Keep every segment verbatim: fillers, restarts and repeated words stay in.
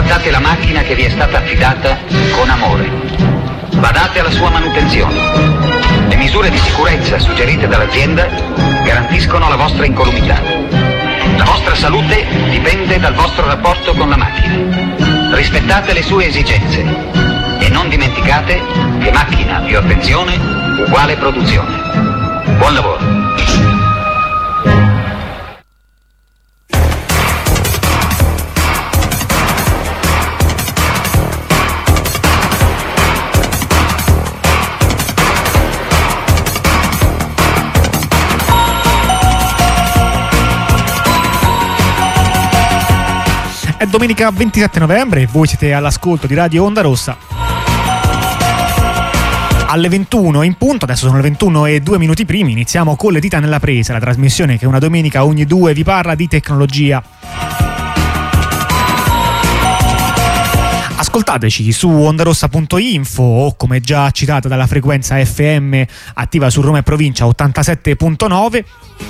Trattate la macchina che vi è stata affidata con amore. Badate alla sua manutenzione. Le misure di sicurezza suggerite dall'azienda garantiscono la vostra incolumità. La vostra salute dipende dal vostro rapporto con la macchina. Rispettate le sue esigenze e non dimenticate che macchina più attenzione uguale produzione. Buon lavoro. È domenica ventisette novembre e voi siete all'ascolto di Radio Onda Rossa. Alle ventuno in punto, adesso sono le ventuno e due minuti primi, iniziamo con Le dita nella presa, la trasmissione che una domenica ogni due vi parla di tecnologia. Ascoltateci su ondarossa punto info o, come già citata, dalla frequenza F M attiva su Roma e provincia ottantasette virgola nove.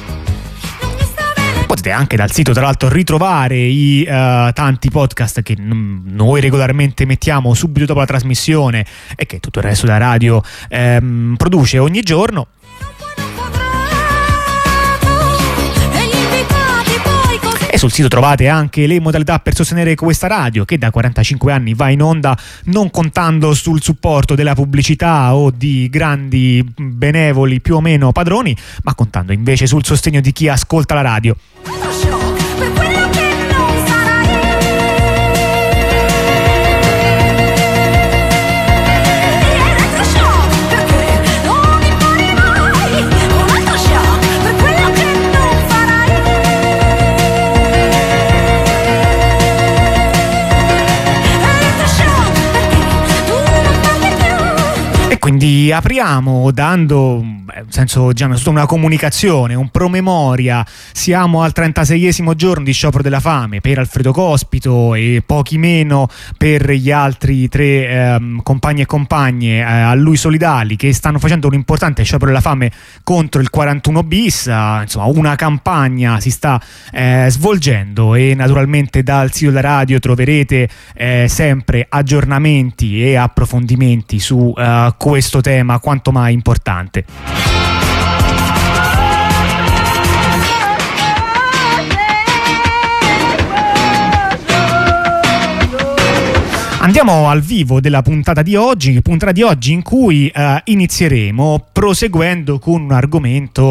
Potete anche dal sito, tra l'altro, ritrovare i uh, tanti podcast che n- noi regolarmente mettiamo subito dopo la trasmissione e che tutto il resto della radio ehm, produce ogni giorno. E sul sito trovate anche le modalità per sostenere questa radio che da quarantacinque anni va in onda non contando sul supporto della pubblicità o di grandi benevoli più o meno padroni, ma contando invece sul sostegno di chi ascolta la radio. Quindi apriamo dando, nel senso, diciamo, tutta una comunicazione, un promemoria. Siamo al trentaseiesimo giorno di sciopero della fame per Alfredo Cospito e pochi meno per gli altri tre ehm, compagni e compagne eh, a lui solidali che stanno facendo un importante sciopero della fame contro il quarantuno bis. Eh, insomma, una campagna si sta eh, svolgendo e naturalmente dal sito della radio troverete eh, sempre aggiornamenti e approfondimenti su eh, questo tema quanto mai importante. Andiamo al vivo della puntata di oggi, puntata di oggi in cui uh, inizieremo proseguendo con un argomento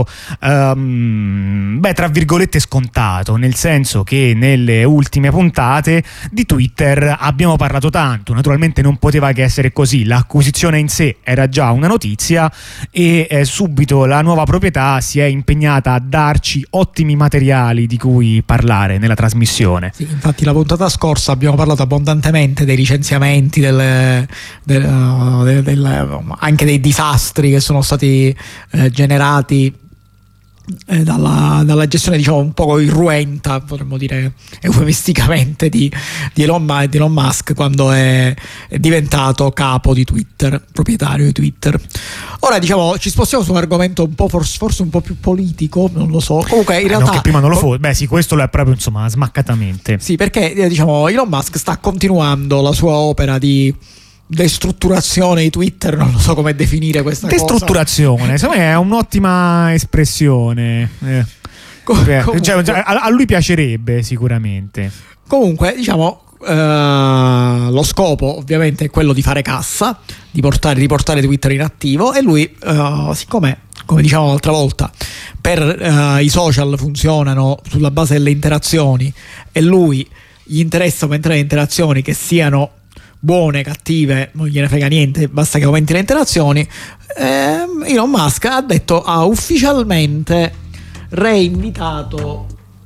um, beh, tra virgolette scontato, nel senso che nelle ultime puntate di Twitter abbiamo parlato tanto, naturalmente non poteva che essere così, l'acquisizione in sé era già una notizia e eh, subito la nuova proprietà si è impegnata a darci ottimi materiali di cui parlare nella trasmissione. Sì, infatti la puntata scorsa abbiamo parlato abbondantemente dei licenziamenti, del, del, del, del, anche dei disastri che sono stati eh, generati eh, dalla, dalla gestione, diciamo, un po' irruenta, potremmo dire eufemisticamente, di, di, Elon, di Elon Musk quando è, è diventato capo di Twitter, proprietario di Twitter. Ora, diciamo, ci spostiamo su un argomento un po' forse, forse un po' più politico, non lo so. Comunque in realtà eh, no, che prima non lo fosse. Beh, sì, questo lo è proprio, insomma, smaccatamente. Sì, perché eh, diciamo Elon Musk sta continuando la sua opera di destrutturazione di Twitter, non lo so come definire questa destrutturazione, cosa. Secondo me è un'ottima espressione. Eh. Com- cioè, cioè, a, a lui piacerebbe sicuramente. Comunque, diciamo, Uh, lo scopo ovviamente è quello di fare cassa, di portare, di portare Twitter in attivo, e lui uh, siccome, come dicevamo l'altra volta, per uh, i social funzionano sulla base delle interazioni e lui gli interessa aumentare le interazioni, che siano buone, cattive, non gliene frega niente, basta che aumenti le interazioni. ehm, Elon Musk ha detto, ha ufficialmente reinvitato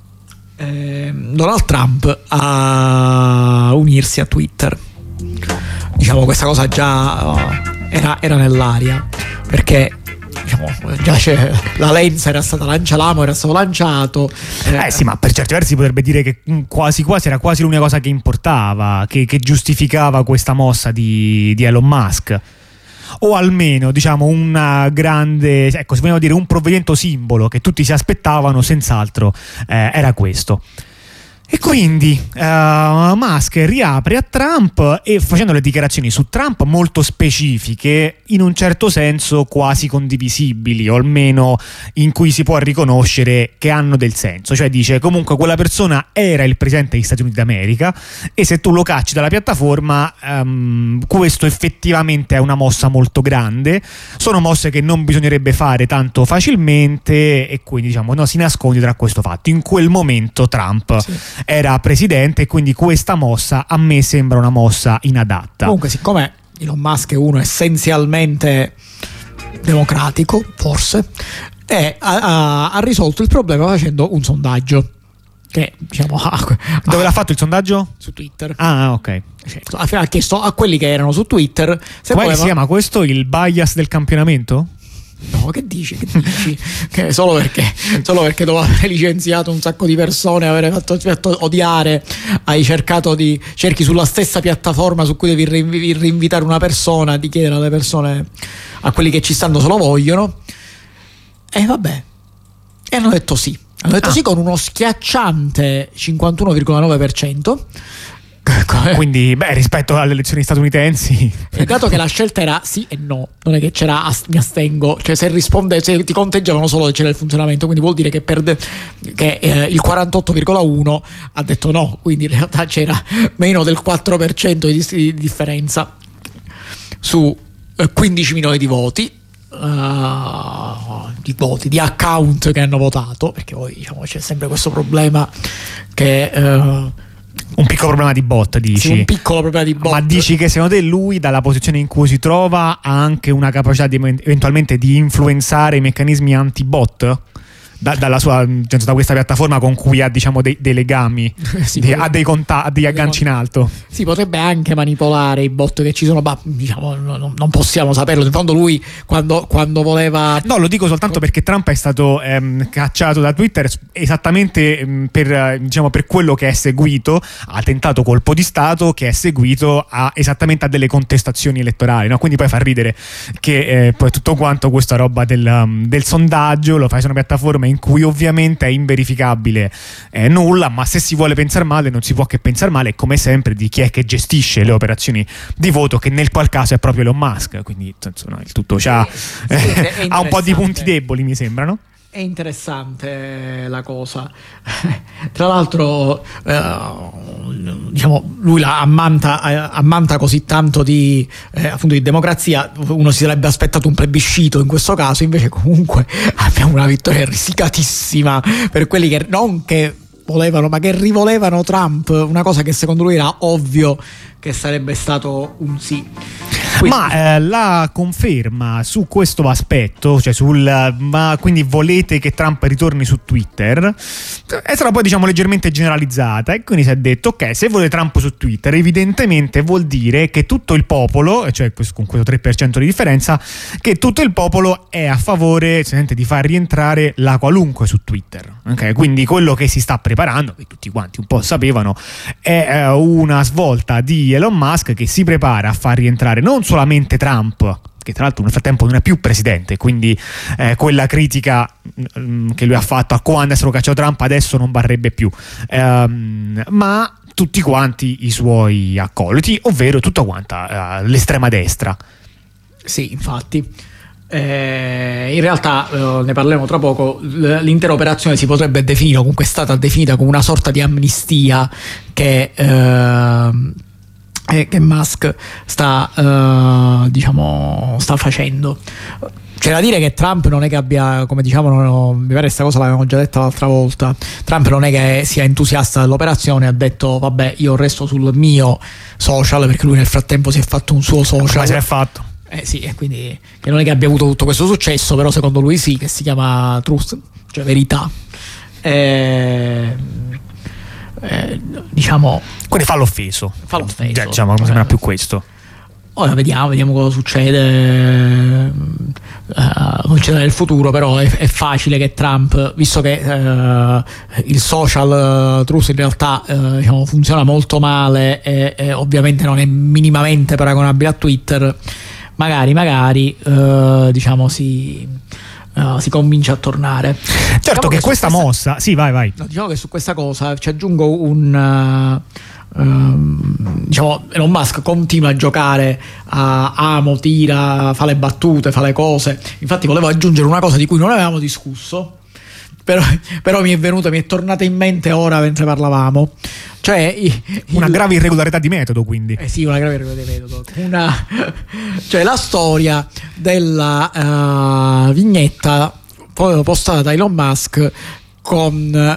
Donald Trump a unirsi a Twitter. Diciamo, questa cosa già uh, era, era nell'aria, perché diciamo già c'è, la lenza era stata lanciata, l'amo era stato lanciato. Eh, eh sì, ma per certi versi potrebbe dire che quasi quasi era quasi l'unica cosa che importava, che, che giustificava questa mossa di, di Elon Musk. O almeno, diciamo, una grande, ecco, se vogliamo dire un provvedimento simbolo che tutti si aspettavano, senz'altro eh, era questo. E quindi uh, Musk riapre a Trump e facendo le dichiarazioni su Trump molto specifiche, in un certo senso quasi condivisibili, o almeno in cui si può riconoscere che hanno del senso. Cioè dice comunque quella persona era il presidente degli Stati Uniti d'America e se tu lo cacci dalla piattaforma um, questo effettivamente è una mossa molto grande, sono mosse che non bisognerebbe fare tanto facilmente e quindi diciamo no, si nasconde tra questo fatto. In quel momento Trump sì. era presidente e quindi questa mossa a me sembra una mossa inadatta. Comunque siccome Elon Musk è uno essenzialmente democratico, forse, e ha, ha risolto il problema facendo un sondaggio che diciamo ha, dove l'ha fatto il sondaggio? Su Twitter. Ah, ok. Ha chiesto a quelli che erano su Twitter se come voleva... si chiama questo? Il bias del campionamento? No, che dici? Che dici? Che solo perché solo perché dopo aver licenziato un sacco di persone, aver fatto, fatto odiare, hai cercato di cerchi sulla stessa piattaforma su cui devi rinvi, rinvitare una persona, di chiedere alle persone, a quelli che ci stanno se lo vogliono. E vabbè. E hanno detto sì. Hanno detto ah. sì con uno schiacciante cinquantuno virgola nove per cento. Quindi beh, rispetto alle elezioni statunitensi, il dato che la scelta era sì e no, non è che c'era ast- mi astengo, cioè se risponde, se ti conteggiavano solo se c'era il funzionamento, quindi vuol dire che, perde, che eh, il quarantotto virgola uno ha detto no, quindi in realtà c'era meno del quattro per cento di, di differenza su eh, quindici milioni di voti. Uh, di voti, di account che hanno votato, perché poi diciamo c'è sempre questo problema che uh, un piccolo problema di bot, dici? Sì, un piccolo problema di bot. Ma dici che secondo te lui, dalla posizione in cui si trova, ha anche una capacità di, eventualmente di influenzare i meccanismi anti-bot? Da, dalla sua, cioè, da questa piattaforma con cui ha diciamo dei, dei legami, sì, dei, ha dei, conta- dei agganci in alto. Si potrebbe anche manipolare i bot che ci sono, ma diciamo no, non possiamo saperlo. In fondo lui quando, quando voleva... No, lo dico soltanto perché Trump è stato ehm, cacciato da Twitter esattamente ehm, per, diciamo, per quello che è seguito, ha tentato colpo di Stato che è seguito a, esattamente a delle contestazioni elettorali, no? Quindi poi fa ridere che eh, poi tutto quanto questa roba del, um, del sondaggio lo fai su una piattaforma in cui ovviamente è inverificabile eh, nulla, ma se si vuole pensare male non si può che pensare male, come sempre, di chi è che gestisce le operazioni di voto, che nel qual caso è proprio Elon Musk, quindi insomma, il tutto c'ha, sì, sì, eh, ha un po' di punti deboli, mi sembra, no? È interessante la cosa. Tra l'altro eh, diciamo lui la ammanta, ammanta così tanto di, eh, appunto di democrazia, uno si sarebbe aspettato un plebiscito in questo caso, invece comunque abbiamo una vittoria risicatissima per quelli che non che volevano ma che rivolevano Trump, una cosa che secondo lui era ovvio che sarebbe stato un sì. Quindi. Ma eh, la conferma su questo aspetto, cioè sul ma quindi volete che Trump ritorni su Twitter, è stata poi diciamo leggermente generalizzata e quindi si è detto ok, se vuole Trump su Twitter evidentemente vuol dire che tutto il popolo, cioè con questo tre per cento di differenza, che tutto il popolo è a favore di far rientrare la qualunque su Twitter, okay? Quindi quello che si sta preparando, che tutti quanti un po' sapevano, è eh, una svolta di Elon Musk che si prepara a far rientrare non solamente Trump, che tra l'altro nel frattempo non è più presidente, quindi eh, quella critica mh, che lui ha fatto a quando è stato cacciato Trump adesso non varrebbe più, ehm, ma tutti quanti i suoi accoliti, ovvero tutta quanta uh, l'estrema destra. Sì, infatti. Eh, in realtà eh, ne parleremo tra poco. L'intera operazione si potrebbe definire, comunque è stata definita come una sorta di amnistia che eh, che Musk sta uh, diciamo sta facendo. C'è da dire che Trump non è che abbia, come diciamo, non, mi pare questa cosa l'avevamo già detta l'altra volta, Trump non è che sia entusiasta dell'operazione, ha detto vabbè io resto sul mio social, perché lui nel frattempo si è fatto un suo social. Ma si è fatto. Eh sì, e quindi che non è che abbia avuto tutto questo successo, però secondo lui sì, che si chiama Truth, cioè verità. Eh, eh, diciamo quindi fa l'offeso, fa l'offeso cioè, diciamo, mi sembra più questo. Ora vediamo, vediamo cosa succede uh, succede nel futuro, però è, è facile che Trump, visto che uh, il social uh, Truth in realtà uh, diciamo, funziona molto male e, e ovviamente non è minimamente paragonabile a Twitter, magari magari uh, diciamo si uh, si convince a tornare. Certo, diciamo che, che questa, questa mossa, sì, vai, vai. No, diciamo che su questa cosa ci aggiungo un. Uh, uh, diciamo, Elon Musk continua a giocare a amo, tira, fa le battute, fa le cose. Infatti, volevo aggiungere una cosa di cui non avevamo discusso. Però, però mi è venuta, mi è tornata in mente ora mentre parlavamo. Cioè, il, una grave irregolarità di metodo, quindi. Eh sì, una grave irregolarità di metodo. Una, cioè, la storia della uh, vignetta postata da Elon Musk con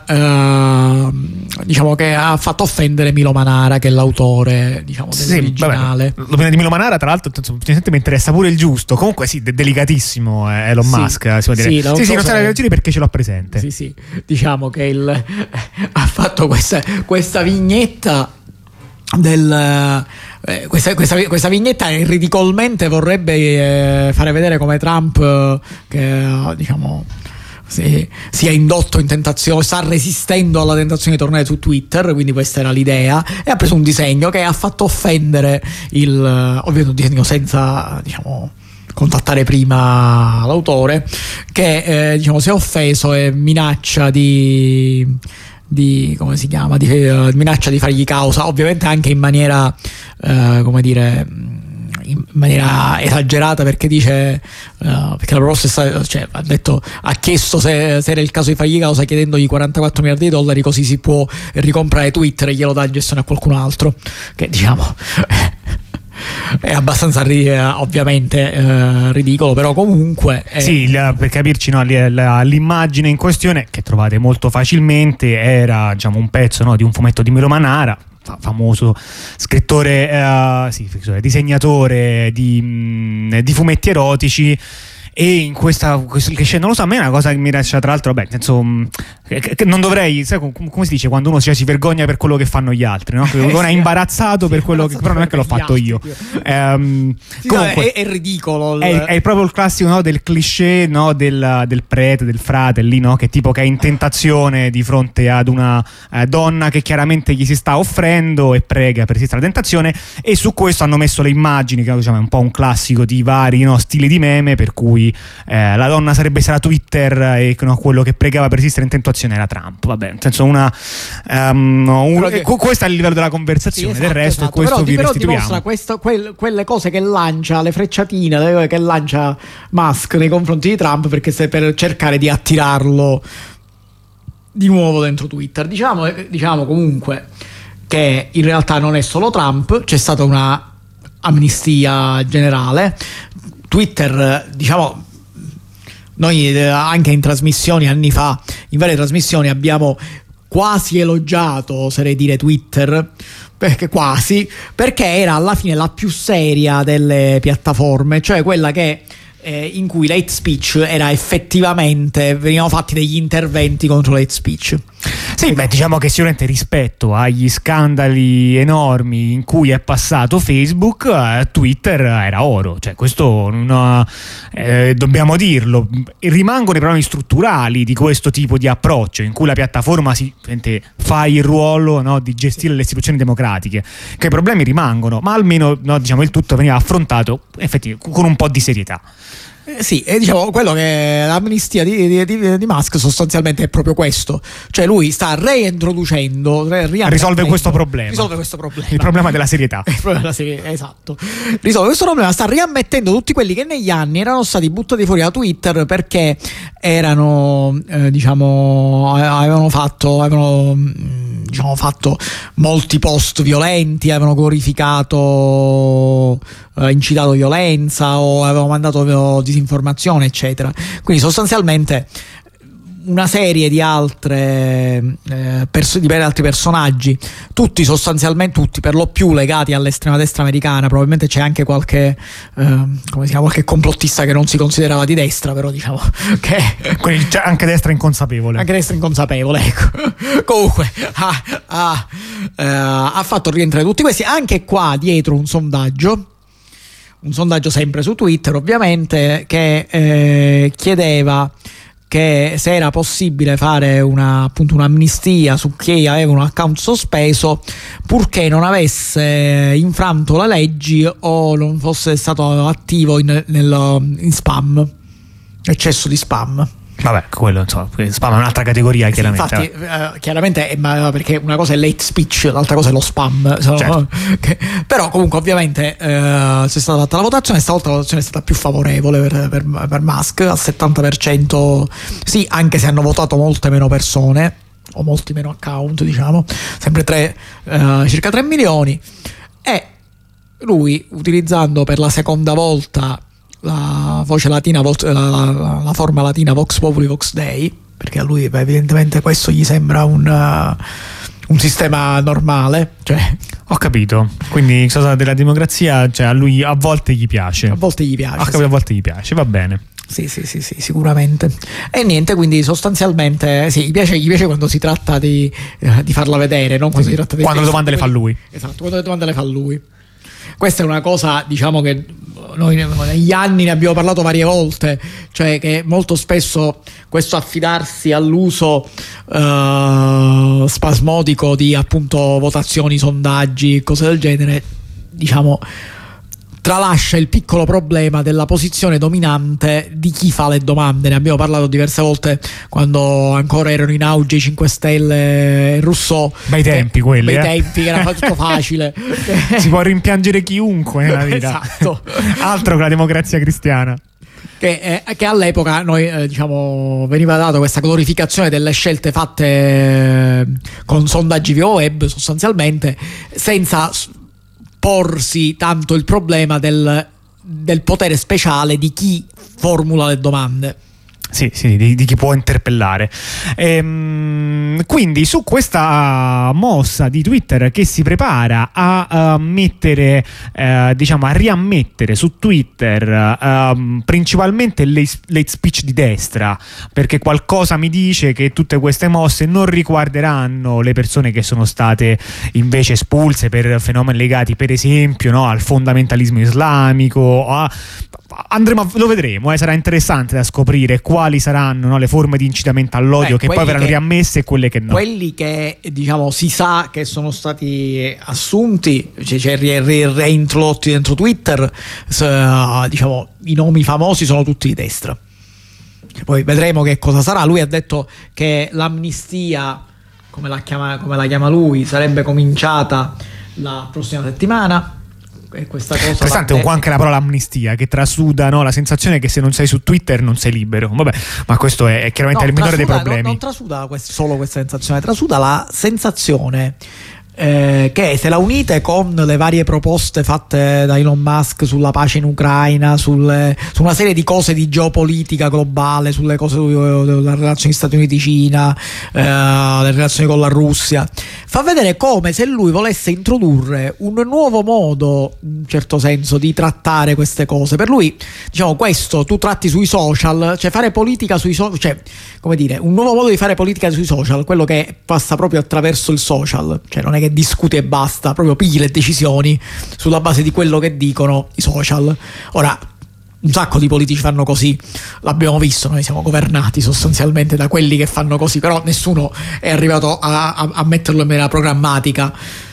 uh, diciamo che ha fatto offendere Milo Manara, che è l'autore, diciamo, dell'originale. Sì, l'opinione di Milo Manara, tra l'altro, mi interessa pure il giusto. Comunque sì, de- delicatissimo eh, Elon sì, Musk, si può dire. Sì, sì, sì, non so sarà reagire perché ce l'ho presente. Sì, sì, diciamo che il, ha fatto questa, questa vignetta del eh, questa, questa, questa vignetta ridicolmente vorrebbe eh, fare vedere come Trump eh, che diciamo Si, si è indotto in tentazione, sta resistendo alla tentazione di tornare su Twitter, quindi questa era l'idea, e ha preso un disegno che ha fatto offendere il, ovviamente un disegno senza, diciamo, contattare prima l'autore, che eh, diciamo si è offeso e minaccia di di come si chiama di, uh, minaccia di fargli causa, ovviamente anche in maniera uh, come dire in maniera esagerata, perché dice uh, perché la proposta è stata, cioè, ha detto, ha chiesto se, se era il caso di fargli causa, chiedendogli quarantaquattro miliardi di dollari, così si può ricomprare Twitter e glielo dà in gestione a qualcun altro, che diciamo è abbastanza ovviamente eh, ridicolo, però comunque è... Sì, la, per capirci, no, la, l'immagine in questione, che trovate molto facilmente, era, diciamo, un pezzo, no, di un fumetto di Milo Manara, famoso scrittore, eh, sì, disegnatore di, mh, di fumetti erotici. E in questa, questo cliché, non lo so, a me è una cosa che mi lascia, tra l'altro, vabbè, nel senso, che, che non dovrei, sai, come, come si dice quando uno cioè, si vergogna per quello che fanno gli altri, no? Che uno è imbarazzato per quello che, però non è che l'ho fatto io. Ehm, sì, comunque, no, è, è ridicolo. È, è proprio il classico, no, del cliché, no, del, del prete, del frate lì, no, che tipo che è in tentazione di fronte ad una eh, donna che chiaramente gli si sta offrendo e prega per resistere alla tentazione, e su questo hanno messo le immagini, che diciamo, è un po' un classico di vari, no, stili di meme, per cui Eh, la donna sarebbe stata Twitter e no, quello che pregava per resistere in tentazione era Trump. Vabbè, nel senso, una um, un, che, questo è il livello della conversazione. Sì, esatto, del resto, esatto. questo però, vi però restituiamo. dimostra questo, quel, quelle cose che lancia, le frecciatine che lancia Musk nei confronti di Trump, perché se per cercare di attirarlo di nuovo dentro Twitter. Diciamo, diciamo comunque che in realtà non è solo Trump, c'è stata una amnistia generale. Twitter, diciamo, noi anche in trasmissioni anni fa, in varie trasmissioni abbiamo quasi elogiato, oserei dire, Twitter, perché quasi, perché era alla fine la più seria delle piattaforme, cioè quella che eh, in cui l'hate speech era effettivamente, venivano fatti degli interventi contro l'hate speech. Sì, beh, diciamo che sicuramente rispetto agli scandali enormi in cui è passato Facebook, eh, Twitter era oro, cioè questo non, eh, dobbiamo dirlo. Rimangono i problemi strutturali di questo tipo di approccio, in cui la piattaforma si fa il ruolo, no, di gestire le istituzioni democratiche, che i problemi rimangono, ma almeno, no, diciamo, il tutto veniva affrontato effettivamente con un po' di serietà. Eh sì, e diciamo quello che l'amnistia di, di, di, di Musk sostanzialmente è proprio questo, cioè lui sta reintroducendo, risolve questo problema, risolve questo problema, il problema della serietà, il problema della serietà, esatto, risolve questo problema, sta riammettendo tutti quelli che negli anni erano stati buttati fuori da Twitter perché erano, eh, diciamo, avevano fatto, avevano, diciamo, fatto molti post violenti, avevano glorificato, eh, incitato violenza o avevano mandato disinformazione, eccetera. Quindi sostanzialmente una serie di altre eh, pers- di altri personaggi, tutti sostanzialmente tutti per lo più legati all'estrema destra americana. Probabilmente c'è anche qualche eh, come si chiama, qualche complottista che non si considerava di destra, però diciamo che quindi c'è anche destra inconsapevole, anche destra inconsapevole, ecco. Comunque ha, ha, eh, ha fatto rientrare tutti questi, anche qua dietro un sondaggio un sondaggio sempre su Twitter, ovviamente, che eh, chiedeva che se era possibile fare una, appunto, un'amnistia su chi aveva un account sospeso, purché non avesse infranto le leggi o non fosse stato attivo in, nel, in spam. eccesso di spam. Vabbè, quello insomma, spam è un'altra categoria, chiaramente. Sì, infatti, eh, chiaramente, è, ma perché una cosa è l'hate speech, l'altra cosa è lo spam. Sono, certo. che, però, comunque, ovviamente, eh, c'è stata fatta la votazione. Stavolta la votazione è stata più favorevole per, per, per Musk al settanta per cento. Sì, anche se hanno votato molte meno persone, o molti meno account, diciamo, sempre tre, eh, circa tre milioni. E lui, utilizzando per la seconda volta la voce latina, la, la, la forma latina Vox Populi Vox Dei, perché a lui evidentemente questo gli sembra un, uh, un sistema normale, cioè, ho capito, quindi cosa della democrazia, cioè a lui a volte gli piace, a volte gli piace, ho capito, sì. A volte gli piace, va bene. Sì, sì, sì, sì, sicuramente. E niente, quindi sostanzialmente sì, gli piace, gli piace quando si tratta di, eh, di farla vedere, non quando sì, si tratta di quando le domande le fa lui. Esatto, quando le domande le fa lui. Questa è una cosa, diciamo, che noi negli anni ne abbiamo parlato varie volte, cioè che molto spesso questo affidarsi all'uso uh, spasmodico di appunto votazioni, sondaggi, cose del genere, diciamo, tralascia il piccolo problema della posizione dominante di chi fa le domande. Ne abbiamo parlato diverse volte quando ancora erano in auge i cinque Stelle e Rousseau. Bei tempi quelli, bei eh? tempi che era tutto facile. Si può rimpiangere chiunque nella vita. Esatto. Altro che la democrazia cristiana. Che, eh, che all'epoca noi eh, diciamo veniva dato questa glorificazione delle scelte fatte eh, con sondaggi via web, sostanzialmente, senza porsi tanto il problema del, del potere speciale di chi formula le domande. Sì, sì, di, di chi può interpellare. Ehm, quindi su questa mossa di Twitter che si prepara a uh, mettere, uh, diciamo, a riammettere su Twitter uh, principalmente l'hate speech di destra, perché qualcosa mi dice che tutte queste mosse non riguarderanno le persone che sono state invece espulse per fenomeni legati, per esempio, no, al fondamentalismo islamico. A, andremo a, lo vedremo, eh, sarà interessante da scoprire quali saranno, no, le forme di incitamento all'odio, Beh, che poi verranno che, riammesse e quelle che no. Quelli che, diciamo, si sa che sono stati assunti, cioè, cioè reintrodotti dentro Twitter, se, diciamo, i nomi famosi sono tutti di destra. Poi vedremo che cosa sarà. Lui ha detto che l'amnistia, come la chiama, come la chiama lui, sarebbe cominciata la prossima settimana. E questa cosa interessante un po' anche la parola amnistia, che trasuda, no, la sensazione che se non sei su Twitter non sei libero. Vabbè, ma questo è, è chiaramente no, il minore trasuda, dei problemi. Non, non trasuda quest- solo questa sensazione, trasuda la sensazione eh, che se la unite con le varie proposte fatte da Elon Musk sulla pace in Ucraina, sulle, su una serie di cose di geopolitica globale, sulle cose delle relazioni Stati Uniti-Cina, eh, le relazioni con la Russia, fa vedere come se lui volesse introdurre un nuovo modo, in un certo senso, di trattare queste cose. Per lui, diciamo, questo tu tratti sui social, cioè fare politica sui social, cioè, come dire, un nuovo modo di fare politica sui social, quello che passa proprio attraverso il social, cioè non è che discuti e basta, proprio pigli le decisioni sulla base di quello che dicono i social. Ora, un sacco di politici fanno così, l'abbiamo visto, noi siamo governati sostanzialmente da quelli che fanno così, però nessuno è arrivato a, a, a metterlo in maniera programmatica.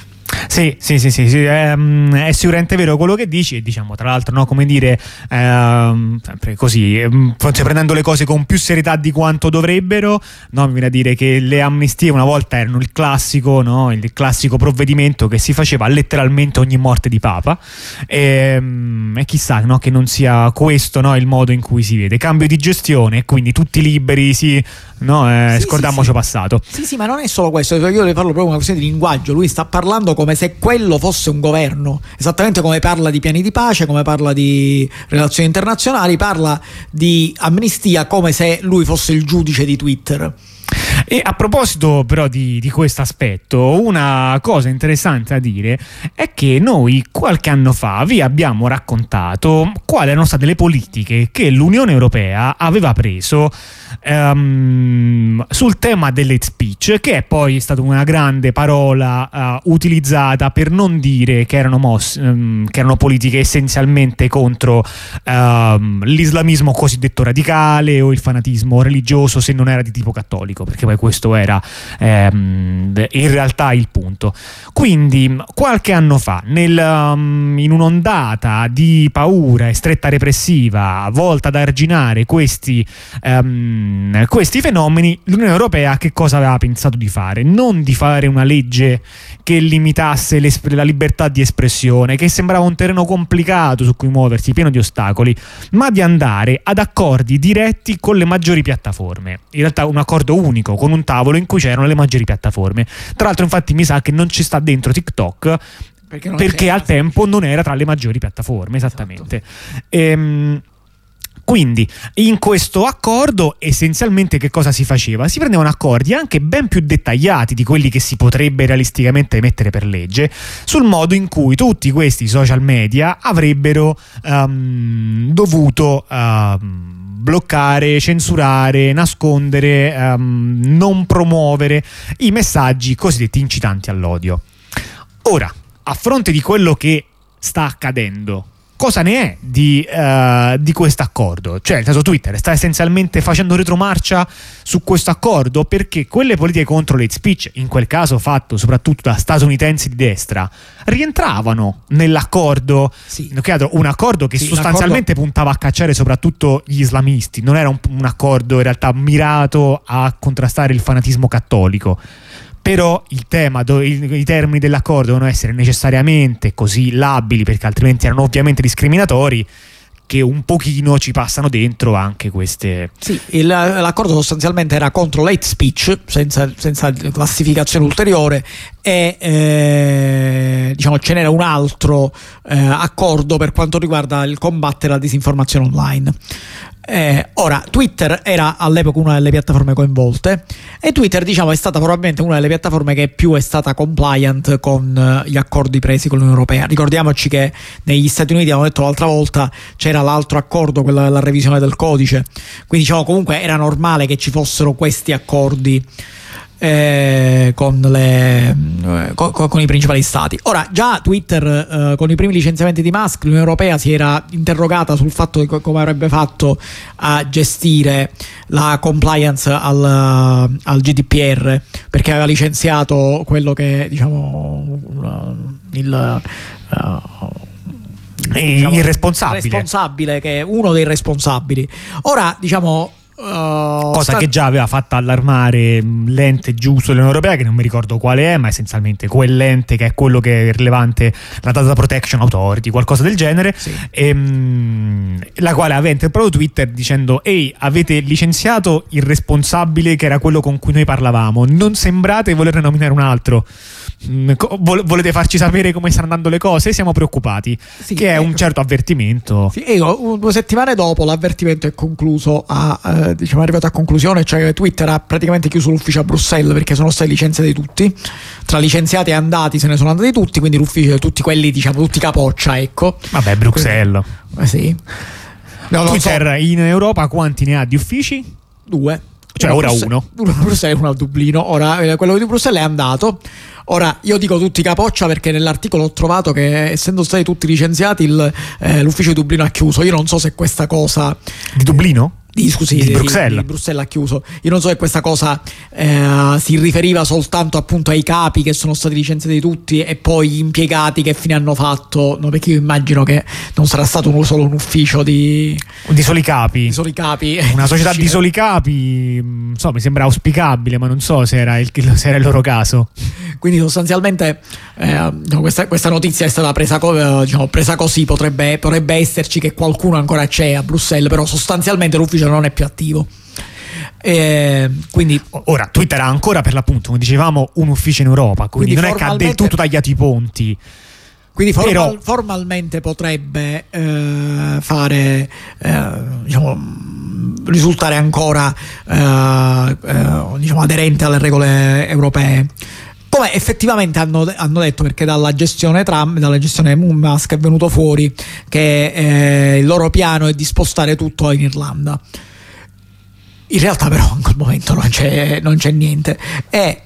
Sì, sì, sì, sì, sì. È, è sicuramente vero quello che dici, e diciamo, tra l'altro, no, come dire, ehm, sempre così, forse prendendo le cose con più serietà di quanto dovrebbero, no, mi viene a dire che le amnistie una volta erano il classico, no, il classico provvedimento che si faceva letteralmente ogni morte di Papa, e, e chissà, no, che non sia questo, no, il modo in cui si vede. Cambio di gestione, e quindi tutti liberi, sì, no, eh, sì, scordiamoci sì, sì. passato. Sì, sì, ma non è solo questo, io devo farlo proprio una questione di linguaggio. Lui sta parlando come se quello fosse un governo, esattamente come parla di piani di pace, come parla di relazioni internazionali, parla di amnistia come se lui fosse il giudice di Twitter. E a proposito però di, di questo aspetto, una cosa interessante da dire è che noi qualche anno fa vi abbiamo raccontato quali erano state le politiche che l'Unione Europea aveva preso um, sul tema dell'hate speech, che è poi stata una grande parola uh, utilizzata per non dire che erano, mos- um, che erano politiche essenzialmente contro um, l'islamismo cosiddetto radicale o il fanatismo religioso, se non era di tipo cattolico, perché poi questo era ehm, in realtà il punto. Quindi qualche anno fa, nel, um, in un'ondata di paura e stretta repressiva volta ad arginare questi, um, questi fenomeni, l'Unione Europea che cosa aveva pensato di fare? Non di fare una legge che limitasse la libertà di espressione, che sembrava un terreno complicato su cui muoversi, pieno di ostacoli, ma di andare ad accordi diretti con le maggiori piattaforme. In realtà un accordo unico, con un tavolo in cui c'erano le maggiori piattaforme. Tra l'altro infatti mi sa che non ci sta dentro TikTok perché, perché al tempo non era tra le maggiori piattaforme, esattamente. Esatto. Ehm, Quindi in questo accordo essenzialmente che cosa si faceva? Si prendevano accordi anche ben più dettagliati di quelli che si potrebbe realisticamente mettere per legge sul modo in cui tutti questi social media avrebbero um, dovuto um, bloccare, censurare, nascondere, um, non promuovere i messaggi cosiddetti incitanti all'odio. Ora, a fronte di quello che sta accadendo, cosa ne è di, uh, di questo accordo? Cioè, nel senso, Twitter sta essenzialmente facendo retromarcia su questo accordo perché quelle politiche contro l'hate speech, in quel caso fatto soprattutto da statunitensi di destra, rientravano nell'accordo. Sì. Un accordo che sì, sostanzialmente puntava a cacciare soprattutto gli islamisti, non era un, un accordo in realtà mirato a contrastare il fanatismo cattolico. Però il tema, i, i termini dell'accordo devono essere necessariamente così labili, perché altrimenti erano ovviamente discriminatori, che un pochino ci passano dentro anche queste. Sì, il, l'accordo sostanzialmente era contro l'hate speech, senza, senza classificazione ulteriore, e eh, diciamo ce n'era un altro eh, accordo per quanto riguarda il combattere la disinformazione online. Eh, ora, Twitter era all'epoca una delle piattaforme coinvolte e Twitter, diciamo, è stata probabilmente una delle piattaforme che più è stata compliant con uh, gli accordi presi con l'Unione Europea. Ricordiamoci che negli Stati Uniti, abbiamo detto l'altra volta, c'era l'altro accordo, quella della revisione del codice, quindi diciamo comunque era normale che ci fossero questi accordi Eh, con, le, eh, con, con i principali stati. Ora, già Twitter eh, con i primi licenziamenti di Musk, l'Unione Europea si era interrogata sul fatto di come avrebbe fatto a gestire la compliance al, al G D P R, perché aveva licenziato quello che diciamo il uh, diciamo, il responsabile. responsabile che è uno dei responsabili. Ora, diciamo, Uh, cosa sta... che già aveva fatto allarmare l'ente giusto dell'Unione Europea, che non mi ricordo quale è, ma essenzialmente quell'ente che è quello che è rilevante, la Data Protection Authority, qualcosa del genere, sì. ehm, la quale aveva interpretato Twitter dicendo: ehi, avete licenziato il responsabile che era quello con cui noi parlavamo, non sembrate voler nominare un altro, volete farci sapere come stanno andando le cose? Siamo preoccupati. Sì, che è un certo avvertimento. Sì, io, due settimane dopo l'avvertimento è concluso a eh, diciamo è arrivato a conclusione, cioè che Twitter ha praticamente chiuso l'ufficio a Bruxelles perché sono stati licenziati tutti, tra licenziati e andati se ne sono andati tutti, quindi l'ufficio, tutti quelli, diciamo, tutti capoccia, ecco. Vabbè, Bruxelles. Quindi, eh sì. No, Twitter so. In Europa quanti ne ha di uffici? Due. Cioè ora uno. Uno a Bruxelles e uno a Dublino. Ora eh, quello di Bruxelles è andato. Ora io dico tutti capoccia perché nell'articolo ho trovato che essendo stati tutti licenziati il, eh, l'ufficio di Dublino ha chiuso. Io non so se questa cosa di Dublino? Di, scusi, di, di, Bruxelles. Di, di Bruxelles ha chiuso. Io non so se questa cosa eh, si riferiva soltanto appunto ai capi che sono stati licenziati tutti e poi gli impiegati che fine hanno fatto, no, perché io immagino che non sarà stato uno, solo un ufficio di di soli capi, di soli capi. Una società di soli capi, non so, mi sembra auspicabile, ma non so se era il, se era il loro caso. Quindi sostanzialmente eh, questa, questa notizia è stata presa, diciamo, presa così, potrebbe, potrebbe esserci che qualcuno ancora c'è a Bruxelles, però sostanzialmente l'ufficio non è più attivo. Eh, quindi ora Twitter ha ancora, per l'appunto, come dicevamo, un ufficio in Europa, quindi, quindi non è che ha del tutto tagliato i ponti. Quindi formal, però, formalmente potrebbe eh, fare eh, diciamo risultare ancora eh, eh, diciamo aderente alle regole europee. Come effettivamente hanno, hanno detto, perché dalla gestione Trump, dalla gestione Musk è venuto fuori che eh, il loro piano è di spostare tutto in Irlanda. In realtà però in quel momento non c'è, non c'è niente. E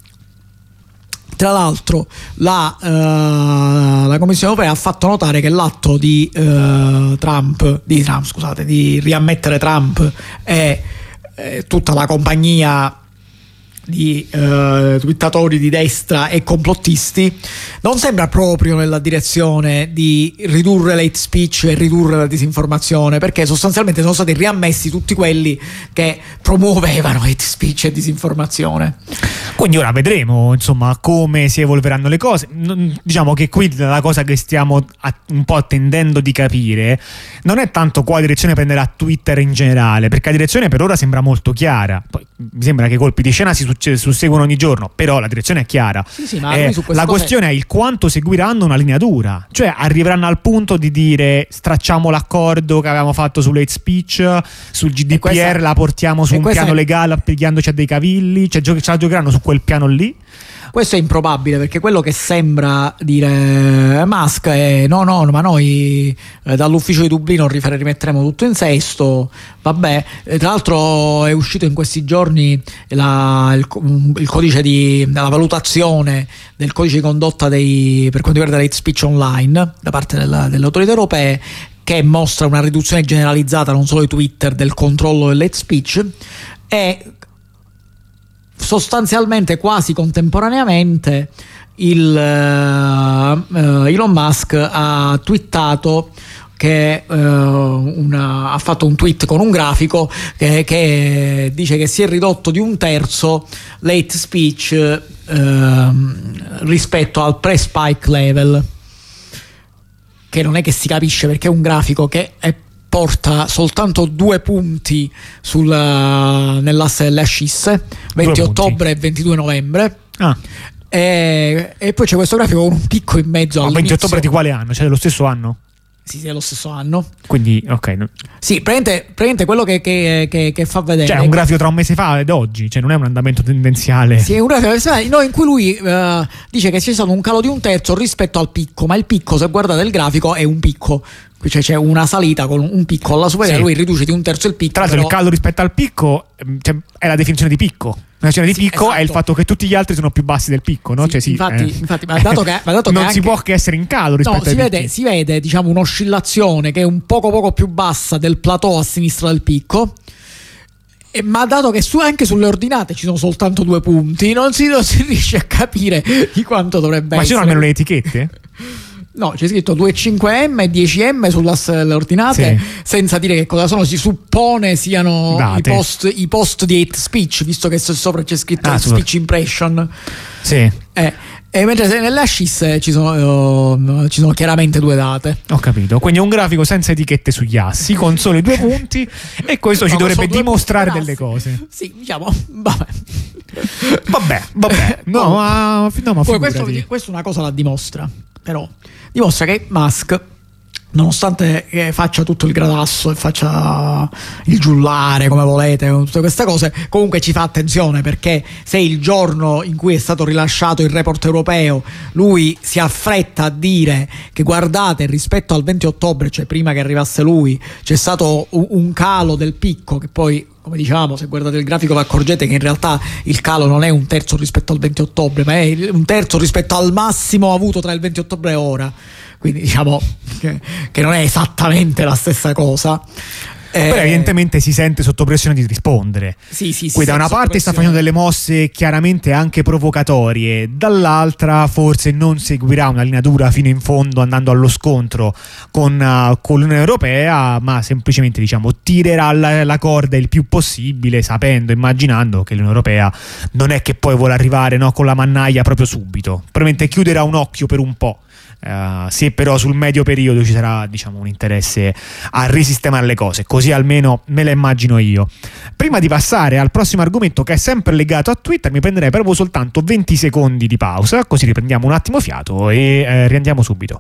tra l'altro la, uh, la Commissione Europea ha fatto notare che l'atto di uh, Trump, di Trump, scusate, di riammettere Trump e eh, tutta la compagnia di eh, twittatori di destra e complottisti non sembra proprio nella direzione di ridurre l'hate speech e ridurre la disinformazione, perché sostanzialmente sono stati riammessi tutti quelli che promuovevano hate speech e disinformazione. Quindi ora vedremo insomma come si evolveranno le cose. Diciamo che qui la cosa che stiamo a, un po' attendendo di capire non è tanto quale direzione prenderà Twitter in generale, perché la direzione per ora sembra molto chiara. Poi mi sembra che i colpi di scena si susseguono ogni giorno, però la direzione è chiara. Sì, sì, ma eh, su la cose... questione è il quanto seguiranno una linea dura, cioè arriveranno al punto di dire stracciamo l'accordo che avevamo fatto sull'hate speech, sul G D P R, questa... la portiamo su un piano è... legale applichiandoci a dei cavilli, cioè ce la giocheranno su quel piano lì. Questo è improbabile, perché quello che sembra dire Musk è no no ma noi eh, dall'ufficio di Dublino rimetteremo tutto in sesto, vabbè. Eh, tra l'altro è uscito in questi giorni la, il, il codice di la valutazione del codice di condotta dei, per quanto riguarda l'hate speech online da parte della, delle autorità europee, che mostra una riduzione generalizzata non solo di Twitter del controllo dell'hate speech, e sostanzialmente quasi contemporaneamente il, uh, uh, Elon Musk ha twittato che uh, una, ha fatto un tweet con un grafico che, che dice che si è ridotto di un terzo l'hate speech uh, rispetto al pre-spike level, che non è che si capisce, perché è un grafico che è porta soltanto due punti sulla, nell'asse delle ascisse, venti ottobre e ventidue novembre. Ah. E, e poi c'è questo grafico con un picco in mezzo. Ma venti ottobre di quale anno? Cioè dello stesso anno? Sì, sì, è lo stesso anno. Quindi, ok. Sì, praticamente, praticamente quello che, che, che, che fa vedere. Cioè, è un grafico tra un mese fa ed oggi, cioè non è un andamento tendenziale. Sì, è un grafico no, in cui lui uh, dice che c'è stato un calo di un terzo rispetto al picco, ma il picco, se guardate il grafico, è un picco. Cioè c'è una salita con un picco alla superiore, sì. Lui riduce di un terzo il picco. Tra l'altro, però... il calo rispetto al picco, cioè, è la definizione di picco. La definizione di sì, picco esatto. È il fatto che tutti gli altri sono più bassi del picco, no? Sì, cioè, sì, infatti, eh. infatti, ma dato che, ma dato non che si anche... può che essere in calo rispetto no, ai si picchi. vede, si vede diciamo un'oscillazione che è un poco poco più bassa del plateau a sinistra del picco. E, ma dato che su, anche sulle ordinate ci sono soltanto due punti, non si, non si riesce a capire di quanto dovrebbe ma essere. Ma ci sono almeno le etichette? No, c'è scritto due virgola cinque emme e dieci emme sull'asse delle ordinate, sì. Senza dire che cosa sono. Si suppone siano i post, i post di hate speech, visto che sopra c'è scritto ah, hate speech impression. Sì. Eh, e mentre nelle ascisse ci sono, uh, ci sono chiaramente due date. Ho capito. Quindi è un grafico senza etichette sugli assi, con solo i due punti, e questo no, ci dovrebbe dimostrare delle cose. Sì, diciamo, vabbè. Vabbè, vabbè. No, no. ma, no, ma poi questo, questo una cosa la dimostra, però dimostra che Musk, nonostante che faccia tutto il gradasso e faccia il giullare come volete, tutte queste cose, comunque ci fa attenzione, perché se il giorno in cui è stato rilasciato il report europeo lui si affretta a dire che guardate, rispetto al venti ottobre, cioè prima che arrivasse lui, c'è stato un, un calo del picco, che poi, come diciamo, se guardate il grafico vi accorgete che in realtà il calo non è un terzo rispetto al venti ottobre, ma è un terzo rispetto al massimo avuto tra il venti ottobre e ora. Quindi diciamo che, che non è esattamente la stessa cosa. Però evidentemente si sente sotto pressione di rispondere. Sì, sì, Qui da una parte sta facendo delle mosse chiaramente anche provocatorie, dall'altra forse non seguirà una linea dura fino in fondo andando allo scontro con, uh, con l'Unione Europea, ma semplicemente diciamo tirerà la, la corda il più possibile, sapendo, immaginando che l'Unione Europea non è che poi vuole arrivare, no, con la mannaia proprio subito. Probabilmente chiuderà un occhio per un po'. Uh, se però sul medio periodo ci sarà, diciamo, un interesse a risistemare le cose, così almeno me la immagino io. Prima di passare al prossimo argomento, che è sempre legato a Twitter, mi prenderei proprio soltanto venti secondi di pausa, così riprendiamo un attimo fiato e eh, riandiamo subito.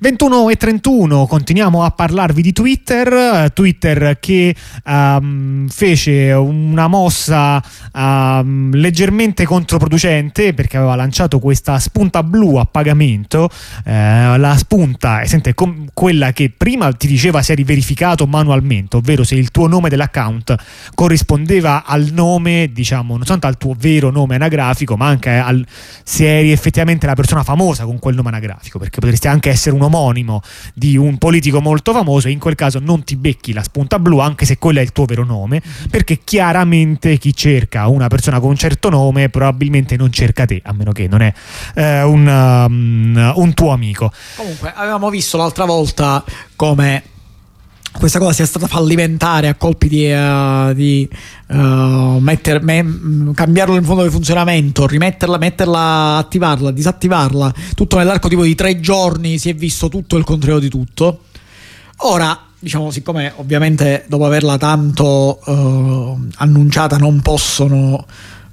ventuno e trentuno, continuiamo a parlarvi di Twitter. Twitter che um, fece una mossa um, leggermente controproducente, perché aveva lanciato questa spunta blu a pagamento. Eh, la spunta è sempre com- quella che prima ti diceva se eri verificato manualmente, ovvero se il tuo nome dell'account corrispondeva al nome, diciamo, non soltanto al tuo vero nome anagrafico, ma anche al, se eri effettivamente la persona famosa con quel nome anagrafico, perché potresti anche essere un omonimo di un politico molto famoso e in quel caso non ti becchi la spunta blu, anche se quello è il tuo vero nome, perché chiaramente chi cerca una persona con un certo nome probabilmente non cerca te, a meno che non è eh, un, um, un tuo amico. Comunque avevamo visto l'altra volta come questa cosa sia stata fallimentare a colpi di, uh, di uh, metter, me, cambiarlo in fondo di funzionamento, rimetterla, metterla, attivarla, disattivarla, tutto nell'arco tipo di tre giorni si è visto tutto il contrario di tutto. Ora, diciamo, siccome ovviamente dopo averla tanto uh, annunciata non possono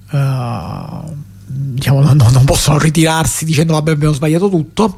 uh, diciamo non, non possono ritirarsi dicendo vabbè abbiamo sbagliato tutto,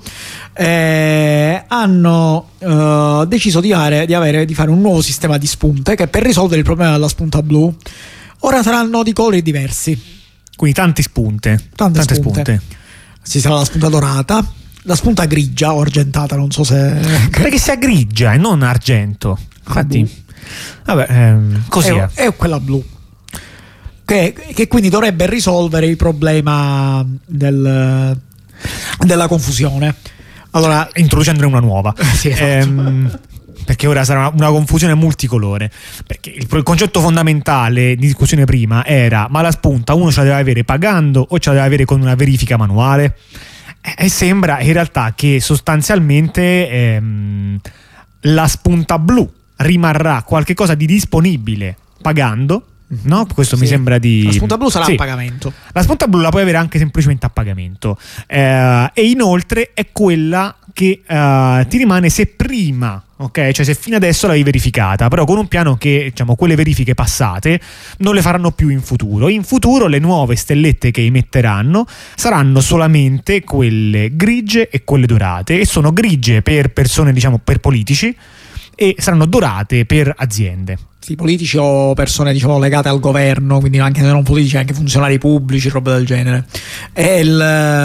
eh, hanno eh, deciso di, avere, di, avere, di fare un nuovo sistema di spunte che per risolvere il problema della spunta blu ora saranno di colori diversi, quindi tante spunte tante, tante spunte. spunte Ci sarà la spunta dorata, la spunta grigia o argentata, non so se credo che sia grigia e non argento, infatti vabbè, ehm, così è, è. È quella blu Che, che quindi dovrebbe risolvere il problema del, della confusione. Allora, introducendone una nuova. Sì, esatto. ehm, perché ora sarà una, una confusione multicolore. Perché il, il concetto fondamentale di discussione prima era: ma la spunta uno ce la deve avere pagando o ce la deve avere con una verifica manuale? E, e sembra in realtà che sostanzialmente ehm, la spunta blu rimarrà qualche cosa di disponibile pagando. No, questo sì. Mi sembra di. La spunta blu sarà sì. a pagamento. La spunta blu la puoi avere anche semplicemente a pagamento. Eh, e inoltre è quella che eh, ti rimane se prima, ok? Cioè se fino adesso l'avevi verificata, però con un piano che, diciamo, quelle verifiche passate non le faranno più in futuro. In futuro le nuove stellette che emetteranno saranno solamente quelle grigie e quelle dorate, e sono grigie per persone, diciamo, per politici, e saranno dorate per aziende. Sì, politici o persone, diciamo, legate al governo, quindi anche non politici, anche funzionari pubblici, roba del genere. E, il,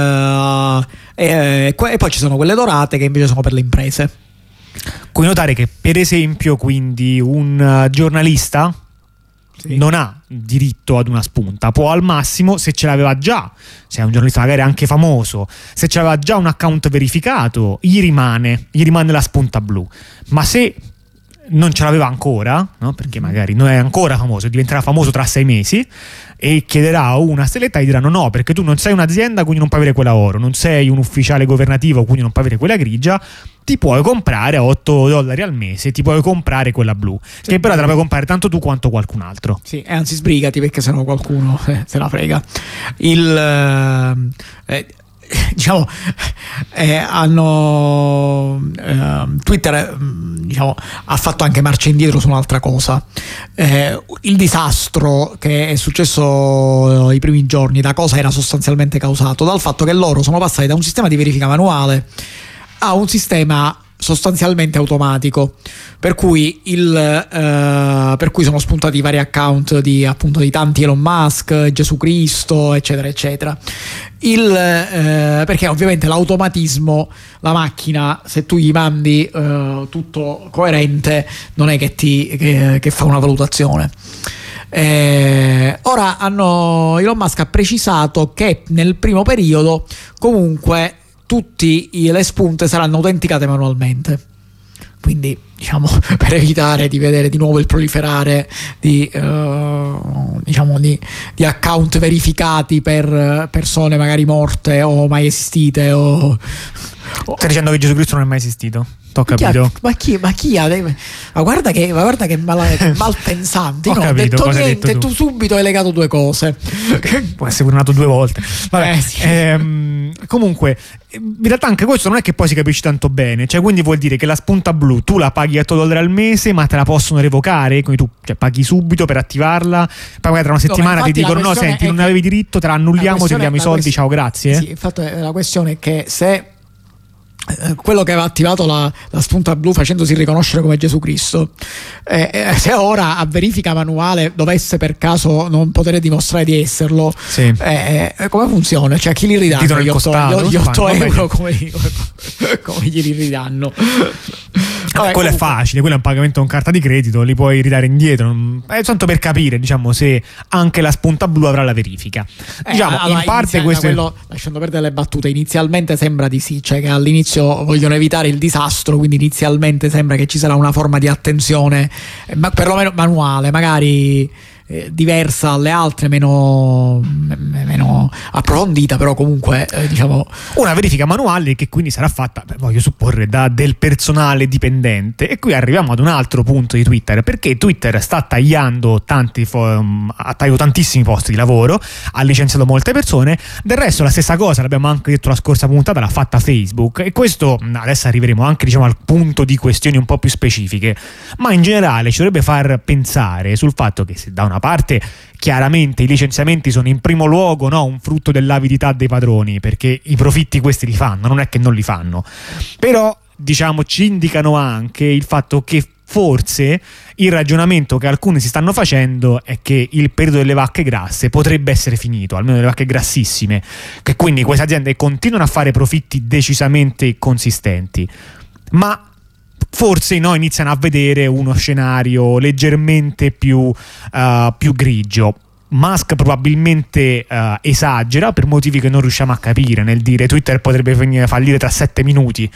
e, e poi ci sono quelle dorate che invece sono per le imprese. Quindi notare che, per esempio, quindi un giornalista sì. non ha diritto ad una spunta, può al massimo, se ce l'aveva già, se è un giornalista magari anche famoso, se ce l'aveva già un account verificato, gli rimane, gli rimane la spunta blu. Ma se non ce l'aveva ancora, no? Perché magari non è ancora famoso, diventerà famoso tra sei mesi e chiederà una stelletta, gli diranno no, perché tu non sei un'azienda, quindi non puoi avere quella oro, non sei un ufficiale governativo, quindi non puoi avere quella grigia, ti puoi comprare a otto dollari al mese, ti puoi comprare quella blu, sì, che però te la puoi comprare tanto tu quanto qualcun altro. Sì, e anzi sbrigati, perché sennò qualcuno eh, se la frega. Il eh, diciamo eh, hanno eh, Twitter diciamo ha fatto anche marcia indietro su un'altra cosa, eh, il disastro che è successo i primi giorni da cosa era sostanzialmente causato? Dal fatto che loro sono passati da un sistema di verifica manuale a un sistema sostanzialmente automatico, per cui il eh, per cui sono spuntati i vari account di, appunto, di tanti Elon Musk, Gesù Cristo, eccetera eccetera. Il eh, perché ovviamente l'automatismo, la macchina, se tu gli mandi eh, tutto coerente, non è che ti che, che fa una valutazione. Eh, ora hanno Elon Musk ha precisato che nel primo periodo comunque tutte le spunte saranno autenticate manualmente, quindi diciamo per evitare di vedere di nuovo il proliferare di, uh, diciamo di, di account verificati per persone magari morte o mai esistite o, o... Stai dicendo che Gesù Cristo non è mai esistito? T'ho capito. Ma chi, ma chi ha, ma guarda che, ma guarda che mal, malpensanti. Ho no, capito, detto cosa niente, hai detto tu. tu subito hai legato due cose. Può essere pure nato due volte. Vabbè, eh, sì. ehm, comunque in realtà anche questo non è che poi si capisce tanto bene, cioè quindi vuol dire che la spunta blu tu la paghi a otto dollari al mese, ma te la possono revocare, quindi tu, cioè, paghi subito per attivarla, poi magari tra una settimana no, ti dicono no, senti, non avevi diritto, te la annulliamo, ti diamo i soldi, quest- ciao, grazie. Sì, infatti la questione è che se quello che aveva attivato la, la spunta blu facendosi riconoscere come Gesù Cristo, eh, eh, se ora a verifica manuale dovesse per caso non poter dimostrare di esserlo, sì. eh, eh, come funziona? Cioè chi li ridanno gli otto euro come, come, come glieli ridanno? Vabbè, quello comunque è facile, quello è un pagamento con carta di credito, li puoi ridare indietro, è tanto per capire, diciamo, se anche la spunta blu avrà la verifica. Eh, diciamo, allora, in parte questo quello, lasciando perdere le battute, inizialmente sembra di sì, cioè che all'inizio vogliono evitare il disastro, quindi inizialmente sembra che ci sarà una forma di attenzione, ma perlomeno manuale, magari eh, diversa alle altre, meno, meno approfondita, però comunque eh, diciamo una verifica manuale che quindi sarà fatta, beh, voglio supporre, da del personale dipendente. E qui arriviamo ad un altro punto di Twitter, perché Twitter sta tagliando tanti ha tagliato tantissimi posti di lavoro, ha licenziato molte persone. Del resto la stessa cosa, l'abbiamo anche detto la scorsa puntata, l'ha fatta Facebook, e questo adesso arriveremo anche, diciamo, al punto di questioni un po' più specifiche, ma in generale ci dovrebbe far pensare sul fatto che, se da una parte chiaramente i licenziamenti sono in primo luogo, no, un frutto dell'avidità dei padroni, perché i profitti questi li fanno, non è che non li fanno, però diciamo ci indicano anche il fatto che forse il ragionamento che alcuni si stanno facendo è che il periodo delle vacche grasse potrebbe essere finito, almeno delle vacche grassissime, che quindi queste aziende continuano a fare profitti decisamente consistenti, ma forse no, iniziano a vedere uno scenario leggermente più, uh, più grigio. Musk probabilmente uh, esagera per motivi che non riusciamo a capire, nel dire Twitter potrebbe venire fallire tra sette minuti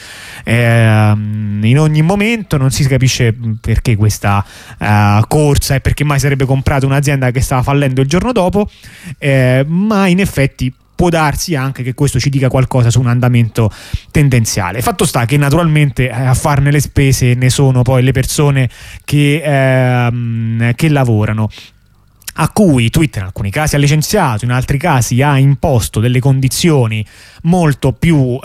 eh, in ogni momento. Non si capisce perché questa uh, corsa e perché mai sarebbe comprata un'azienda che stava fallendo il giorno dopo, eh, ma in effetti può darsi anche che questo ci dica qualcosa su un andamento tendenziale. Fatto sta che naturalmente eh, a farne le spese ne sono poi le persone che, ehm, che lavorano, a cui Twitter in alcuni casi ha licenziato, in altri casi ha imposto delle condizioni molto più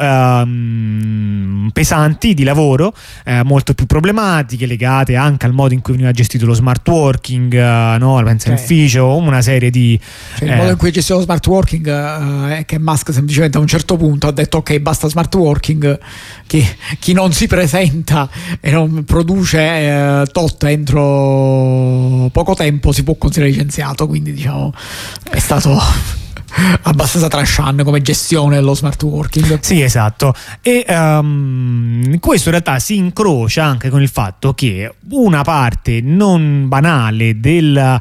ehm, pesanti di lavoro, eh, molto più problematiche, legate anche al modo in cui veniva gestito lo smart working, eh, no? La pensa in okay. ufficio, una serie di cioè, eh, il modo in cui è gestito lo smart working eh, è che Musk semplicemente a un certo punto ha detto ok, basta smart working, chi, chi non si presenta e non produce eh, tot entro poco tempo si può considerare licenziato, quindi diciamo è stato abbastanza trashant come gestione dello smart working. Sì, esatto. E um, questo in realtà si incrocia anche con il fatto che una parte non banale del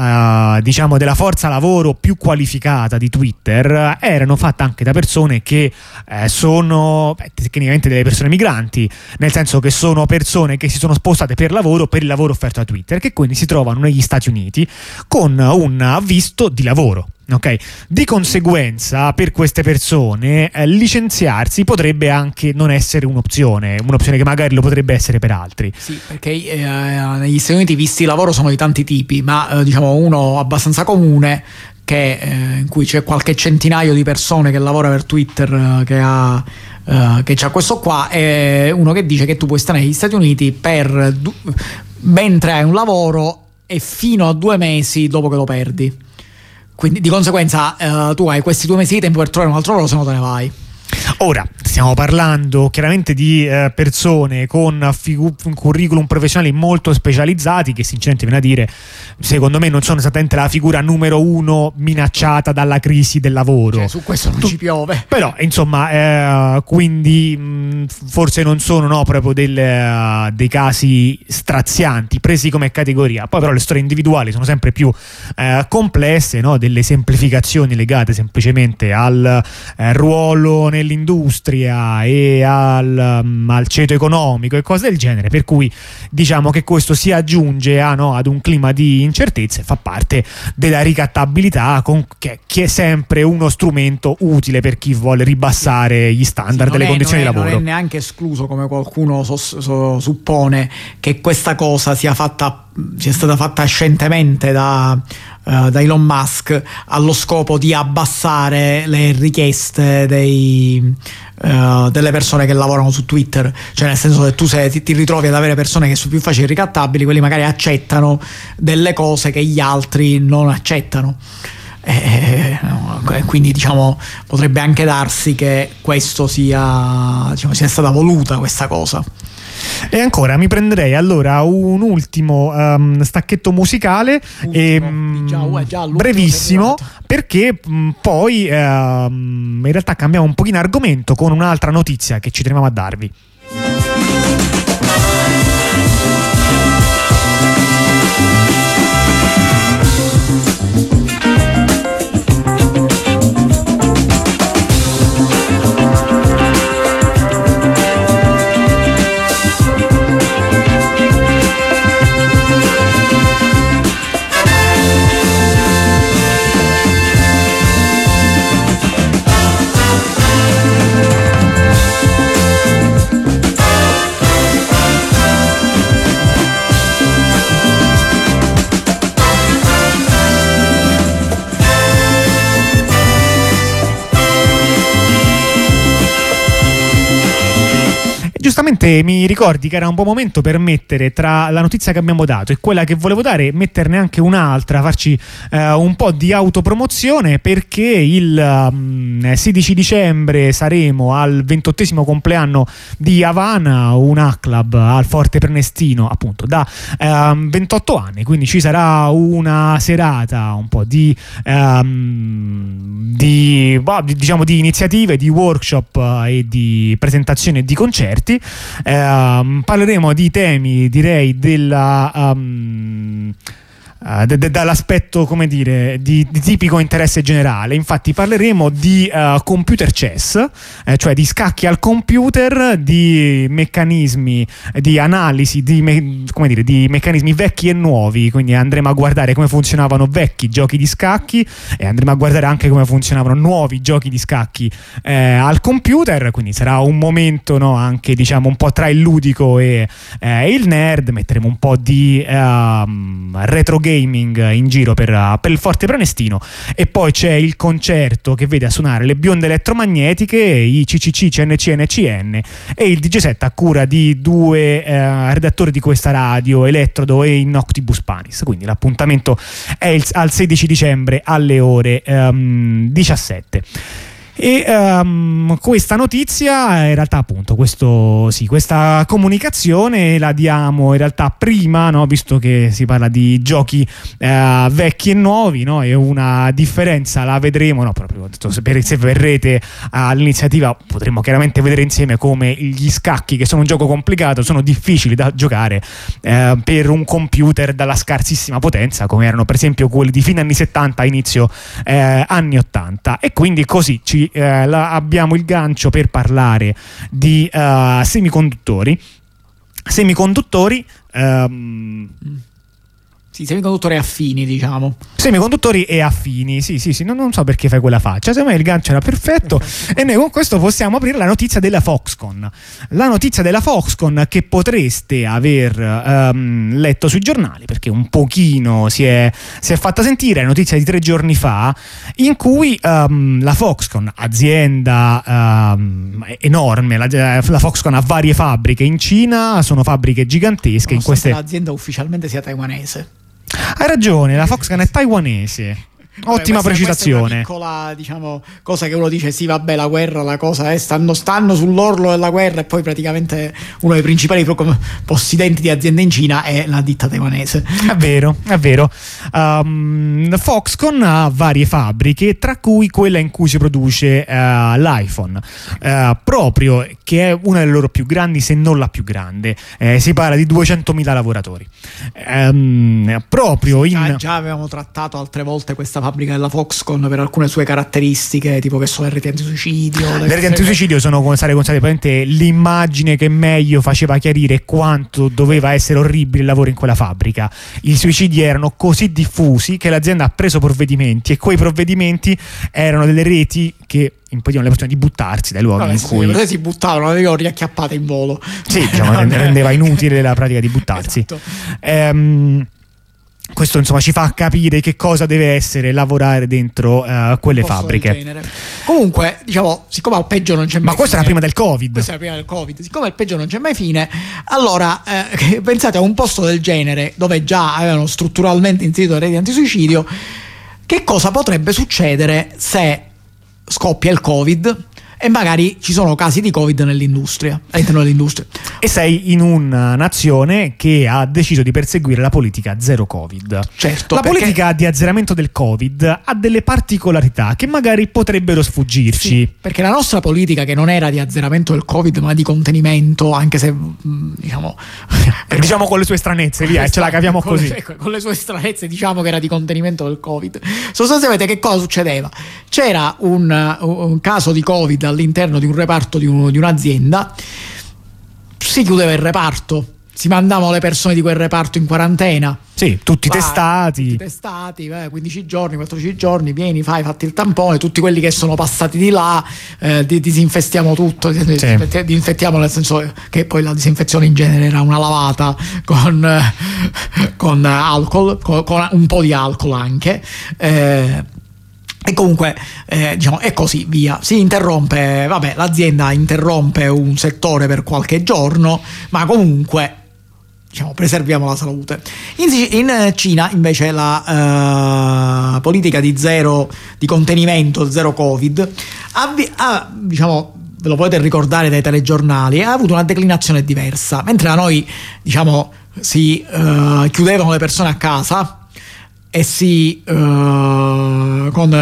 uh, diciamo della forza lavoro più qualificata di Twitter erano fatte anche da persone che eh, sono beh, tecnicamente delle persone migranti, nel senso che sono persone che si sono spostate per lavoro, per il lavoro offerto da Twitter, che quindi si trovano negli Stati Uniti con un visto di lavoro. Ok, di conseguenza per queste persone eh, licenziarsi potrebbe anche non essere un'opzione, un'opzione che magari lo potrebbe essere per altri. Sì, perché eh, negli Stati Uniti i visti di lavoro sono di tanti tipi, ma eh, diciamo uno abbastanza comune che, eh, in cui c'è qualche centinaio di persone che lavora per Twitter eh, che ha eh, che c'ha questo qua, è uno che dice che tu puoi stare negli Stati Uniti per du- mentre hai un lavoro e fino a due mesi dopo che lo perdi. Quindi di conseguenza uh, tu hai questi due mesi di tempo per trovare un altro lavoro, se no te ne vai. Ora, stiamo parlando chiaramente di eh, persone con figu- curriculum professionali molto specializzati che sinceramente viene a dire, secondo me non sono esattamente la figura numero uno minacciata dalla crisi del lavoro. Cioè, su questo non tu, ci piove. Però insomma, eh, quindi mh, forse non sono no, proprio del, uh, dei casi strazianti presi come categoria. Poi però le storie individuali sono sempre più eh, complesse, no? Delle semplificazioni legate semplicemente al eh, ruolo nell'industria e al, um, al ceto economico e cose del genere, per cui diciamo che questo si aggiunge a, no, ad un clima di incertezza e fa parte della ricattabilità, con, che, che è sempre uno strumento utile per chi vuole ribassare gli standard sì, delle è, condizioni è, di lavoro. Non è neanche escluso, come qualcuno so, so, suppone, che questa cosa sia fatta sia stata fatta scientemente da, uh, da Elon Musk allo scopo di abbassare le richieste dei, uh, delle persone che lavorano su Twitter, cioè nel senso che tu se ti, ti ritrovi ad avere persone che sono più facili ricattabili, quelli magari accettano delle cose che gli altri non accettano. Eh, quindi diciamo potrebbe anche darsi che questo sia, diciamo, sia stata voluta questa cosa. E ancora mi prenderei allora un ultimo um, stacchetto musicale ultimo, e, um, già, già brevissimo, perché um, poi uh, in realtà cambiamo un pochino argomento con un'altra notizia che ci tenevamo a darvi. Giustamente mi ricordi che era un buon momento per mettere tra la notizia che abbiamo dato e quella che volevo dare, metterne anche un'altra, farci eh, un po' di autopromozione, perché il um, sedici dicembre saremo al ventottesimo compleanno di Havana, un A-Club al Forte Prenestino, appunto da um, ventotto anni, quindi ci sarà una serata un po' di, um, di, bah, diciamo di iniziative, di workshop uh, e di presentazioni e di concerti. Eh, parleremo di temi, direi, della um, Uh, d- d- dall'aspetto, come dire, di, di tipico interesse generale. Infatti parleremo di uh, computer chess, eh, cioè di scacchi al computer, di meccanismi di analisi, di, me- come dire, di meccanismi vecchi e nuovi. Quindi andremo a guardare come funzionavano vecchi giochi di scacchi e andremo a guardare anche come funzionavano nuovi giochi di scacchi eh, al computer. Quindi sarà un momento, no, anche diciamo un po' tra il ludico e eh, il nerd. Metteremo un po' di uh, retro game gaming in giro per, per il Forte Prenestino, e poi c'è il concerto che vede a suonare le bionde elettromagnetiche, i C C C, C N C, N C N, e il D J set a cura di due eh, redattori di questa radio, Elettrodo e Innoctibus Panis. Quindi l'appuntamento è il, al sedici dicembre alle ore um, diciassette. E um, questa notizia, in realtà, appunto, questo, sì, questa comunicazione la diamo in realtà prima, no? Visto che si parla di giochi uh, vecchi e nuovi, no? E una differenza la vedremo, no? Proprio se, se verrete all'iniziativa potremo chiaramente vedere insieme come gli scacchi, che sono un gioco complicato, sono difficili da giocare uh, per un computer dalla scarsissima potenza, come erano per esempio quelli di fine anni settanta, inizio uh, anni ottanta. E quindi così ci Eh, la, abbiamo il gancio per parlare di uh, semiconduttori semiconduttori um, sì, semiconduttori affini, diciamo. Semiconduttori e affini, sì, sì, sì, non, non so perché fai quella faccia, secondo me il gancio era perfetto. E noi con questo possiamo aprire la notizia della Foxconn. La notizia della Foxconn che potreste aver um, letto sui giornali, perché un pochino si è, si è fatta sentire, è notizia di tre giorni fa, in cui um, la Foxconn, azienda um, enorme, la, la Foxconn ha varie fabbriche in Cina, sono fabbriche gigantesche. In queste... l'azienda ufficialmente sia taiwanese. Hai ragione, la Foxconn è taiwanese. Ottima Vabbè, questa, precisazione. Questa è una piccola, diciamo, cosa che uno dice: sì, vabbè, la guerra, la cosa è, stanno, stanno sull'orlo della guerra, e poi praticamente uno dei principali possidenti di aziende in Cina è la ditta taiwanese. È vero, è vero. Um, Foxconn ha varie fabbriche, tra cui quella in cui si produce uh, l'iPhone, uh, proprio, che è una delle loro più grandi, se non la più grande. Eh, si parla di duecentomila lavoratori. Um, proprio in... Già, già avevamo trattato altre volte questa fabbrica della Foxconn per alcune sue caratteristiche, tipo che sono le reti antisuicidio. Le reti antisuicidio sono sarei considerate l'immagine che meglio faceva chiarire quanto doveva essere orribile il lavoro in quella fabbrica. I suicidi erano così diffusi che l'azienda ha preso provvedimenti, e quei provvedimenti erano delle reti che impedivano alle persone di buttarsi dai luoghi. Vabbè, in cui le persone si buttavano, le avevano riacchiappate in volo. Sì, diciamo, rendeva inutile la pratica di buttarsi. Esatto. Ehm Questo insomma ci fa capire che cosa deve essere lavorare dentro uh, quelle fabbriche. Comunque, diciamo, siccome al peggio non c'è mai Ma questa fine, era prima del Covid. Questa era prima del Covid. Siccome al peggio non c'è mai fine, allora eh, pensate a un posto del genere dove già avevano strutturalmente inserito le reti antisuicidio, che cosa potrebbe succedere se scoppia il Covid e magari ci sono casi di Covid nell'industria, all'interno dell'industria. E sei in una nazione che ha deciso di perseguire la politica zero Covid. Certo, la perché... politica di azzeramento del Covid ha delle particolarità che magari potrebbero sfuggirci. Sì, perché la nostra politica, che non era di azzeramento del Covid ma di contenimento, anche se diciamo diciamo con le sue stranezze, via, e ce la capiamo con così. Le, con le sue stranezze, diciamo che era di contenimento del Covid. Sostanzialmente che cosa succedeva? C'era un, un caso di Covid all'interno di un reparto di, un, di un'azienda, si chiudeva il reparto, si mandavano le persone di quel reparto in quarantena. Sì, tutti Vai, testati. Tutti testati, eh, quindici giorni, quattordici giorni, vieni, fai, fatti il tampone, tutti quelli che sono passati di là, eh, disinfestiamo tutto, sì. disinfettiamo nel senso che poi la disinfezione in genere era una lavata con, eh, con alcol, con, con un po' di alcol anche. Eh, E comunque eh, diciamo è così via, si interrompe, vabbè, l'azienda interrompe un settore per qualche giorno, ma comunque diciamo preserviamo la salute. In, in Cina invece la uh, politica di zero, di contenimento, zero Covid ha, ha diciamo, ve lo potete ricordare dai telegiornali, ha avuto una declinazione diversa. Mentre da noi diciamo si uh, chiudevano le persone a casa e si uh, con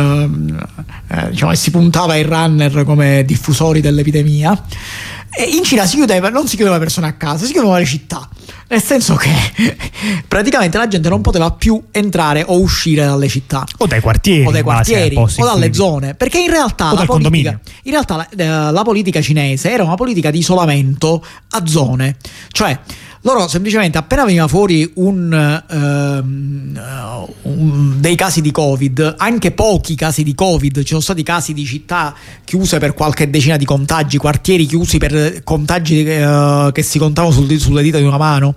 uh, diciamo, e si puntava ai runner come diffusori dell'epidemia, e in Cina si chiudeva, non si chiudeva le persone a casa, si chiudevano le città, nel senso che praticamente la gente non poteva più entrare o uscire dalle città o dai quartieri o dai quartieri o dalle zone, perché in realtà la politica, in realtà la, la politica cinese era una politica di isolamento a zone, cioè loro semplicemente appena veniva fuori un, um, un dei casi di Covid, anche pochi casi di Covid, ci sono stati casi di città chiuse per qualche decina di contagi, quartieri chiusi per contagi uh, che si contavano sul, sulle dita di una mano.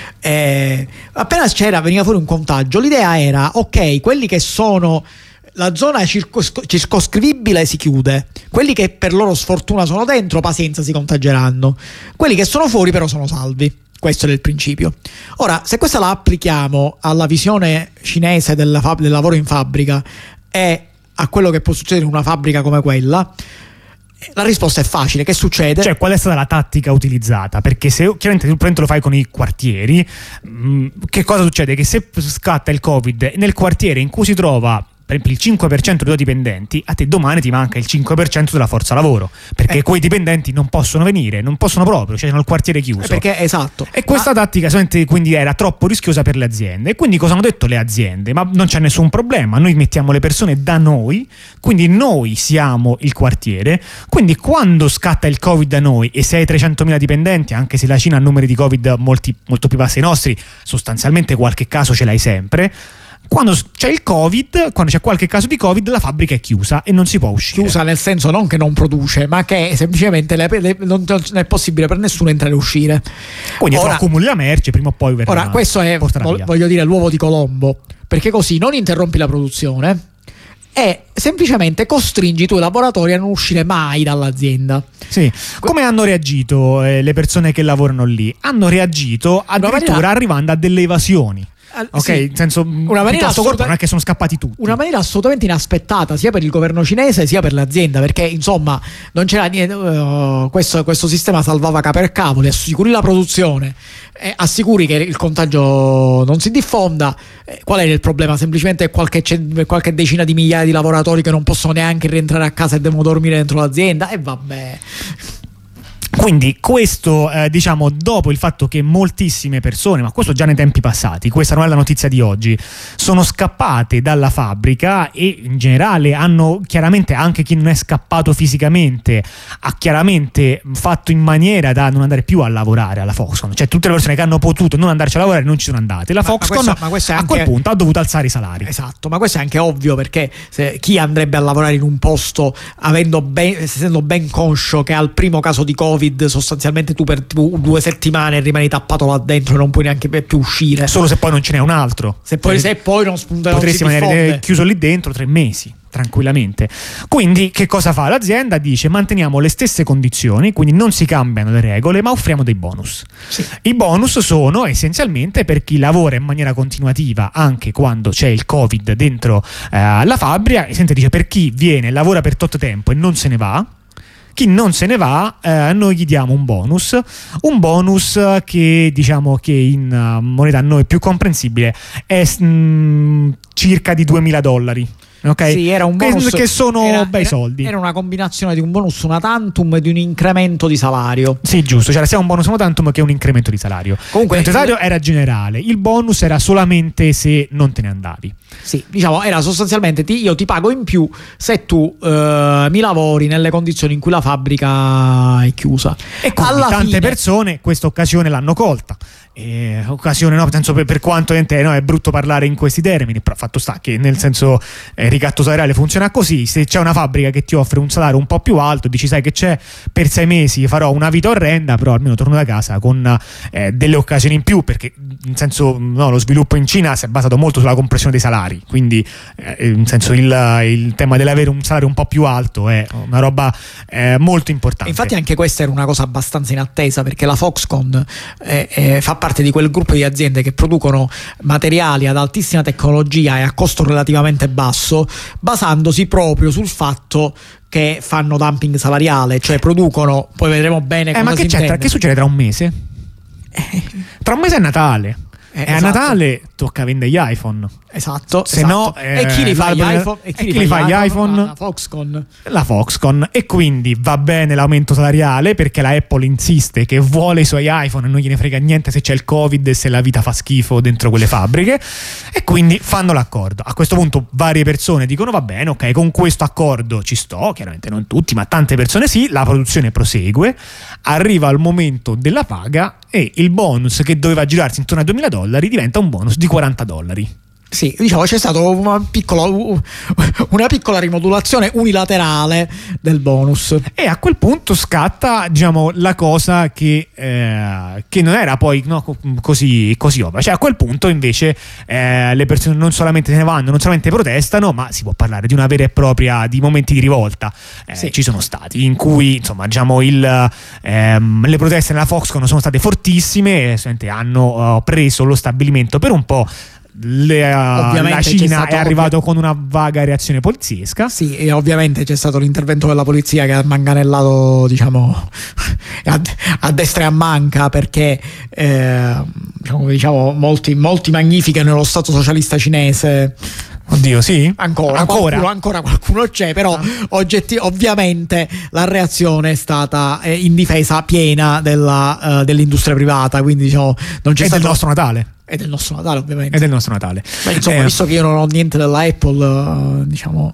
Eh, appena c'era veniva fuori un contagio, l'idea era ok, quelli che sono la zona circos- circoscrivibile si chiude, quelli che per loro sfortuna sono dentro, pazienza, si contageranno, quelli che sono fuori però sono salvi. Questo era il principio. Ora, se questa la applichiamo alla visione cinese della fab- del lavoro in fabbrica e a quello che può succedere in una fabbrica come quella, la risposta è facile. Che succede? Cioè, qual è stata la tattica utilizzata? Perché se chiaramente tu lo fai con i quartieri, mh, che cosa succede? Che se scatta il Covid nel quartiere in cui si trova per esempio il cinque per cento dei tuoi dipendenti, a te domani ti manca il cinque per cento della forza lavoro, perché eh. quei dipendenti non possono venire, non possono proprio, cioè hanno il quartiere chiuso. Eh perché esatto. E questa ma... tattica quindi era troppo rischiosa per le aziende, e quindi cosa hanno detto le aziende? Ma non c'è nessun problema, noi mettiamo le persone da noi, quindi noi siamo il quartiere, quindi quando scatta il Covid da noi e se hai trecentomila dipendenti, anche se la Cina ha numeri di Covid molti, molto più bassi dei nostri, sostanzialmente qualche caso ce l'hai sempre. Quando c'è il Covid, quando c'è qualche caso di Covid, la fabbrica è chiusa e non si può uscire. Chiusa nel senso non che non produce, ma che semplicemente le, le, non è possibile per nessuno entrare e uscire. Quindi ora, tu accumuli la merce, prima o poi verrà. Ora, questo è, vo- voglio dire, l'uovo di Colombo, perché così non interrompi la produzione e semplicemente costringi i tuoi lavoratori a non uscire mai dall'azienda. Sì. Come hanno reagito eh, le persone che lavorano lì? Hanno reagito addirittura maniera... arrivando a delle evasioni. Ok, sì, in senso una maniera corto, non è che sono scappati tutti. Una maniera assolutamente inaspettata sia per il governo cinese sia per l'azienda, perché insomma non c'era niente, uh, questo, questo sistema salvava capo per cavoli, assicuri la produzione, eh, assicuri che il contagio non si diffonda. Eh, qual è il problema? Semplicemente qualche, qualche decina di migliaia di lavoratori che non possono neanche rientrare a casa e devono dormire dentro l'azienda, e vabbè. Quindi questo, eh, diciamo, dopo il fatto che moltissime persone, ma questo già nei tempi passati, questa non è la notizia di oggi, sono scappate dalla fabbrica, e in generale hanno chiaramente, anche chi non è scappato fisicamente, ha chiaramente fatto in maniera da non andare più a lavorare alla Foxconn, cioè tutte le persone che hanno potuto non andarci a lavorare non ci sono andate. La Foxconn ma, ma questo, ma questo a anche... quel punto ha dovuto alzare i salari. Esatto, ma questo è anche ovvio, perché se chi andrebbe a lavorare in un posto avendo ben, essendo ben conscio che al primo caso di Covid sostanzialmente tu per due settimane rimani tappato là dentro e non puoi neanche più uscire, solo se poi non ce n'è un altro, se poi, se poi non spunta, potresti non si rimanere diffonde. Chiuso lì dentro tre mesi tranquillamente. Quindi che cosa fa l'azienda? Dice: manteniamo le stesse condizioni, quindi non si cambiano le regole, ma offriamo dei bonus. Sì. I bonus sono essenzialmente per chi lavora in maniera continuativa anche quando c'è il Covid dentro eh, la fabbrica. Essenzialmente dice: per chi viene, lavora per tot tempo e non se ne va, chi non se ne va, eh, noi gli diamo un bonus, un bonus che diciamo che in uh, moneta a noi più comprensibile è mh, circa di duemila dollari. Okay? Sì, era un bonus che, che sono era, bei era, soldi. Era una combinazione di un bonus una tantum e di un incremento di salario. Sì, giusto, c'era sia un bonus una tantum che un incremento di salario. Comunque il salario era generale, il bonus era solamente se non te ne andavi. Sì, diciamo, era sostanzialmente ti, io ti pago in più se tu eh, mi lavori nelle condizioni in cui la fabbrica è chiusa. E alla tante fine... persone questa occasione l'hanno colta. Eh, occasione no, penso per, per quanto no, è brutto parlare in questi termini, però fatto sta che nel senso eh, ricatto salariale funziona così. Se c'è una fabbrica che ti offre un salario un po' più alto, dici: sai che c'è, per sei mesi farò una vita orrenda, però almeno torno da casa con eh, delle occasioni in più, perché nel senso no, lo sviluppo in Cina si è basato molto sulla compressione dei salari, quindi eh, nel senso il, il tema dell'avere un salario un po' più alto è una roba eh, molto importante. Infatti anche questa era una cosa abbastanza in attesa, perché la Foxconn eh, eh, fa parte di quel gruppo di aziende che producono materiali ad altissima tecnologia e a costo relativamente basso, basandosi proprio sul fatto che fanno dumping salariale, cioè producono, poi vedremo bene eh, cosa ma che si c'è, intende. che succede tra un mese? Tra un mese è Natale. Eh, e esatto. a Natale tocca vendere gli iPhone. Esatto, se esatto. no eh, e chi li fa gli l'albero- iPhone? E chi, e li chi li fa gli iPhone? La Foxconn. La Foxconn. E quindi va bene l'aumento salariale, perché la Apple insiste che vuole i suoi iPhone e non gliene frega niente se c'è il Covid e se la vita fa schifo dentro quelle fabbriche, e quindi fanno l'accordo. A questo punto varie persone dicono: va bene, ok, con questo accordo ci sto, chiaramente non tutti, ma tante persone sì, la produzione prosegue, arriva il momento della paga e il bonus che doveva girarsi intorno a duemila dollari diventa un bonus di quaranta dollari. Sì, diciamo c'è stata una piccola, una piccola rimodulazione unilaterale del bonus. E a quel punto scatta, diciamo, la cosa che, eh, che non era poi no, così, così ovvia. Cioè a quel punto invece eh, le persone non solamente se ne vanno, non solamente protestano, ma si può parlare di una vera e propria, di momenti di rivolta. Eh, sì. Ci sono stati in cui insomma diciamo il, ehm, le proteste nella Foxconn sono state fortissime e hanno uh, preso lo stabilimento per un po'. Le, uh, la Cina è arrivato ovvi- con una vaga reazione poliziesca. Sì, e ovviamente c'è stato l'intervento della polizia che ha manganellato, diciamo, a, a destra e a manca, perché eh, diciamo, diciamo molti, molti magnificano lo Stato socialista cinese. Oddio, sì? Ancora, ancora? Qualcuno, ancora qualcuno c'è, però ah. oggetti, ovviamente la reazione è stata eh, in difesa piena della, uh, dell'industria privata, quindi diciamo non c'è e stato del nostro Natale. E del nostro Natale, ovviamente. E del nostro Natale. Beh, insomma, eh, visto che io non ho niente della Apple, uh, diciamo,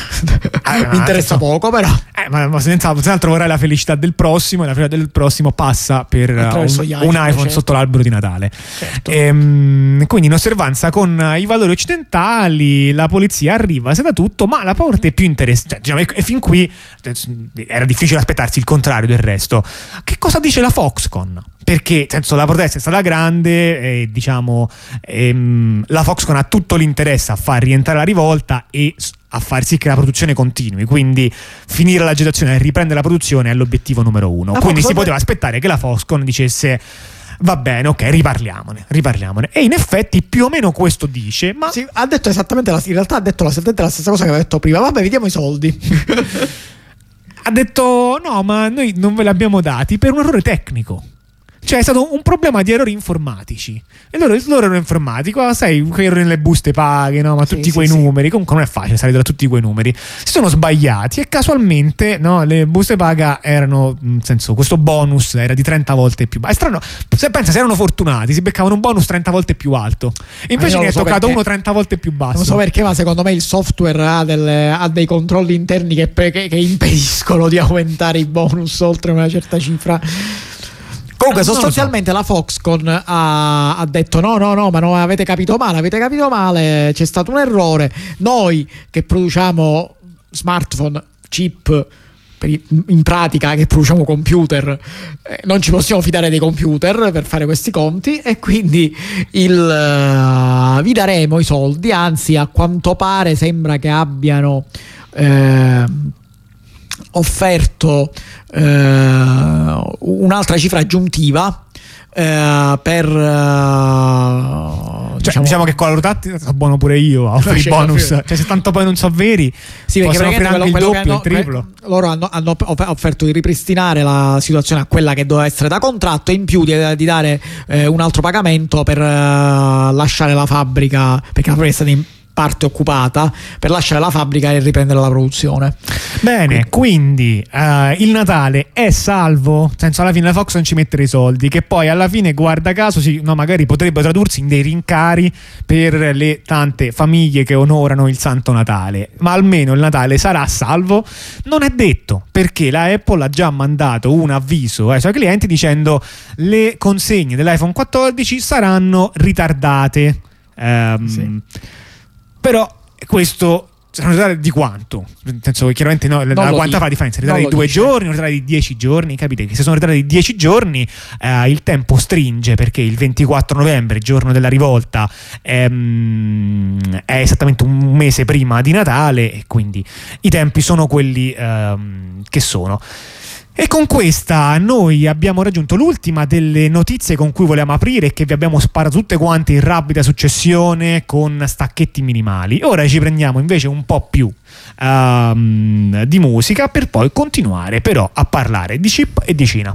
eh, mi interessa so. poco, però. Eh, ma, ma senza altro vorrai la felicità del prossimo, e la felicità del prossimo passa per uh, un, iPhone, un iPhone certo. sotto l'albero di Natale. Certo. Ehm, quindi in osservanza con i valori occidentali, la polizia arriva, si da tutto, ma la parte più interessante, cioè, diciamo, e fin qui era difficile aspettarsi il contrario del resto. Che cosa dice la Foxconn? Perché senso, la protesta è stata grande e diciamo ehm, la Foxconn ha tutto l'interesse a far rientrare la rivolta e a far sì che la produzione continui, quindi finire l'agitazione e riprendere la produzione è l'obiettivo numero uno. La quindi Foxconn... si poteva aspettare che la Foxconn dicesse: va bene, ok, riparliamone, riparliamone. E in effetti più o meno questo dice, ma sì, ha detto esattamente la, in realtà ha detto la, la stessa cosa che aveva detto prima. Vabbè, vediamo i soldi. Ha detto: no, ma noi non ve li abbiamo dati per un errore tecnico. Cioè è stato un problema di errori informatici. E loro, loro erano informatici, sai, quei errori nelle buste paghe, no? Ma sì, tutti sì, quei sì. numeri. Comunque non è facile salire da tutti quei numeri. Si sono sbagliati e casualmente, no, le buste paga erano, nel senso, questo bonus era di trenta volte più basso. È strano, se pensa, se erano fortunati, si beccavano un bonus trenta volte più alto. E invece ne è so toccato perché, uno trenta volte più basso. Non so perché, ma secondo me il software ha, delle, ha dei controlli interni che, che, che impediscono di aumentare i bonus oltre una certa cifra. Comunque sostanzialmente so. La Foxconn ha, ha detto no no no ma non avete capito male, avete capito male, c'è stato un errore, noi che produciamo smartphone, chip in pratica che produciamo computer, eh, non ci possiamo fidare dei computer per fare questi conti, e quindi il, uh, vi daremo i soldi, anzi a quanto pare sembra che abbiano eh, offerto eh, un'altra cifra aggiuntiva eh, per uh, Cioè, diciamo, diciamo che con la rotattica sono buono pure io a offrire i bonus, cioè se tanto poi non so veri, sì, perché possono offrire anche il doppio, hanno, il triplo. Loro hanno, hanno offerto di ripristinare la situazione a quella che doveva essere da contratto, e in più di, di dare eh, un altro pagamento per uh, lasciare la fabbrica, perché la fabbrica è stata in parte occupata, per lasciare la fabbrica e riprendere la produzione. Bene, quindi uh, il Natale è salvo, nel senso alla fine la Fox non ci mette i soldi, che poi alla fine guarda caso si, no, magari potrebbe tradursi in dei rincari per le tante famiglie che onorano il Santo Natale, ma almeno il Natale sarà salvo? Non è detto, perché la Apple ha già mandato un avviso ai suoi clienti dicendo le consegne dell'iPhone quattordici saranno ritardate. Um, sì. Però questo saranno ritardate di quanto? Nel senso che chiaramente no, la, quanta dice. fa la differenza? Ritardate di due dice. giorni, ritardate di dieci giorni, capite? Che se sono ritardati di dieci giorni eh, il tempo stringe, perché il ventiquattro novembre, giorno della rivolta, ehm, è esattamente un mese prima di Natale, e quindi i tempi sono quelli ehm, che sono. E con questa noi abbiamo raggiunto l'ultima delle notizie con cui volevamo aprire e che vi abbiamo sparato tutte quante in rapida successione con stacchetti minimali. Ora ci prendiamo invece un po' più um, di musica, per poi continuare però a parlare di chip e di Cina.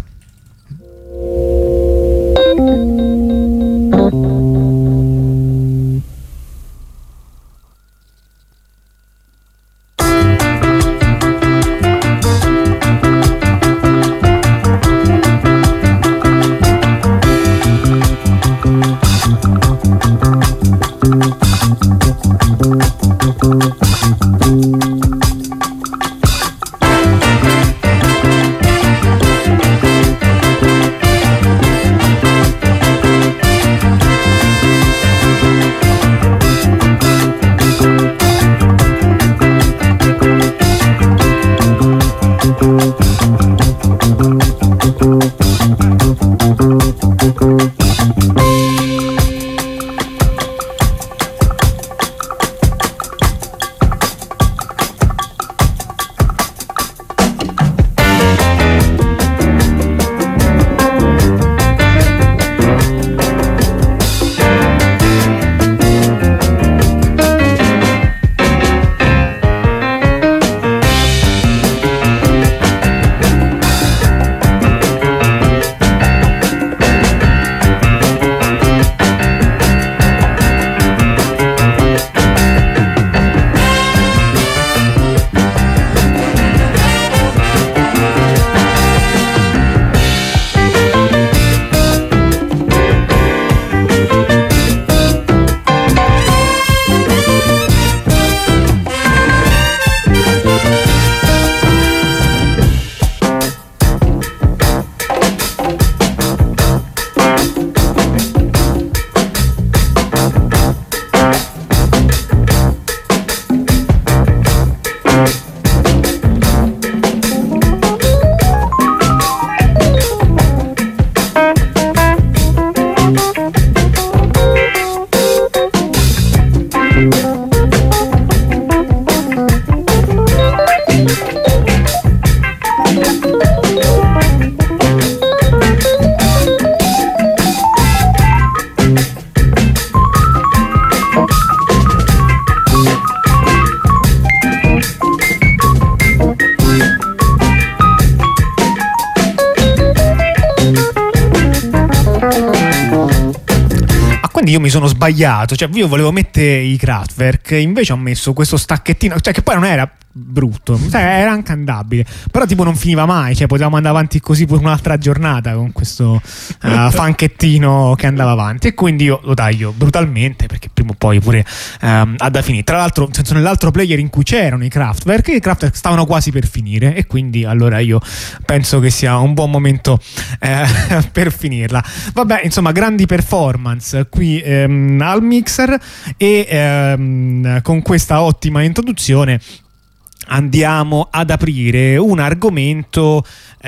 Io mi sono sbagliato, cioè io volevo mettere i Kraftwerk, invece ho messo questo stacchettino, cioè che poi non era brutto, cioè era anche andabile, però tipo non finiva mai, cioè potevamo andare avanti così per un'altra giornata con questo uh, fanchettino che andava avanti, e quindi io lo taglio brutalmente perché prima o poi pure um, ha da finire. Tra l'altro, nel senso, nell'altro player in cui c'erano i Kraftwerk, i Kraftwerk stavano quasi per finire, e quindi allora io penso che sia un buon momento eh, per finirla. Vabbè, insomma, grandi performance qui ehm, al mixer, e ehm, con questa ottima introduzione andiamo ad aprire un argomento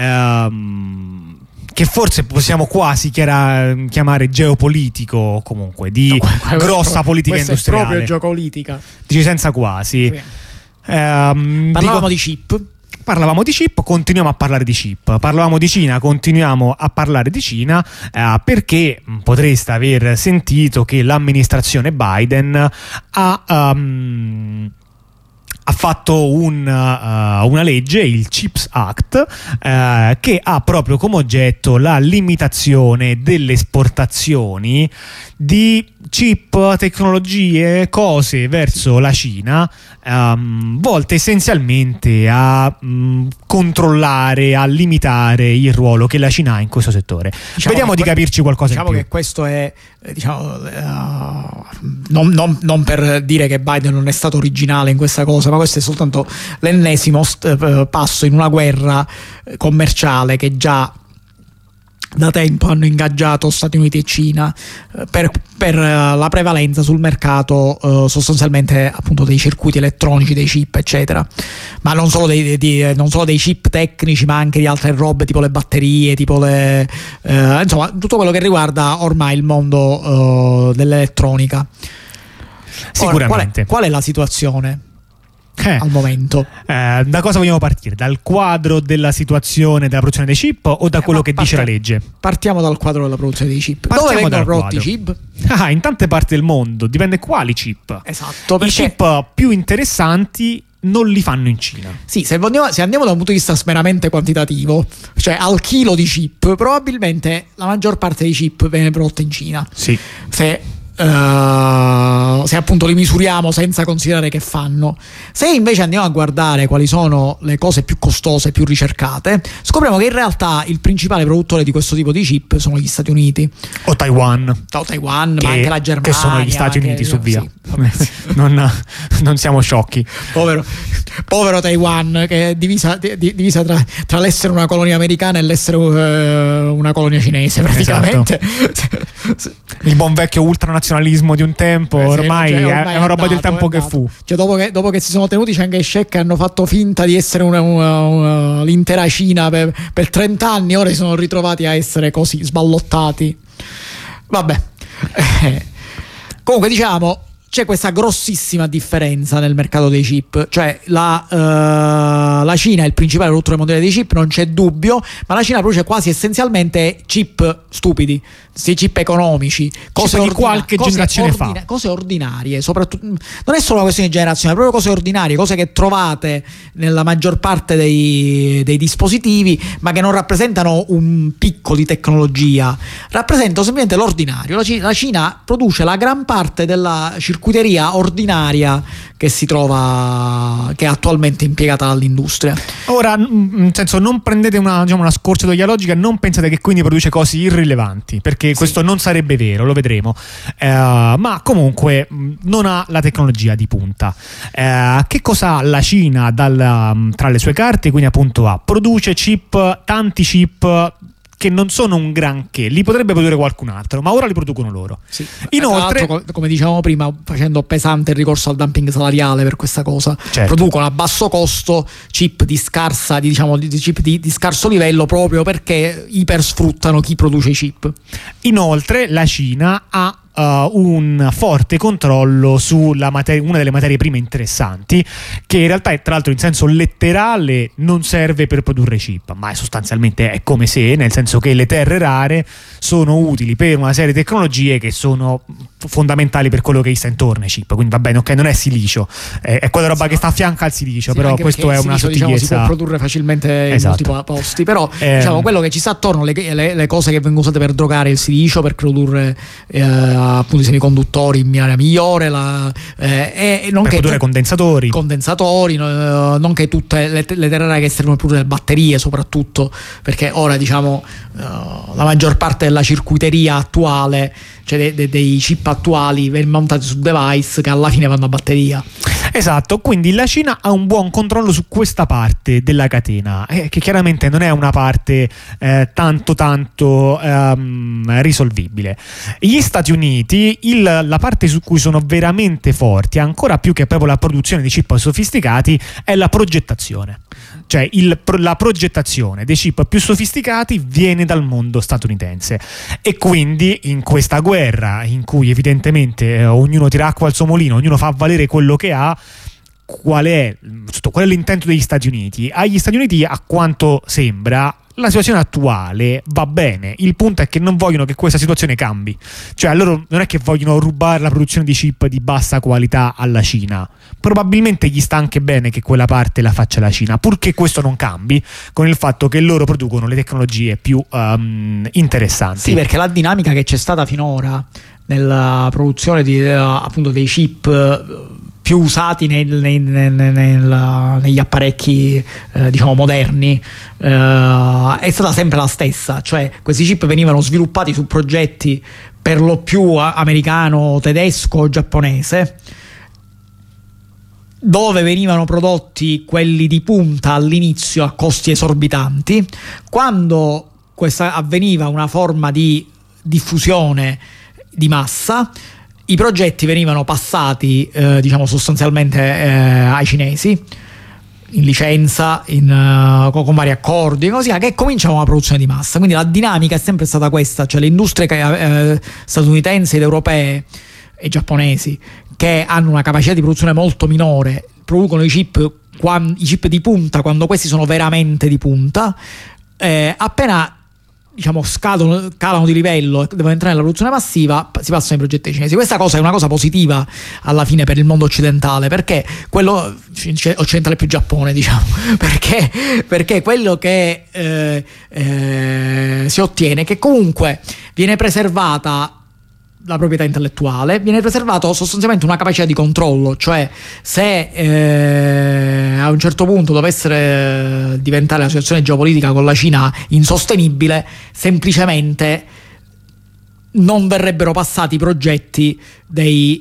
ehm, che forse possiamo quasi chiara, chiamare geopolitico, comunque di no, grossa politica industriale. È proprio geopolitica. Dici senza quasi. Sì. Ehm, Parlavamo dico, di chip. Parlavamo di chip, continuiamo a parlare di chip. Parlavamo di Cina, continuiamo a parlare di Cina eh, perché potreste aver sentito che l'amministrazione Biden ha... Um, ha fatto un, uh, una legge, il CHIPS Act, uh, che ha proprio come oggetto la limitazione delle esportazioni di chip, tecnologie, cose verso la Cina, um, volte essenzialmente a um, controllare, a limitare il ruolo che la Cina ha in questo settore. Diciamo Vediamo di que- capirci qualcosa diciamo in più. Diciamo che questo è, diciamo, uh, non, non, non per dire che Biden non è stato originale in questa cosa, ma questo è soltanto l'ennesimo st- passo in una guerra commerciale che già da tempo hanno ingaggiato Stati Uniti e Cina per, per la prevalenza sul mercato uh, sostanzialmente appunto dei circuiti elettronici, dei chip eccetera, ma non solo dei, di, non solo dei chip tecnici, ma anche di altre robe tipo le batterie, tipo le uh, insomma tutto quello che riguarda ormai il mondo uh, dell'elettronica. Sicuramente. Ora, qual, è, qual è la situazione? Eh, al momento eh, da cosa vogliamo partire? Dal quadro della situazione della produzione dei chip o da quello eh, che dice la legge? Partiamo dal quadro della produzione dei chip. Partiamo Dove vengono prodotti i chip? Ah, in tante parti del mondo, dipende quali chip. Esatto, perché i chip più interessanti non li fanno in Cina. Sì, se andiamo, se andiamo da un punto di vista meramente quantitativo, cioè al chilo di chip, probabilmente la maggior parte dei chip viene prodotta in Cina. Sì. Se Uh, se appunto li misuriamo senza considerare che fanno. Se invece andiamo a guardare quali sono le cose più costose, più ricercate, scopriamo che in realtà il principale produttore di questo tipo di chip sono gli Stati Uniti o Taiwan, o Taiwan che, ma anche la Germania, che sono gli Stati Uniti che, su via. Sì, non, non siamo sciocchi. Povero, povero Taiwan, che è divisa, di, divisa tra, tra l'essere una colonia americana e l'essere uh, una colonia cinese praticamente. Esatto. Il buon vecchio ultranazionalismo di un tempo, eh, ormai, cioè, ormai è una roba andato, del tempo che fu. Cioè, dopo che, dopo che si sono tenuti Chiang Kai-shek e hanno fatto finta di essere una, una, una, l'intera Cina per, per trenta anni, ora si sono ritrovati a essere così sballottati. Vabbè. Eh, comunque, diciamo, c'è questa grossissima differenza nel mercato dei chip, cioè la, uh, la Cina è il principale produttore mondiale dei chip, non c'è dubbio, ma la Cina produce quasi essenzialmente chip stupidi, questi chip economici, cose di qualche cose generazione ordina- fa, cose ordinarie, soprattutto non è solo una questione di generazione, proprio cose ordinarie, cose che trovate nella maggior parte dei, dei dispositivi, ma che non rappresentano un picco di tecnologia, rappresentano semplicemente l'ordinario. La Cina, la Cina produce la gran parte della circuiteria ordinaria che si trova, che è attualmente impiegata dall'industria. Ora, nel senso, non prendete una, diciamo, una scorciatoia logica, non pensate che quindi produce cose irrilevanti, perché sì, questo non sarebbe vero, lo vedremo, eh, ma comunque non ha la tecnologia di punta. Eh, che cosa ha la Cina dal, tra le sue carte? Quindi appunto ha, produce chip, tanti chip che non sono un granché, li potrebbe produrre qualcun altro, ma ora li producono loro. Sì. Inoltre, come dicevamo prima, facendo pesante il ricorso al dumping salariale per questa cosa, certo, producono a basso costo chip di scarsa, di, diciamo, di, chip di, di scarso livello, proprio perché ipersfruttano chi produce i chip. Inoltre la Cina ha Uh, un forte controllo sulla materia, una delle materie prime interessanti, che in realtà è, tra l'altro, in senso letterale non serve per produrre chip, ma è sostanzialmente è come se, nel senso che le terre rare sono utili per una serie di tecnologie che sono fondamentali per quello che sta intorno ai chip. Quindi va bene, ok, non è silicio, è, è quella roba sì, che sta a fianco al silicio, sì, però questo è una sottigliezza, diciamo, si può produrre facilmente, esatto, in molti posti, però eh, diciamo quello che ci sta attorno, le, le, le cose che vengono usate per drogare il silicio, per produrre eh, appunto i semiconduttori in maniera migliore, la, eh, e non per che produrre tu, condensatori condensatori no, non che tutte le, le terre rare che servono per produrre batterie, soprattutto perché ora, diciamo, uh, la maggior parte della circuiteria attuale, cioè de, de, dei chip attuali, vengono montati su device che alla fine vanno a batteria. Esatto, quindi la Cina ha un buon controllo su questa parte della catena, eh, che chiaramente non è una parte eh, tanto tanto ehm, risolvibile. Gli Stati Uniti, il, la parte su cui sono veramente forti, ancora più che proprio la produzione di chip sofisticati, è la progettazione. Cioè il, la progettazione dei chip più sofisticati viene dal mondo statunitense, e quindi in questa guerra in cui evidentemente eh, ognuno tira acqua al suo mulino, ognuno fa valere quello che ha, qual è, qual è l'intento degli Stati Uniti? Agli Stati Uniti, a quanto sembra, la situazione attuale va bene. Il punto è che non vogliono che questa situazione cambi. Cioè loro non è che vogliono rubare la produzione di chip di bassa qualità alla Cina. Probabilmente gli sta anche bene che quella parte la faccia la Cina, purché questo non cambi con il fatto che loro producono le tecnologie più um, interessanti. Sì, perché la dinamica che c'è stata finora nella produzione di, uh, appunto dei chip uh, più usati nei, nei, nei, nel, negli apparecchi eh, diciamo moderni eh, è stata sempre la stessa. Cioè questi chip venivano sviluppati su progetti per lo più americano, tedesco, giapponese, dove venivano prodotti quelli di punta all'inizio a costi esorbitanti. Quando questa avveniva una forma di diffusione di massa, i progetti venivano passati eh, diciamo sostanzialmente eh, ai cinesi in licenza, in, uh, con, con vari accordi, così che cominciano una produzione di massa. Quindi la dinamica è sempre stata questa, cioè le industrie eh, statunitensi ed europee e giapponesi, che hanno una capacità di produzione molto minore, producono i chip, quando, i chip di punta quando questi sono veramente di punta. Eh, appena diciamo scadono, calano di livello e devono entrare nella produzione massiva, si passano ai progetti cinesi. Questa cosa è una cosa positiva alla fine per il mondo occidentale, perché quello occidentale più Giappone, diciamo, perché, perché quello che eh, eh, si ottiene è che comunque viene preservata la proprietà intellettuale, viene preservato sostanzialmente una capacità di controllo. Cioè se eh, a un certo punto dovesse diventare la situazione geopolitica con la Cina insostenibile, semplicemente non verrebbero passati i progetti dei,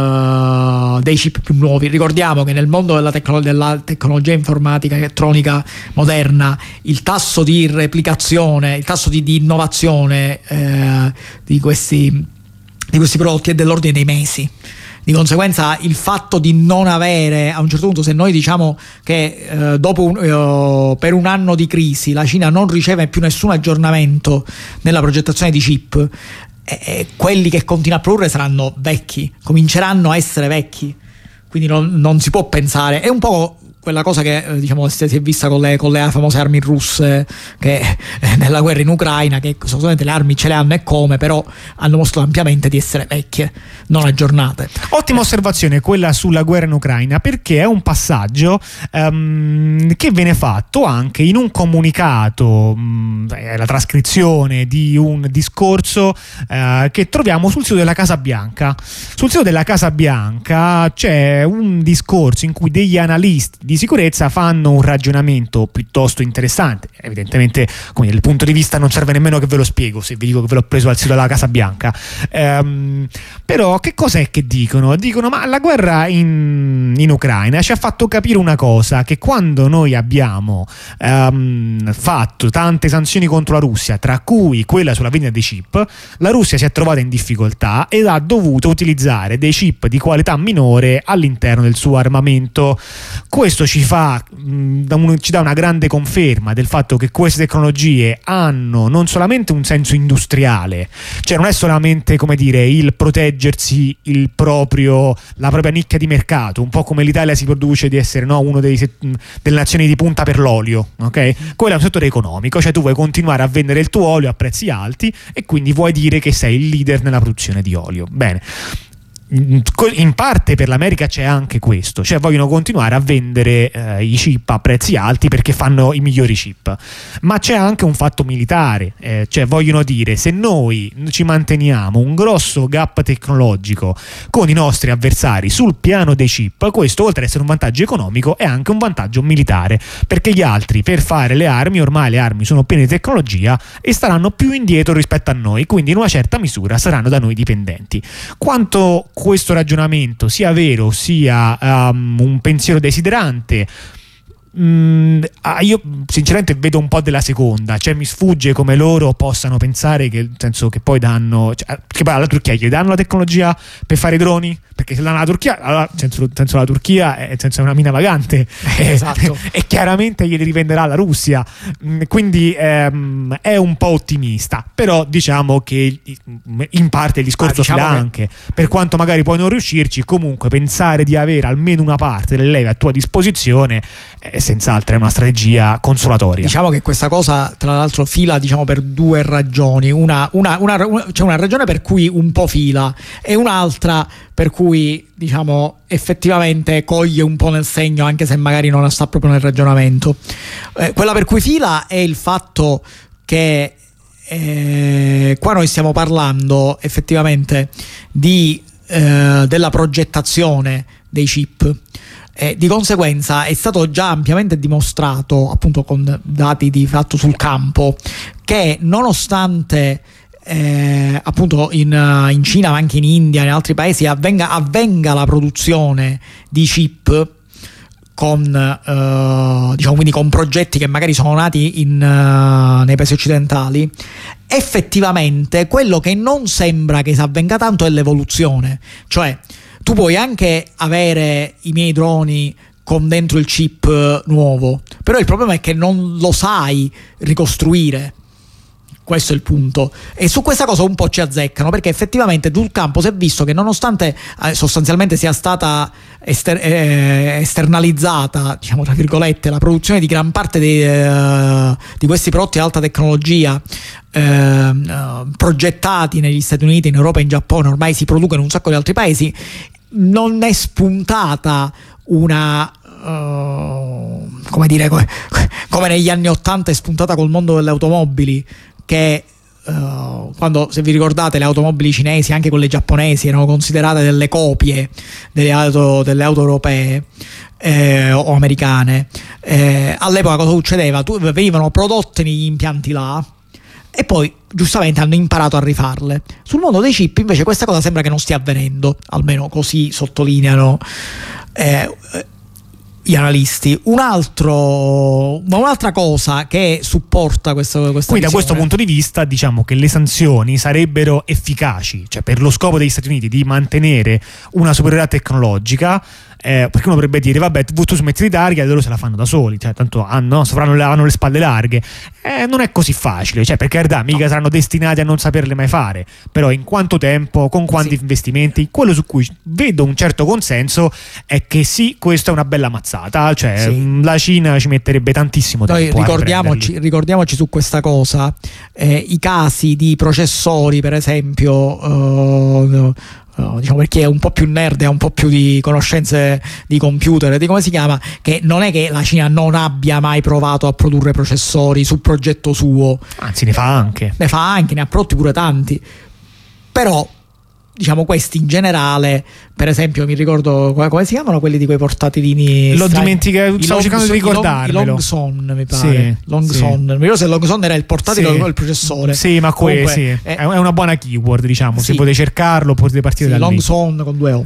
uh, dei chip più nuovi. Ricordiamo che nel mondo della, tecno- della tecnologia informatica elettronica moderna il tasso di replicazione, il tasso di, di innovazione eh, di questi di questi prodotti è dell'ordine dei mesi. Di conseguenza il fatto di non avere, a un certo punto, se noi diciamo che eh, dopo un, eh, per un anno di crisi la Cina non riceve più nessun aggiornamento nella progettazione di chip, eh, eh, quelli che continuano a produrre saranno vecchi, cominceranno a essere vecchi, quindi non, non si può pensare. È un po' quella cosa che eh, diciamo si è vista con le, con le famose armi russe che eh, nella guerra in Ucraina, che sostanzialmente le armi ce le hanno e come, però hanno mostrato ampiamente di essere vecchie, non aggiornate. Ottima osservazione quella sulla guerra in Ucraina, perché è un passaggio um, che viene fatto anche in un comunicato, um, la trascrizione di un discorso uh, che troviamo sul sito della Casa Bianca. Sul sito della Casa Bianca c'è un discorso in cui degli analisti di sicurezza fanno un ragionamento piuttosto interessante. Evidentemente, come dal punto di vista non serve nemmeno che ve lo spiego se vi dico che ve l'ho preso dal sito della Casa Bianca. Ehm, però che cos'è che dicono? Dicono ma la guerra in, in Ucraina ci ha fatto capire una cosa, che quando noi abbiamo ehm, fatto tante sanzioni contro la Russia, tra cui quella sulla vendita dei chip, la Russia si è trovata in difficoltà ed ha dovuto utilizzare dei chip di qualità minore all'interno del suo armamento. Questo ci fa mh, ci dà una grande conferma del fatto che queste tecnologie hanno non solamente un senso industriale, cioè non è solamente, come dire, il proteggersi il proprio, la propria nicchia di mercato, un po' come l'Italia si produce di essere, no, uno dei set, delle nazioni di punta per l'olio, ok? Quello è un settore economico, cioè tu vuoi continuare a vendere il tuo olio a prezzi alti e quindi vuoi dire che sei il leader nella produzione di olio. Bene, in parte per l'America c'è anche questo, cioè vogliono continuare a vendere eh, i chip a prezzi alti perché fanno i migliori chip, ma c'è anche un fatto militare, eh, cioè vogliono dire, se noi ci manteniamo un grosso gap tecnologico con i nostri avversari sul piano dei chip, questo oltre ad essere un vantaggio economico è anche un vantaggio militare, perché gli altri per fare le armi, ormai le armi sono piene di tecnologia e staranno più indietro rispetto a noi, quindi in una certa misura saranno da noi dipendenti. Quanto questo ragionamento sia vero sia um, un pensiero desiderante. Mm, ah, io sinceramente vedo un po' della seconda, cioè mi sfugge come loro possano pensare che, nel senso che poi danno, cioè, che poi alla Turchia gli danno la tecnologia per fare i droni, perché se danno la Turchia, allora nel senso, nel senso la Turchia è, nel senso, è una mina vagante, esatto. e chiaramente glieli rivenderà la Russia, mm, quindi ehm, è un po' ottimista, però diciamo che in parte il discorso ah, diciamo fila che... anche, per quanto magari puoi non riuscirci, comunque pensare di avere almeno una parte delle leve a tua disposizione è senz'altro è una strategia consolatoria. Diciamo che questa cosa tra l'altro fila, diciamo, per due ragioni, una, una, una, una, cioè una ragione per cui un po' fila e un'altra per cui, diciamo, effettivamente coglie un po' nel segno, anche se magari non sta proprio nel ragionamento. Eh, quella per cui fila è il fatto che eh, qua noi stiamo parlando effettivamente di eh, della progettazione dei chip. Eh, di conseguenza è stato già ampiamente dimostrato, appunto con dati di fatto sul campo, che nonostante eh, appunto in, in Cina ma anche in India e in altri paesi avvenga, avvenga la produzione di chip con eh, diciamo quindi con progetti che magari sono nati in, uh, nei paesi occidentali, effettivamente quello che non sembra che si avvenga tanto è l'evoluzione. Cioè tu puoi anche avere i miei droni con dentro il chip nuovo, però il problema è che non lo sai ricostruire. Questo è il punto, e su questa cosa un po' ci azzeccano, perché effettivamente sul campo si è visto che nonostante eh, sostanzialmente sia stata ester- eh, esternalizzata, diciamo tra virgolette, la produzione di gran parte dei, eh, di questi prodotti di alta tecnologia eh, progettati negli Stati Uniti, in Europa e in Giappone, ormai si producono in un sacco di altri paesi, non è spuntata una uh, come dire come, come negli anni ottanta è spuntata col mondo delle automobili, che uh, quando, se vi ricordate, le automobili cinesi, anche quelle giapponesi, erano considerate delle copie delle auto, delle auto europee eh, o americane. Eh, all'epoca cosa succedeva? Tu, venivano prodotte negli impianti là e poi giustamente hanno imparato a rifarle. Sul mondo dei chip invece questa cosa sembra che non stia avvenendo, almeno così sottolineano eh, gli analisti. Un altro, ma un'altra cosa che supporta questo, questa Quindi da questo visione, punto di vista diciamo che le sanzioni sarebbero efficaci, cioè per lo scopo degli Stati Uniti di mantenere una superiorità tecnologica, eh, perché uno potrebbe dire vabbè tu, tu smetti di dargli e loro se la fanno da soli, cioè tanto hanno, hanno, hanno le spalle larghe. Eh, non è così facile, cioè per carità mica no. saranno destinati a non saperle mai fare, però in quanto tempo, con quanti sì. investimenti. Quello su cui vedo un certo consenso è che sì, questa è una bella mazzata, cioè sì. la Cina ci metterebbe tantissimo tempo. Noi ricordiamoci, ricordiamoci su questa cosa eh, i casi di processori, per esempio, uh, diciamo, per chi è un po' più nerd e ha un po' più di conoscenze di computer, di come si chiama, che non è che la Cina non abbia mai provato a produrre processori su progetto suo, anzi ne fa anche ne fa anche, ne ha prodotti pure tanti, però diciamo questi in generale, per esempio mi ricordo come si chiamano quelli di quei portatilini, l'ho dimenticato, stavo cercando di ricordarmelo, i Longson mi pare, sì, Longson sì. mi ricordo se Longson era il portatile sì. o il processore, sì, ma comunque sì. è, è una buona keyword, diciamo, sì. se potete cercarlo potete partire sì, da lì. Longson con due O.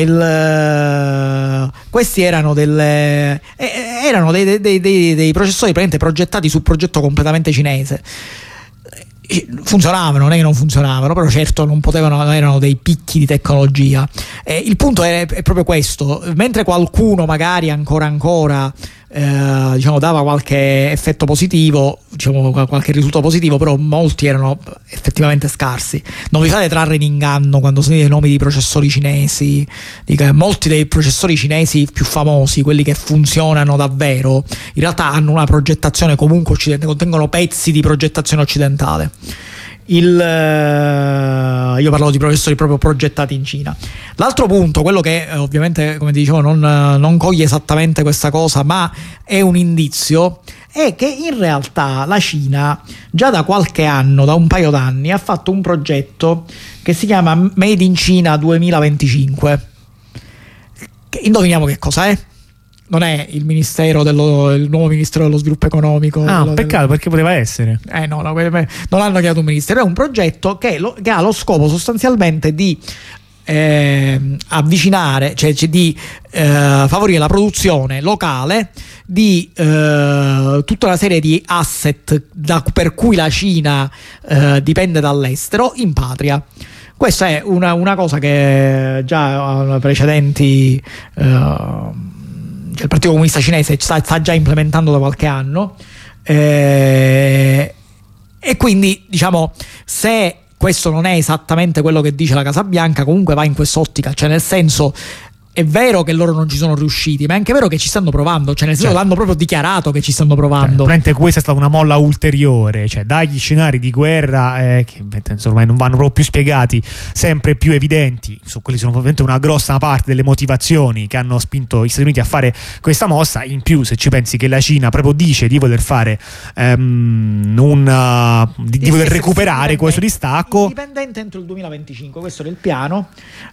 Il, questi erano delle erano dei, dei, dei, dei processori praticamente progettati su progetto completamente cinese. Funzionavano, non è che non funzionavano, però certo non potevano, non erano dei picchi di tecnologia. Eh, il punto è, è proprio questo: mentre qualcuno magari ancora ancora eh, diciamo dava qualche effetto positivo, diciamo qualche risultato positivo, però molti erano effettivamente scarsi. Non vi fate trarre in inganno quando sentite i nomi di processori cinesi, dico, molti dei processori cinesi più famosi, quelli che funzionano davvero, in realtà hanno una progettazione comunque occidentale, contengono pezzi di progettazione occidentale. Il, uh, io parlo di processori proprio progettati in Cina. L'altro punto, quello che eh, ovviamente come dicevo non, non coglie esattamente questa cosa, ma è un indizio, è che in realtà la Cina già da qualche anno, da un paio d'anni, ha fatto un progetto che si chiama Made in China duemilaventicinque. Che, indoviniamo che cosa è? Non è il ministero dello, il nuovo ministero dello sviluppo economico. Ah, dello, peccato, perché poteva essere. Eh no, no, non hanno creato un ministero, è un progetto che, lo, che ha lo scopo sostanzialmente di eh, avvicinare, cioè, cioè di eh, favorire la produzione locale di eh, tutta una serie di asset da, per cui la Cina eh, dipende dall'estero in patria. Questa è una, una cosa che già precedenti eh, il Partito Comunista Cinese sta, sta già implementando da qualche anno, eh, e quindi diciamo, se questo non è esattamente quello che dice la Casa Bianca, comunque va in quest'ottica, cioè nel senso, è vero che loro non ci sono riusciti, ma è anche vero che ci stanno provando, cioè nel senso, certo, l'hanno proprio dichiarato che ci stanno provando. Cioè, questa è stata una molla ulteriore, cioè dagli scenari di guerra eh, che ormai non vanno proprio più spiegati, sempre più evidenti, su quelli sono ovviamente una grossa parte delle motivazioni che hanno spinto gli Stati Uniti a fare questa mossa. In più, se ci pensi che la Cina proprio dice di voler fare um, un uh, di, di voler recuperare questo distacco indipendente entro il duemilaventicinque, questo era il piano.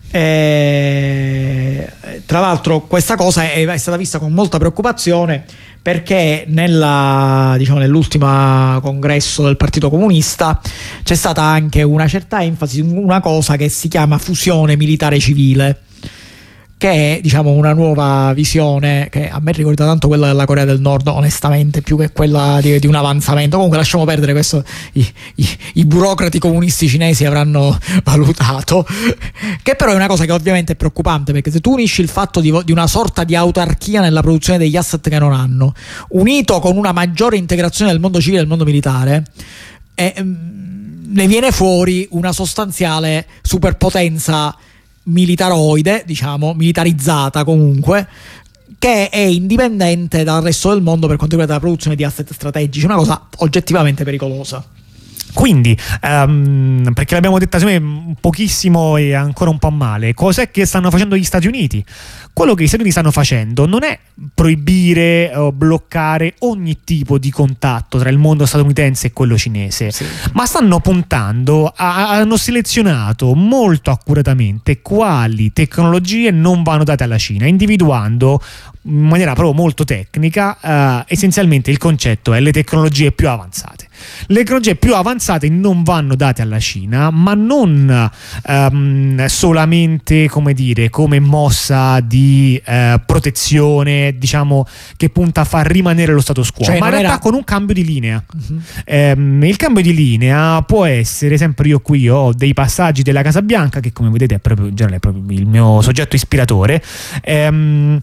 eh, Tra l'altro questa cosa è, è stata vista con molta preoccupazione, perché nella, diciamo, nell'ultimo congresso del Partito Comunista c'è stata anche una certa enfasi su una cosa che si chiama fusione militare civile, che è, diciamo, una nuova visione che a me ricorda tanto quella della Corea del Nord, onestamente, più che quella di, di un avanzamento. Comunque lasciamo perdere questo, i, i, i burocrati comunisti cinesi avranno valutato, che però è una cosa che ovviamente è preoccupante, perché se tu unisci il fatto di, di una sorta di autarchia nella produzione degli asset che non hanno, unito con una maggiore integrazione del mondo civile e del mondo militare, eh, ne viene fuori una sostanziale superpotenza militaroide, diciamo, militarizzata comunque, che è indipendente dal resto del mondo per quanto riguarda la produzione di asset strategici, una cosa oggettivamente pericolosa. Quindi, um, perché l'abbiamo detta un pochissimo e ancora un po' male, cos'è che stanno facendo gli Stati Uniti? Quello che gli Stati Uniti stanno facendo non è proibire o bloccare ogni tipo di contatto tra il mondo statunitense e quello cinese, sì, ma stanno puntando, a, hanno selezionato molto accuratamente quali tecnologie non vanno date alla Cina, individuando in maniera proprio molto tecnica uh, essenzialmente il concetto è le tecnologie più avanzate. Le tecnologie più avanzate non vanno date alla Cina, ma non um, solamente, come dire, come mossa di uh, protezione, diciamo, che punta a far rimanere lo status quo, cioè, ma in realtà era... con un cambio di linea. Uh-huh. Um, il cambio di linea può essere, sempre io qui ho dei passaggi della Casa Bianca, che come vedete è proprio, in generale, è proprio il mio soggetto ispiratore. Um,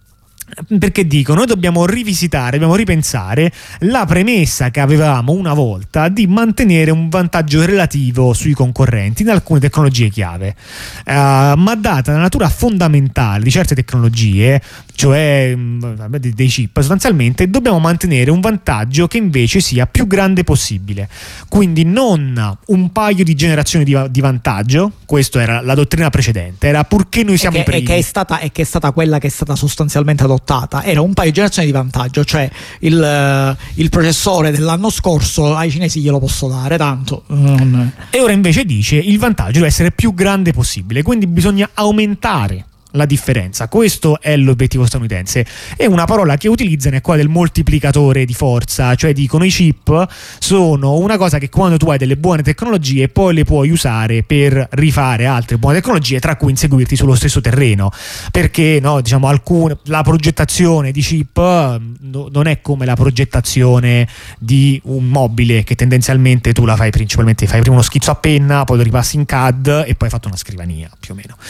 Perché dico, noi dobbiamo rivisitare, dobbiamo ripensare la premessa che avevamo una volta di mantenere un vantaggio relativo sui concorrenti in alcune tecnologie chiave, uh, ma data la natura fondamentale di certe tecnologie, cioè mh, dei chip, sostanzialmente dobbiamo mantenere un vantaggio che invece sia più grande possibile. Quindi non un paio di generazioni di, di vantaggio, questa era la dottrina precedente, era purché noi siamo e che, i primi. E che è stata, e che è stata quella che è stata sostanzialmente adottata. Era un paio di generazioni di vantaggio, cioè il, il processore dell'anno scorso ai cinesi glielo posso dare tanto, non... e ora invece dice il vantaggio deve essere più grande possibile, quindi bisogna aumentare la differenza. Questo è l'obiettivo statunitense, e una parola che utilizzano è quella del moltiplicatore di forza, cioè dicono i chip sono una cosa che quando tu hai delle buone tecnologie poi le puoi usare per rifare altre buone tecnologie, tra cui inseguirti sullo stesso terreno, perché no, diciamo alcune, la progettazione di chip no, non è come la progettazione di un mobile, che tendenzialmente tu la fai principalmente, fai prima uno schizzo a penna, poi lo ripassi in C A D e poi hai fatto una scrivania più o meno.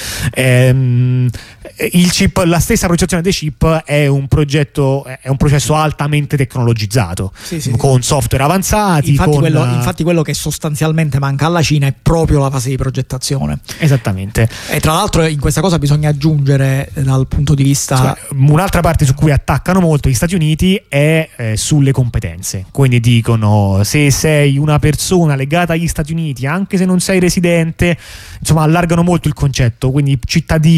ehm Il chip, la stessa progettazione dei chip è un progetto, è un processo altamente tecnologizzato, sì, sì, con sì. software avanzati. Infatti, con... quello, infatti quello che sostanzialmente manca alla Cina è proprio la fase di progettazione. Esattamente. E tra l'altro in questa cosa bisogna aggiungere, dal punto di vista, cioè, un'altra parte su cui attaccano molto gli Stati Uniti è eh, sulle competenze. Quindi dicono, se sei una persona legata agli Stati Uniti, anche se non sei residente, insomma allargano molto il concetto, quindi cittadini più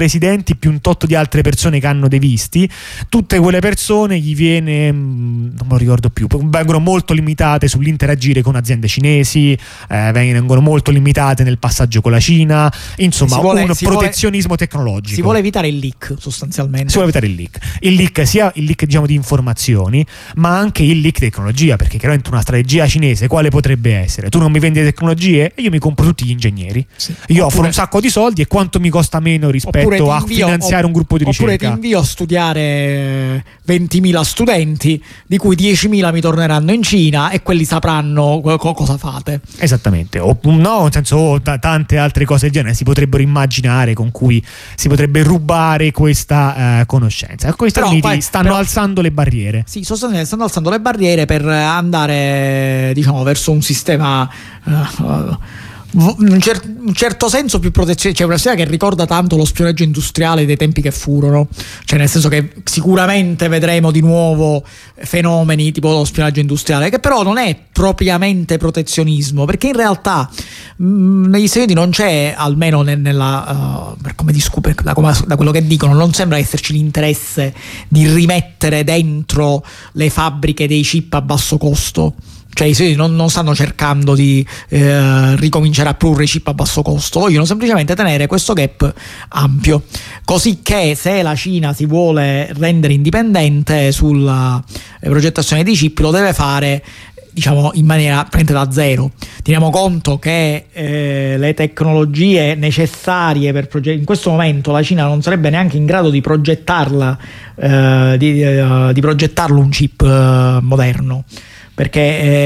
residenti più un tot di altre persone che hanno dei visti. Tutte quelle persone gli viene, non me lo ricordo più, vengono molto limitate sull'interagire con aziende cinesi, eh, vengono molto limitate nel passaggio con la Cina, insomma vuole, un protezionismo vuole, tecnologico. Si vuole evitare il leak, sostanzialmente. Si vuole evitare il leak. Il leak sia il leak, diciamo, di informazioni, ma anche il leak tecnologia, perché chiaramente una strategia cinese quale potrebbe essere? Tu non mi vendi le tecnologie e io mi compro tutti gli ingegneri. Sì. Io oppure, offro un sacco di soldi e quanto mi costa meno rispetto a invio, finanziare un gruppo di ricerca. Oppure ti invio a studiare ventimila studenti, di cui diecimila mi torneranno in Cina e quelli sapranno cosa fate. Esattamente. O no, nel senso oh, t- tante altre cose del genere si potrebbero immaginare, con cui si potrebbe rubare questa uh, conoscenza. Questi Stati Uniti stanno però, alzando le barriere. Sì, sostanzialmente stanno alzando le barriere per andare, diciamo, verso un sistema uh, uh, in un, cer- un certo senso più protezione. C'è una storia che ricorda tanto lo spionaggio industriale dei tempi che furono, cioè nel senso che sicuramente vedremo di nuovo fenomeni tipo lo spionaggio industriale, che però non è propriamente protezionismo, perché in realtà mh, negli Stati Uniti non c'è, almeno nel, nella uh, per come discu- da, come, da quello che dicono, non sembra esserci l'interesse di rimettere dentro le fabbriche dei chip a basso costo. Cioè sì, non, non stanno cercando di eh, ricominciare a produrre chip a basso costo, vogliono semplicemente tenere questo gap ampio, così che se la Cina si vuole rendere indipendente sulla progettazione di chip lo deve fare, diciamo, in maniera prende da zero. Teniamo conto che eh, le tecnologie necessarie per progettare, in questo momento la Cina non sarebbe neanche in grado di progettarla eh, di, eh, di progettarlo un chip eh, moderno, perché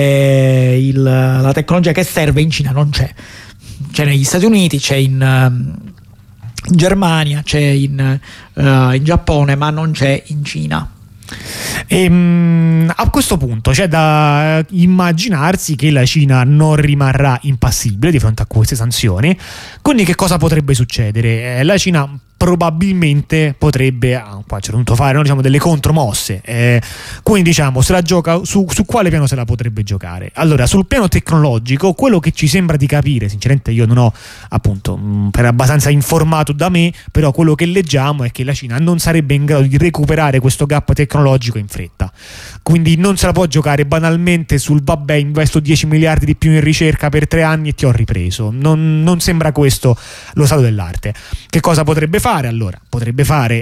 eh, il, la tecnologia che serve in Cina non c'è. C'è negli Stati Uniti, c'è in, uh, in Germania, c'è in, uh, in Giappone, ma non c'è in Cina. E, mh, a questo punto c'è da immaginarsi che la Cina non rimarrà impassibile di fronte a queste sanzioni. Quindi che cosa potrebbe succedere? Eh, la Cina probabilmente potrebbe ah, qua c'è dovuto fare no, diciamo, delle contromosse, eh, quindi diciamo se la gioca su, su quale piano se la potrebbe giocare. Allora, sul piano tecnologico, quello che ci sembra di capire, sinceramente io non ho appunto mh, per abbastanza informato da me, però quello che leggiamo è che la Cina non sarebbe in grado di recuperare questo gap tecnologico in fretta, quindi non se la può giocare banalmente sul vabbè investo dieci miliardi di più in ricerca per tre anni e ti ho ripreso. Non, non sembra questo lo stato dell'arte. Che cosa potrebbe fare? Allora, potrebbe fare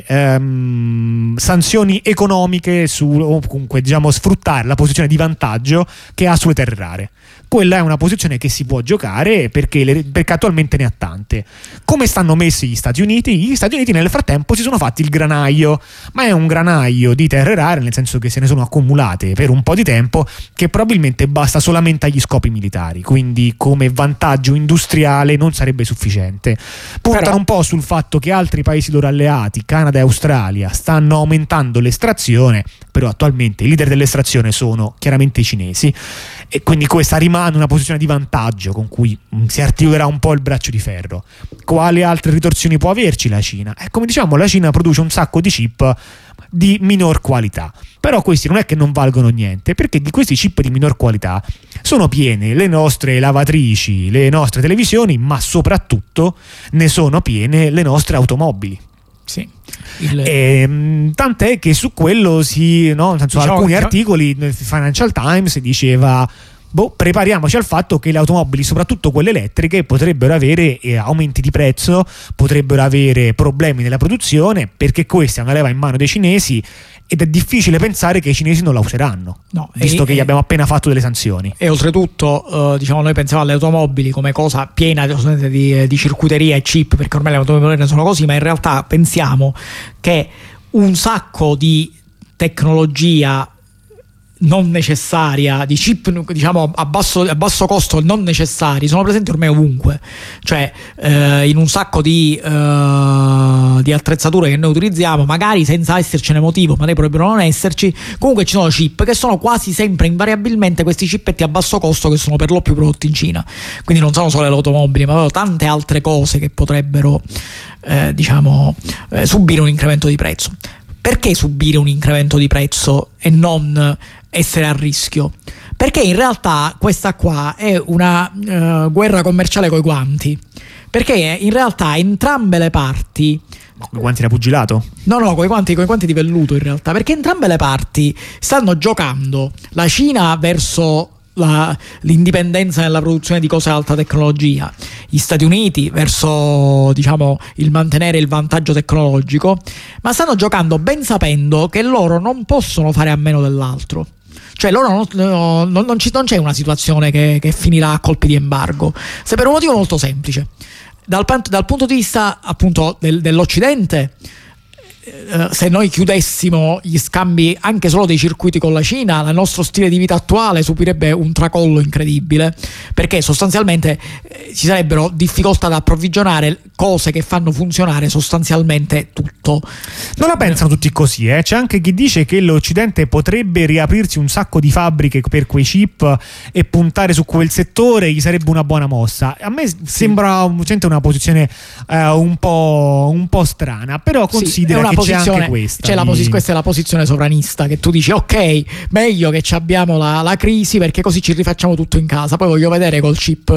ehm, sanzioni economiche su, o comunque diciamo sfruttare la posizione di vantaggio che ha sulle terre rare. Quella è una posizione che si può giocare perché, le, perché attualmente ne ha tante. Come stanno messi gli Stati Uniti? Gli Stati Uniti nel frattempo si sono fatti il granaio, ma è un granaio di terre rare, nel senso che se ne sono accumulate per un po' di tempo, che probabilmente basta solamente agli scopi militari, quindi come vantaggio industriale non sarebbe sufficiente. Puntano Però... un po' sul fatto che altri paesi loro alleati, Canada e Australia, stanno aumentando l'estrazione, però attualmente i leader dell'estrazione sono chiaramente i cinesi, e quindi questa rimane una posizione di vantaggio con cui si articolerà un po' il braccio di ferro. Quali altre ritorsioni può averci la Cina? Eh, come diciamo, la Cina produce un sacco di chip di minor qualità, però questi non è che non valgono niente, perché di questi chip di minor qualità sono piene le nostre lavatrici, le nostre televisioni, ma soprattutto ne sono piene le nostre automobili. Sì. Il... E, tant'è che su quello si, no, nel senso, diciamo, alcuni diciamo... articoli nel Financial Times diceva boh, prepariamoci al fatto che le automobili, soprattutto quelle elettriche, potrebbero avere eh, aumenti di prezzo, potrebbero avere problemi nella produzione, perché questa è una leva in mano dei cinesi ed è difficile pensare che i cinesi non la useranno, no, visto e, che gli abbiamo appena fatto delle sanzioni. E oltretutto eh, diciamo, noi pensiamo alle automobili come cosa piena di, di circuiteria e chip, perché ormai le automobili sono così, ma in realtà pensiamo che un sacco di tecnologia non necessaria, di chip diciamo a basso, a basso costo non necessari, sono presenti ormai ovunque, cioè eh, in un sacco di, eh, di attrezzature che noi utilizziamo, magari senza essercene motivo, ma ne potrebbero non esserci. Comunque ci sono chip che sono quasi sempre invariabilmente questi chippetti a basso costo, che sono per lo più prodotti in Cina, quindi non sono solo le automobili, ma tante altre cose che potrebbero eh, diciamo eh, subire un incremento di prezzo. Perché subire un incremento di prezzo e non essere a rischio? Perché in realtà questa qua è una uh, guerra commerciale coi guanti, Perché in realtà entrambe le parti, con i guanti da pugilato? No, no, con i guanti, con i guanti di velluto in realtà, perché entrambe le parti stanno giocando. La Cina verso la, l'indipendenza nella produzione di cose ad alta tecnologia, gli Stati Uniti verso, diciamo, il mantenere il vantaggio tecnologico, ma stanno giocando ben sapendo che loro non possono fare a meno dell'altro. Cioè loro non, non, non, ci, non c'è una situazione che, che finirà a colpi di embargo, se per un motivo molto semplice. Dal, dal punto di vista appunto del, dell'Occidente, eh, se noi chiudessimo gli scambi anche solo dei circuiti con la Cina, il nostro stile di vita attuale subirebbe un tracollo incredibile, perché sostanzialmente eh, ci sarebbero difficoltà ad approvvigionare cose che fanno funzionare sostanzialmente tutto. Non la pensano tutti così, eh? C'è anche chi dice che l'Occidente potrebbe riaprirsi un sacco di fabbriche per quei chip e puntare su quel settore, gli sarebbe una buona mossa. A me sembra una posizione eh, un po' un po' strana, però considera sì, che c'è anche questa. C'è la posi- questa è la posizione sovranista, che tu dici ok, meglio che ci abbiamo la, la crisi perché così ci rifacciamo tutto in casa, poi voglio vedere col chip.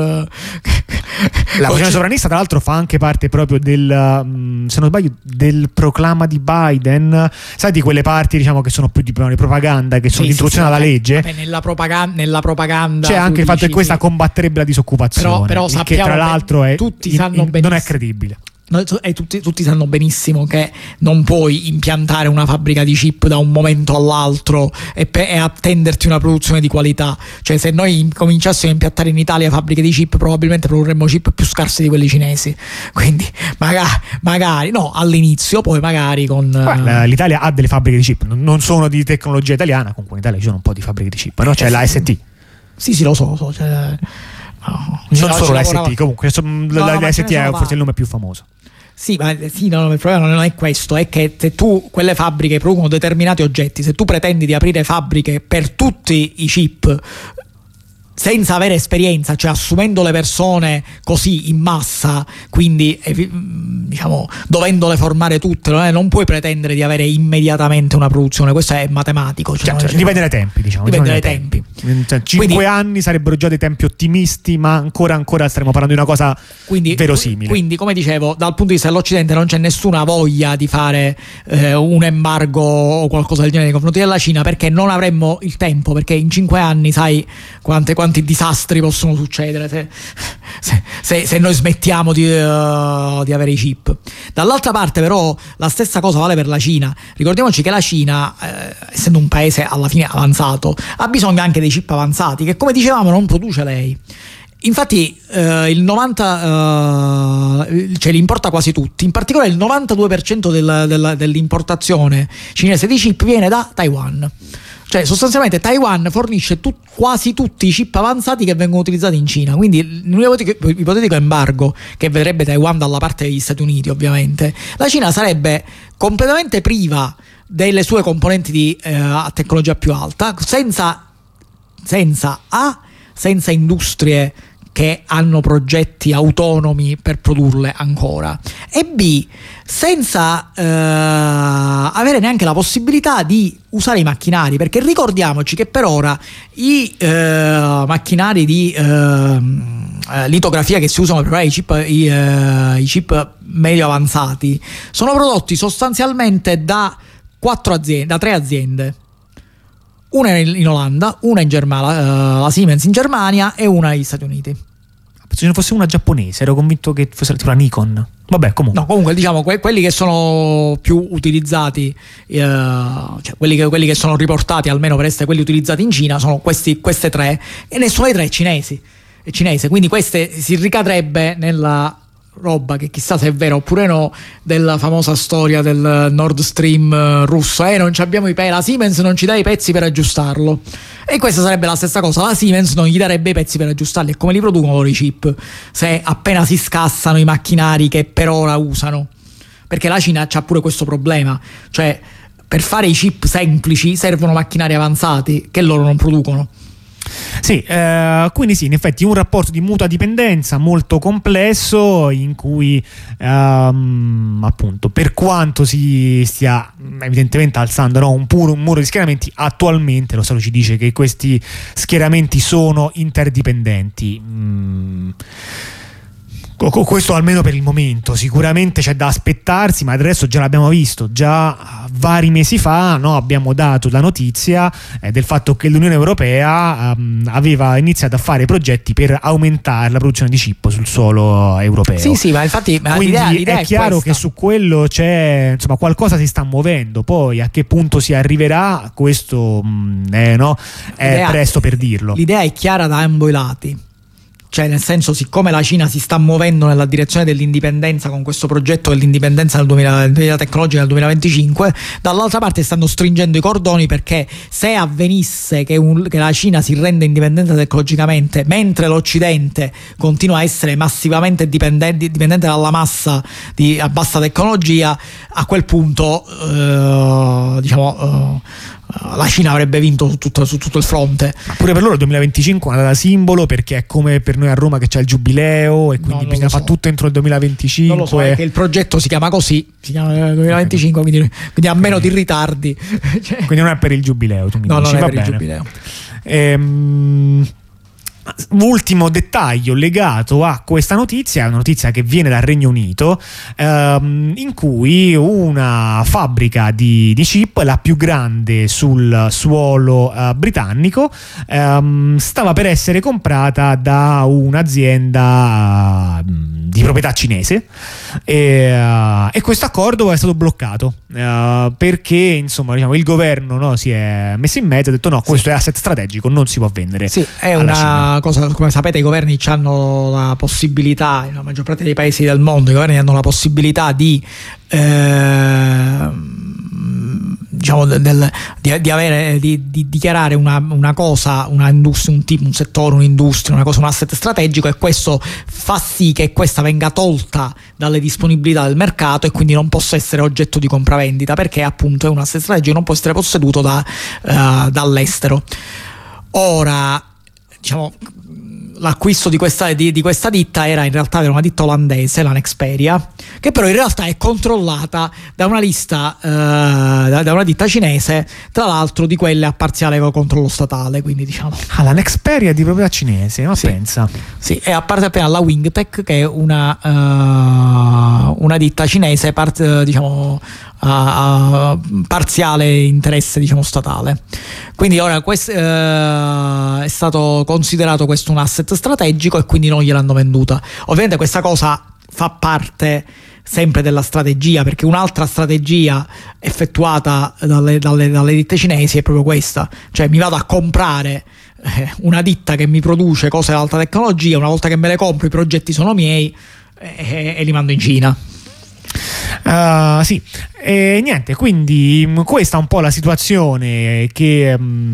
La posizione sovranista tra l'altro fa anche parte proprio del, se non sbaglio, del proclama di Biden, sai, di quelle parti diciamo che sono più di propaganda, che sono sì, l'introduzione sì, sì, alla legge. vabbè, nella propaganda, nella propaganda c'è anche il fatto che questa sì. combatterebbe la disoccupazione, però, però che tra l'altro è, tutti in, sanno in, non è credibile. E tutti, tutti sanno benissimo che non puoi impiantare una fabbrica di chip da un momento all'altro e, pe- e attenderti una produzione di qualità. Cioè, se noi cominciassimo a impiantare in Italia fabbriche di chip, probabilmente produrremmo chip più scarsi di quelli cinesi. Quindi magari, magari no, all'inizio, poi magari con Beh, l'Italia ha delle fabbriche di chip, non sono di tecnologia italiana, comunque in Italia ci sono un po' di fabbriche di chip, no? C'è eh, la S T. Sì, sì, lo so, lo so. Cioè, no, non solo la S T, comunque no, la, no, la S T è forse il nome più famoso. Sì, ma sì, no, il problema non è questo, è che se tu, quelle fabbriche producono determinati oggetti, se tu pretendi di aprire fabbriche per tutti i chip senza avere esperienza, cioè assumendo le persone così in massa, quindi diciamo dovendole formare tutte, non, è, non puoi pretendere di avere immediatamente una produzione, questo è matematico. Cioè, cioè, cioè, dipende dai tempi, diciamo. Dipende dai tempi. tempi. Cioè, cinque quindi, anni sarebbero già dei tempi ottimisti, ma ancora ancora staremo parlando di una cosa quindi, verosimile. Quindi, come dicevo, dal punto di vista dell'Occidente non c'è nessuna voglia di fare eh, un embargo o qualcosa del genere nei confronti della Cina, perché non avremmo il tempo, perché in cinque anni sai quante quante quanti disastri possono succedere se, se, se, se noi smettiamo di, uh, di avere i chip. Dall'altra parte però la stessa cosa vale per la Cina. Ricordiamoci che la Cina, eh, essendo un paese alla fine avanzato, ha bisogno anche dei chip avanzati che, come dicevamo, non produce lei. Infatti eh, il novanta eh, ce li importa quasi tutti, in particolare il novantadue per cento del, del, dell'importazione cinese di chip viene da Taiwan. Cioè sostanzialmente Taiwan fornisce tut, quasi tutti i chip avanzati che vengono utilizzati in Cina, quindi in un ipotetico embargo che vedrebbe Taiwan dalla parte degli Stati Uniti, ovviamente la Cina sarebbe completamente priva delle sue componenti di eh, tecnologia più alta, senza senza A senza industrie che hanno progetti autonomi per produrle ancora, e B senza eh, avere neanche la possibilità di usare i macchinari, perché ricordiamoci che per ora i eh, macchinari di eh, litografia che si usano per preparare i chip, i, eh, i chip medio avanzati sono prodotti sostanzialmente da quattro aziende, da tre aziende. Una in Olanda, una in Germania, uh, la Siemens in Germania, e una negli Stati Uniti. Se ne fosse una giapponese, ero convinto che fosse tipo la Nikon. Vabbè, comunque. No, comunque diciamo que- quelli che sono più utilizzati, uh, cioè quelli che, quelli che sono riportati almeno per essere quelli utilizzati in Cina sono questi, queste tre, e nessuna dei tre è cinesi, è cinese, quindi queste si ricadrebbe nella roba che chissà se è vera oppure no della famosa storia del Nord Stream russo, eh non ci abbiamo i pezzi, la Siemens non ci dà i pezzi per aggiustarlo, e questa sarebbe la stessa cosa, la Siemens non gli darebbe i pezzi per aggiustarli, e come li producono loro i chip se appena si scassano i macchinari che per ora usano? Perché la Cina c'ha pure questo problema, cioè per fare i chip semplici servono macchinari avanzati che loro non producono. Sì, eh, quindi sì, in effetti un rapporto di mutua dipendenza molto complesso, in cui ehm, appunto, per quanto si stia evidentemente alzando, no, un, puro, un muro di schieramenti, attualmente lo Stato ci dice che questi schieramenti sono interdipendenti. Mm. Questo almeno per il momento. Sicuramente c'è da aspettarsi, ma adesso già l'abbiamo visto. Già vari mesi fa, no, abbiamo dato la notizia eh, del fatto che l'Unione Europea um, aveva iniziato a fare progetti per aumentare la produzione di chip sul suolo europeo. Sì, sì, ma infatti ma quindi l'idea, l'idea è, è chiaro questa. che su quello c'è, insomma, qualcosa si sta muovendo. Poi a che punto si arriverà, questo mh, è, no, è L'idea, presto per dirlo. L'idea è chiara da ambo i lati. Cioè, nel senso, siccome la Cina si sta muovendo nella direzione dell'indipendenza con questo progetto dell'indipendenza nel duemila, della tecnologica nel duemilaventicinque, dall'altra parte stanno stringendo i cordoni, perché se avvenisse che, un, che la Cina si rende indipendente tecnologicamente mentre l'Occidente continua a essere massivamente dipendente, dipendente dalla massa di, a bassa tecnologia, a quel punto eh, diciamo eh, la Cina avrebbe vinto su tutto, su tutto il fronte. Ma pure per loro il duemilaventicinque è una data simbolo, perché è come per noi a Roma che c'è il giubileo e quindi No, bisogna so. fare tutto entro il duemilaventicinque. Non lo so, è che il progetto si chiama così, si chiama duemilaventicinque, quindi, quindi a meno di ritardi. Cioè, quindi non è per il giubileo, tu mi no, dici, non è va per il bene. giubileo. Ehm, ultimo dettaglio legato a questa notizia è una notizia che viene dal Regno Unito, ehm, in cui una fabbrica di, di chip, la più grande sul suolo eh, britannico, ehm, stava per essere comprata da un'azienda eh, di proprietà cinese e, eh, e questo accordo è stato bloccato eh, perché insomma, diciamo, il governo, no, si è messo in mezzo e ha detto no, questo sì. è asset strategico, non si può vendere. Sì, è alla una Cina. cosa, come sapete, i governi hanno la possibilità, nella maggior parte dei paesi del mondo, i governi hanno la possibilità di eh, diciamo del, di, di avere di, di dichiarare una, una cosa, una industria, un tipo, un settore, un'industria, una cosa, un asset strategico, e questo fa sì che questa venga tolta dalle disponibilità del mercato e quindi non possa essere oggetto di compravendita, perché appunto è un asset strategico, non può essere posseduto da, uh, dall'estero. Ora, diciamo, l'acquisto di questa, di, di questa ditta era in realtà era una ditta olandese, la Nexperia, che però in realtà è controllata da una lista eh, da, da una ditta cinese, tra l'altro di quelle a parziale controllo statale, quindi diciamo ah, la Nexperia di proprietà cinese, ma sì. pensa sì, è a parte appena la Wingtech, che è una uh, una ditta cinese part, diciamo a, a parziale interesse, diciamo, statale. Quindi ora questo, uh, è stato considerato questo un asset strategico e quindi non gliel'hanno venduta. Ovviamente questa cosa fa parte sempre della strategia, perché un'altra strategia effettuata dalle, dalle, dalle ditte cinesi è proprio questa, cioè mi vado a comprare eh, una ditta che mi produce cose di alta tecnologia, una volta che me le compro i progetti sono miei eh, e li mando in Cina. Uh, sì, e niente, quindi mh, questa è un po' la situazione che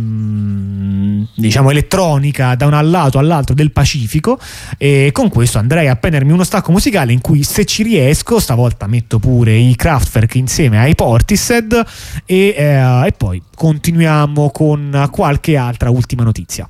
mh, diciamo elettronica da un lato all'altro del Pacifico, e con questo andrei a prendermi uno stacco musicale in cui, se ci riesco, stavolta metto pure i Kraftwerk insieme ai Portishead e, eh, e poi continuiamo con qualche altra ultima notizia.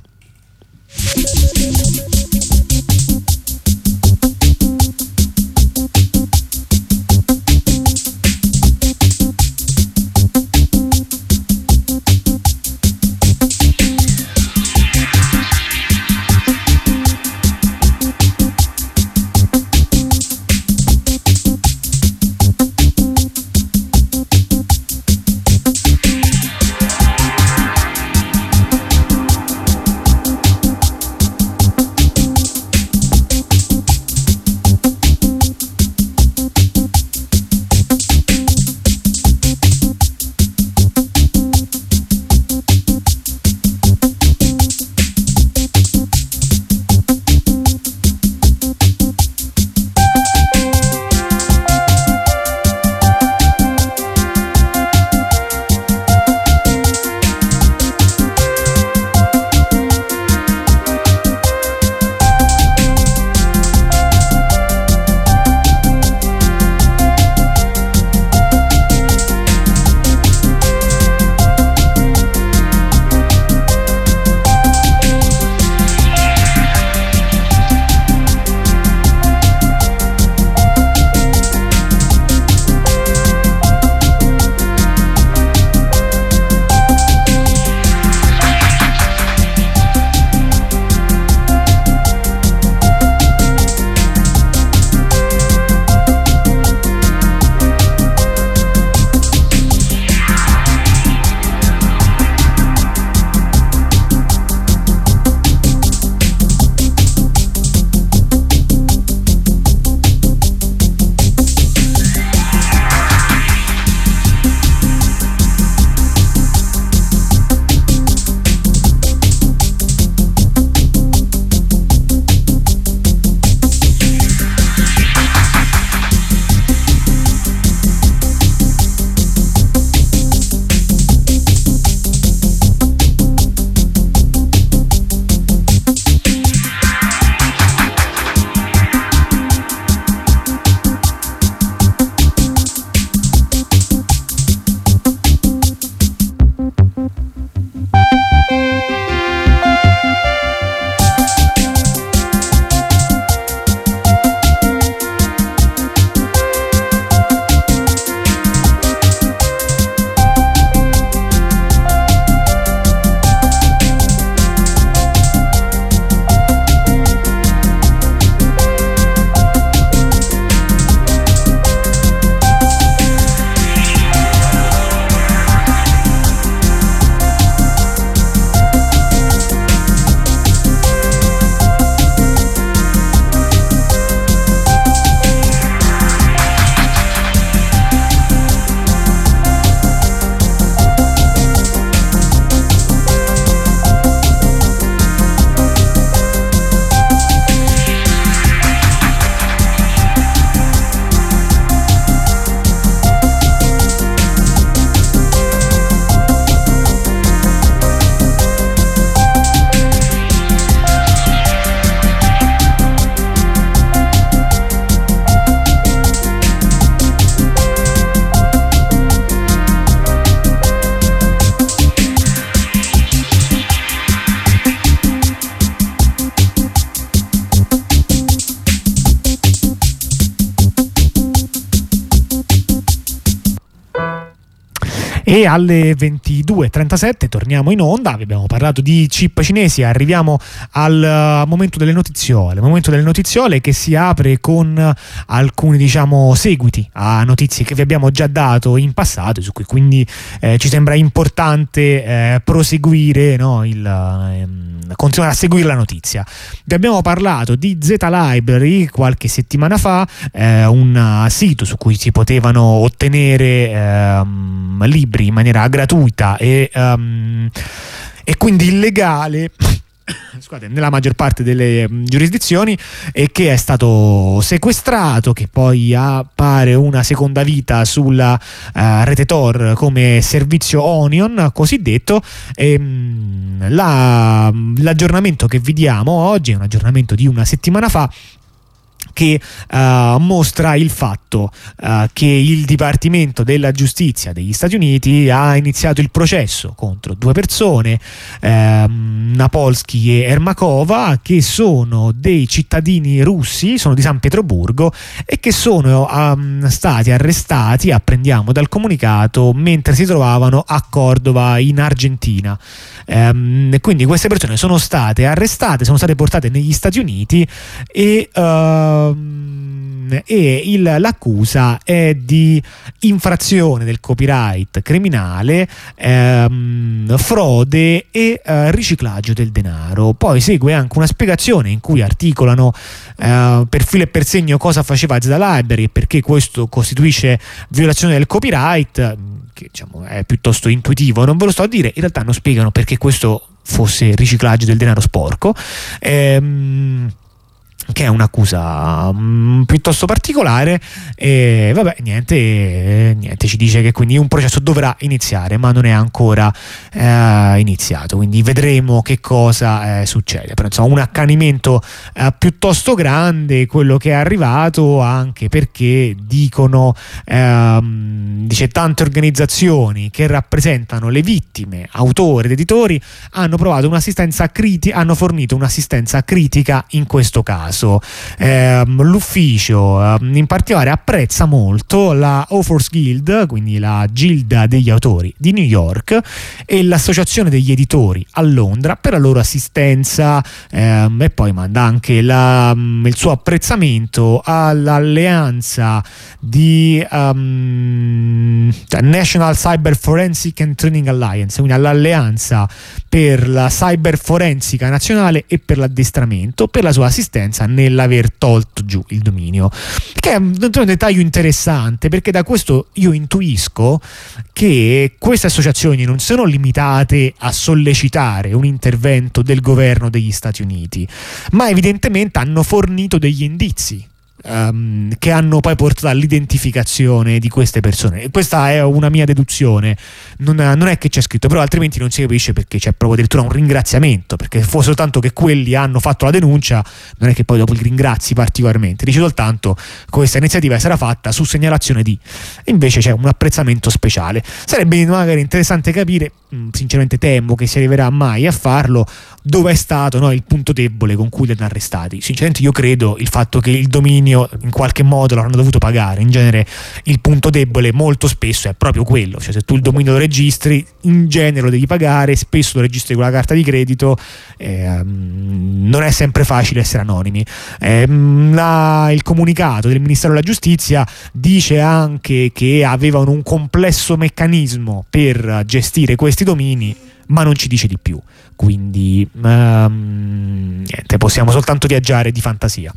E alle ventidue e trentasette torniamo in onda. Vi abbiamo parlato di chip cinesi, arriviamo al momento delle notiziole, momento delle notiziole che si apre con alcuni, diciamo, seguiti a notizie che vi abbiamo già dato in passato, su cui quindi eh, ci sembra importante eh, proseguire, no, il, ehm, continuare a seguire la notizia. Vi abbiamo parlato di Z Library qualche settimana fa, eh, un sito su cui si potevano ottenere ehm, libri in maniera gratuita e, um, e quindi illegale scusate, nella maggior parte delle um, giurisdizioni, e che è stato sequestrato, che poi appare una seconda vita sulla uh, rete Tor come servizio Onion cosiddetto. E, um, la, l'aggiornamento che vi diamo oggi è un aggiornamento di una settimana fa, che uh, mostra il fatto uh, che il Dipartimento della Giustizia degli Stati Uniti ha iniziato il processo contro due persone, ehm, Napolsky e Ermakova, che sono dei cittadini russi, sono di San Pietroburgo e che sono um, stati arrestati, apprendiamo dal comunicato, mentre si trovavano a Cordova in Argentina. Ehm, quindi queste persone sono state arrestate, sono state portate negli Stati Uniti e uh, e il, l'accusa è di infrazione del copyright criminale, ehm, frode e eh, riciclaggio del denaro. Poi segue anche una spiegazione in cui articolano eh, per filo e per segno cosa faceva Z Library e perché questo costituisce violazione del copyright, che diciamo è piuttosto intuitivo, non ve lo sto a dire. In realtà non spiegano perché questo fosse riciclaggio del denaro sporco, ehm, che è un'accusa um, piuttosto particolare. E vabbè, niente, eh, niente, ci dice che quindi un processo dovrà iniziare, ma non è ancora eh, iniziato, quindi vedremo che cosa eh, succede. Però insomma un accanimento eh, piuttosto grande quello che è arrivato, anche perché dicono ehm, dice tante organizzazioni che rappresentano le vittime, autori ed editori, hanno provato un'assistenza critica, hanno fornito un'assistenza critica in questo caso. Eh, l'ufficio eh, in particolare apprezza molto la Authors Guild, quindi la gilda degli autori di New York, e l'associazione degli editori a Londra per la loro assistenza, eh, e poi manda anche la, il suo apprezzamento all'alleanza di um, National Cyber Forensic and Training Alliance, quindi all'alleanza per la cyberforensica nazionale e per l'addestramento, per la sua assistenza nell'aver tolto giù il dominio, che è un dettaglio interessante, perché da questo io intuisco che queste associazioni non sono limitate a sollecitare un intervento del governo degli Stati Uniti, ma evidentemente hanno fornito degli indizi Um, che hanno poi portato all'identificazione di queste persone. E questa è una mia deduzione, non, non è che c'è scritto, però altrimenti non si capisce perché c'è proprio addirittura un ringraziamento, perché se fosse soltanto che quelli hanno fatto la denuncia non è che poi dopo li ringrazi particolarmente, dice soltanto questa iniziativa sarà fatta su segnalazione di, e invece c'è un apprezzamento speciale. Sarebbe magari interessante capire, sinceramente temo che si arriverà mai a farlo, dove è stato, no, il punto debole con cui li hanno arrestati. Sinceramente io credo il fatto che il dominio in qualche modo l'hanno dovuto pagare. In genere il punto debole molto spesso è proprio quello, cioè se tu il dominio lo registri in genere lo devi pagare, spesso lo registri con la carta di credito, eh, non è sempre facile essere anonimi. Eh, la, il comunicato del Ministero della Giustizia dice anche che avevano un complesso meccanismo per gestire questi domini, ma non ci dice di più, quindi um, niente, possiamo soltanto viaggiare di fantasia.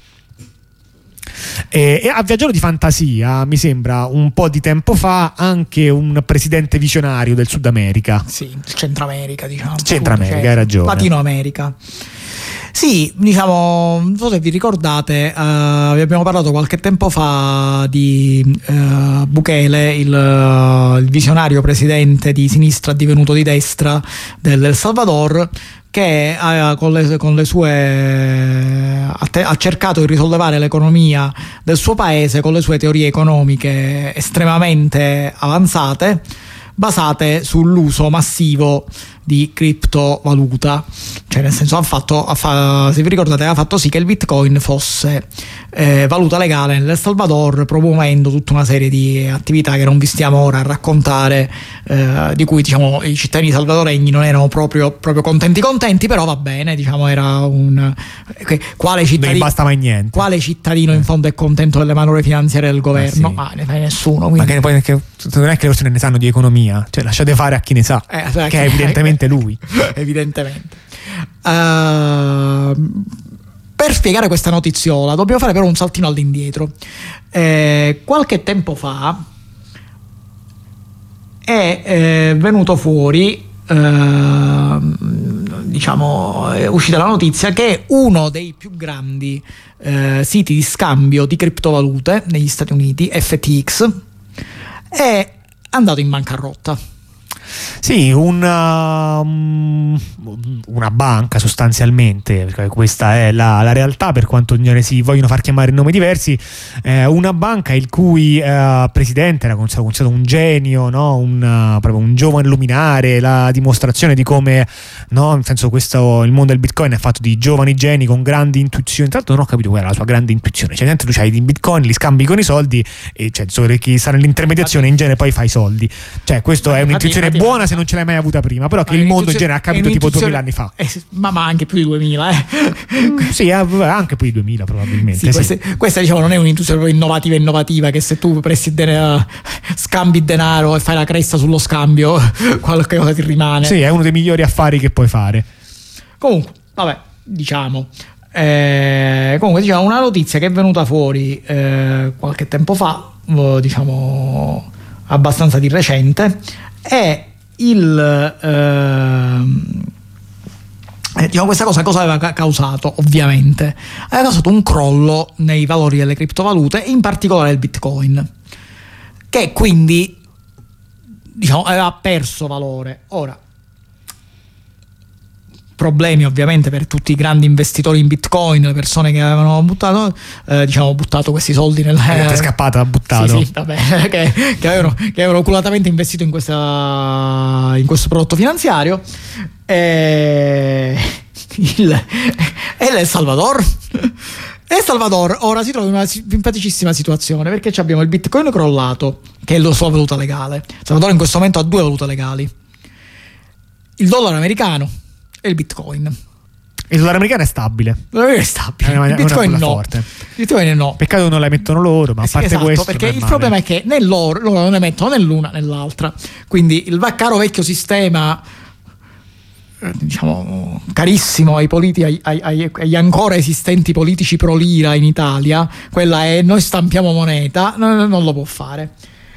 E, e a viaggiare di fantasia mi sembra un po' di tempo fa anche un presidente visionario del Sud America, sì, Centro America, diciamo Centro America, cioè, hai ragione, Latino America. Sì, diciamo, non so se vi ricordate, uh, abbiamo parlato qualche tempo fa di uh, Bukele, il, uh, il visionario presidente di sinistra divenuto di destra del El Salvador, che ha, con, le, con le sue ha, te, ha cercato di risollevare l'economia del suo paese con le sue teorie economiche estremamente avanzate, basate sull'uso massivo di criptovaluta, cioè nel senso ha fatto, ha fa, se vi ricordate, ha fatto sì che il Bitcoin fosse eh, valuta legale nel Salvador, promuovendo tutta una serie di attività che non vi stiamo ora a raccontare, eh, di cui diciamo i cittadini salvadoregni non erano proprio, proprio contenti contenti, però va bene, diciamo era un quale cittadino, non basta mai niente. Quale cittadino in fondo è contento delle manovre finanziarie del governo? Ma, sì. ma ne fa nessuno, quindi. Ma che poi che, non è che le persone ne sanno di economia, cioè lasciate fare a chi ne sa, eh, cioè, che è evidentemente lui. Evidentemente. Uh, per spiegare questa notiziola dobbiamo fare però un saltino all'indietro. Eh, qualche tempo fa è eh, venuto fuori, eh, diciamo, è uscita la notizia che uno dei più grandi eh, siti di scambio di criptovalute negli Stati Uniti, F T X, è andato in bancarotta. Sì, una, una banca sostanzialmente, perché questa è la, la realtà, per quanto ne si vogliono far chiamare nomi diversi, eh, una banca il cui eh, presidente era considerato un genio, no? un, uh, proprio un giovane luminare, la dimostrazione di come, no? Nel senso, questo, il mondo del Bitcoin è fatto di giovani geni con grandi intuizioni. Tra l'altro non ho capito qual era la sua grande intuizione, cioè tu c'hai i Bitcoin, li scambi con i soldi e cioè, chi sta nell'intermediazione in genere poi fa i soldi, cioè questo è un'intuizione buona se non ce l'hai mai avuta prima, però che il mondo in genere ha capito tipo duemila anni fa, eh, ma, ma anche più di duemila, eh. Sì, anche più di duemila probabilmente. Sì, questa, sì. questa diciamo non è un'intuizione innovativa innovativa che se tu presti denaro, scambi denaro e fai la cresta sullo scambio qualche cosa ti rimane. Sì, è uno dei migliori affari che puoi fare. Comunque, vabbè, diciamo eh, comunque diciamo una notizia che è venuta fuori eh, qualche tempo fa, diciamo abbastanza di recente, è il eh, diciamo questa cosa cosa aveva causato? Ovviamente aveva causato un crollo nei valori delle criptovalute, in particolare il Bitcoin, che quindi diciamo aveva perso valore. Ora, problemi ovviamente per tutti i grandi investitori in Bitcoin, le persone che avevano buttato eh, diciamo buttato questi soldi nel eh, è scappata, buttato sì, sì, vabbè, che, che, avevano, che avevano oculatamente investito in, questa, in questo prodotto finanziario, e il, e El Salvador El Salvador ora si trova in una simpaticissima situazione, perché abbiamo il Bitcoin crollato, che è la sua valuta legale. El Salvador in questo momento ha due valute legali, il dollaro americano e il Bitcoin. Il dollaro americano è stabile. È stabile. È il Bitcoin no. Forte. Il Bitcoin no. Peccato che non la mettono loro, ma a parte esatto, questo. Perché il problema è che né loro, loro non ne mettono né l'una né l'altra. Quindi il caro vecchio sistema, eh, diciamo, carissimo ai politi, ai, ai, agli ancora esistenti politici pro lira in Italia, quella è noi stampiamo moneta, non, non lo può fare.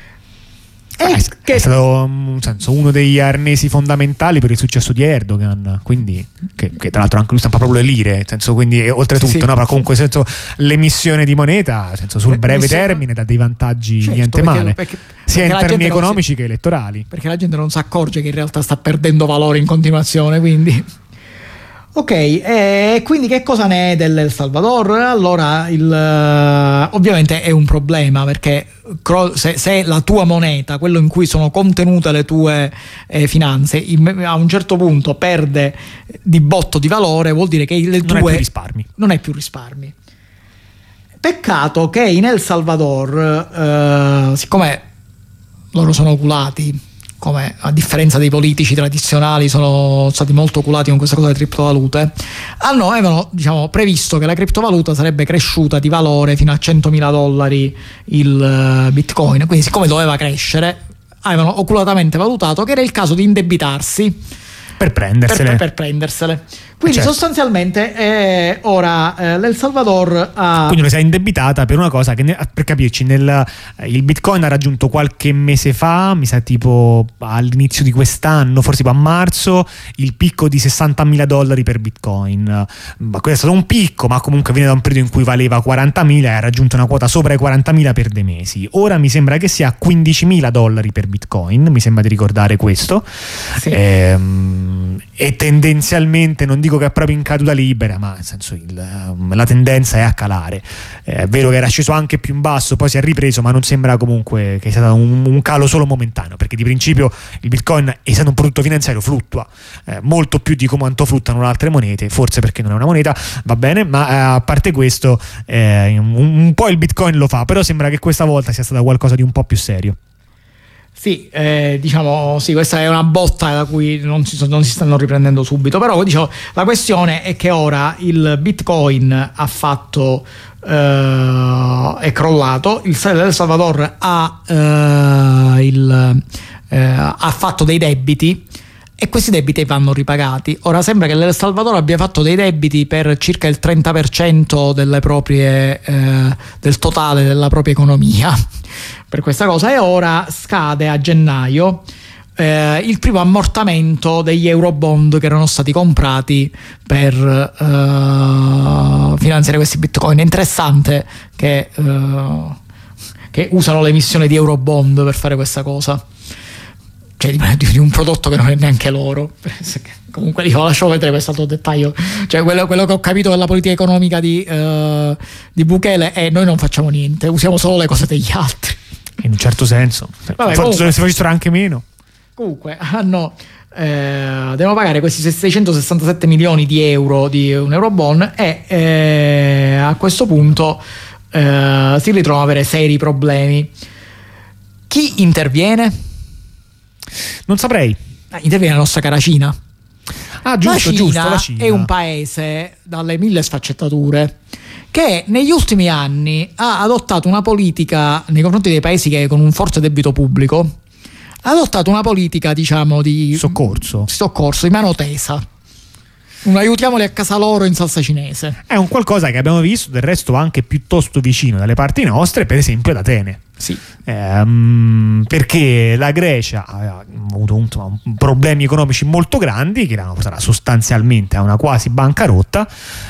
È, che... è stato un senso, uno degli arnesi fondamentali per il successo di Erdogan, quindi che, che tra l'altro anche lui stampa proprio le lire, nel senso, quindi oltretutto, sì, sì. No, però comunque senso, l'emissione di moneta nel senso, sul breve termine dà dei vantaggi, certo, niente perché, male perché, sia perché in termini economici si... che elettorali, perché la gente non si accorge che in realtà sta perdendo valore in continuazione, quindi ok, e quindi che cosa ne è del Salvador? Allora, il, uh, ovviamente è un problema, perché se, se la tua moneta, quello in cui sono contenute le tue eh, finanze, in, a un certo punto perde di botto di valore, vuol dire che le non tue hai più risparmi. Non hai più risparmi. Peccato che in El Salvador, uh, siccome loro sono oculati, come a differenza dei politici tradizionali sono stati molto oculati con questa cosa delle criptovalute, hanno, avevano diciamo, previsto che la criptovaluta sarebbe cresciuta di valore fino a centomila dollari il uh, Bitcoin, quindi siccome doveva crescere avevano oculatamente valutato che era il caso di indebitarsi per prendersele, per, per prendersele. Quindi certo. sostanzialmente eh, ora eh, l'El Salvador ha... Quindi si è indebitata per una cosa che, ne, per capirci, nel, eh, il Bitcoin ha raggiunto qualche mese fa, mi sa tipo all'inizio di quest'anno, forse tipo a marzo, il picco di sessantamila dollari per Bitcoin. Ma questo è stato un picco, ma comunque viene da un periodo in cui valeva quarantamila e ha raggiunto una quota sopra i quarantamila per dei mesi. Ora mi sembra che sia quindicimila dollari per Bitcoin, mi sembra di ricordare questo. Sì. Ehm, e tendenzialmente, non dico dico che è proprio in caduta libera, ma nel senso il, la tendenza è a calare. È vero che era sceso anche più in basso, poi si è ripreso, ma non sembra comunque che sia stato un, un calo solo momentaneo, perché di principio il Bitcoin, essendo un prodotto finanziario, fluttua eh, molto più di quanto fluttano le altre monete, forse perché non è una moneta, va bene, ma eh, a parte questo eh, un, un po' il Bitcoin lo fa, però sembra che questa volta sia stata qualcosa di un po' più serio. Sì, eh, diciamo, sì, questa è una botta da cui non si, non si stanno riprendendo subito, però diciamo, la questione è che ora il Bitcoin ha fatto, eh, è crollato, il El Salvador ha, eh, il, eh, ha fatto dei debiti e questi debiti vanno ripagati. Ora sembra che l'El Salvador abbia fatto dei debiti per circa il trenta per cento delle proprie, eh, del totale della propria economia per questa cosa, e ora scade a gennaio eh, il primo ammortamento degli Eurobond che erano stati comprati per eh, finanziare questi Bitcoin. È interessante che, eh, che usano l'emissione di Eurobond per fare questa cosa, cioè di un prodotto che non è neanche loro. Comunque io lascio vedere quest'altro dettaglio, cioè quello, quello che ho capito della politica economica di, uh, di Bukele è: noi non facciamo niente, usiamo solo le cose degli altri, in un certo senso. Vabbè, forse se facessero anche meno. Comunque hanno eh, devono pagare questi seicentosessantasette milioni di euro di un Eurobond e eh, a questo punto eh, si ritrovano ad avere seri problemi. Chi interviene? Non saprei. Ah, interviene la nostra cara Cina. Ah, giusto, la Cina, giusto, la Cina è un paese dalle mille sfaccettature che negli ultimi anni ha adottato una politica nei confronti dei paesi che con un forte debito pubblico, ha adottato una politica, diciamo, di soccorso, soccorso di mano tesa. Un aiutiamoli a casa loro in salsa cinese. È un qualcosa che abbiamo visto del resto anche piuttosto vicino dalle parti nostre, per esempio ad Atene. Sì. Ehm, perché la Grecia aveva avuto insomma, problemi economici molto grandi che l'hanno portata sostanzialmente a una quasi bancarotta.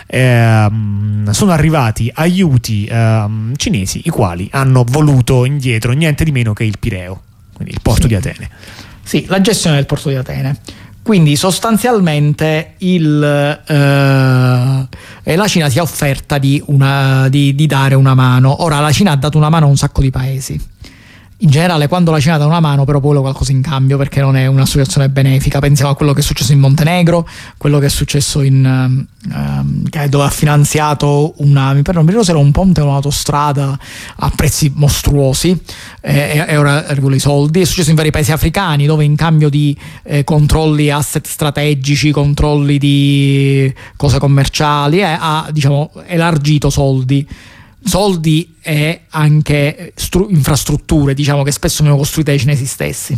Ehm, sono arrivati aiuti ehm, cinesi, i quali hanno voluto indietro niente di meno che il Pireo, quindi il porto sì. di Atene. Sì, la gestione del porto di Atene. Quindi sostanzialmente il, eh, la Cina si è offerta di, una, di, di dare una mano. Ora la Cina ha dato una mano a un sacco di paesi. In generale, quando la Cina dà una mano, però poi vuole qualcosa in cambio, perché non è un'associazione benefica. Pensiamo a quello che è successo in Montenegro, quello che è successo in um, dove ha finanziato una, mi non mi ricordo se era un ponte o un'autostrada a prezzi mostruosi, eh, e ora vuole i soldi. È successo in vari paesi africani, dove in cambio di eh, controlli asset strategici, controlli di cose commerciali, eh, ha, diciamo, elargito soldi. soldi e anche stru- infrastrutture, diciamo, che spesso vengono costruite dai cinesi stessi.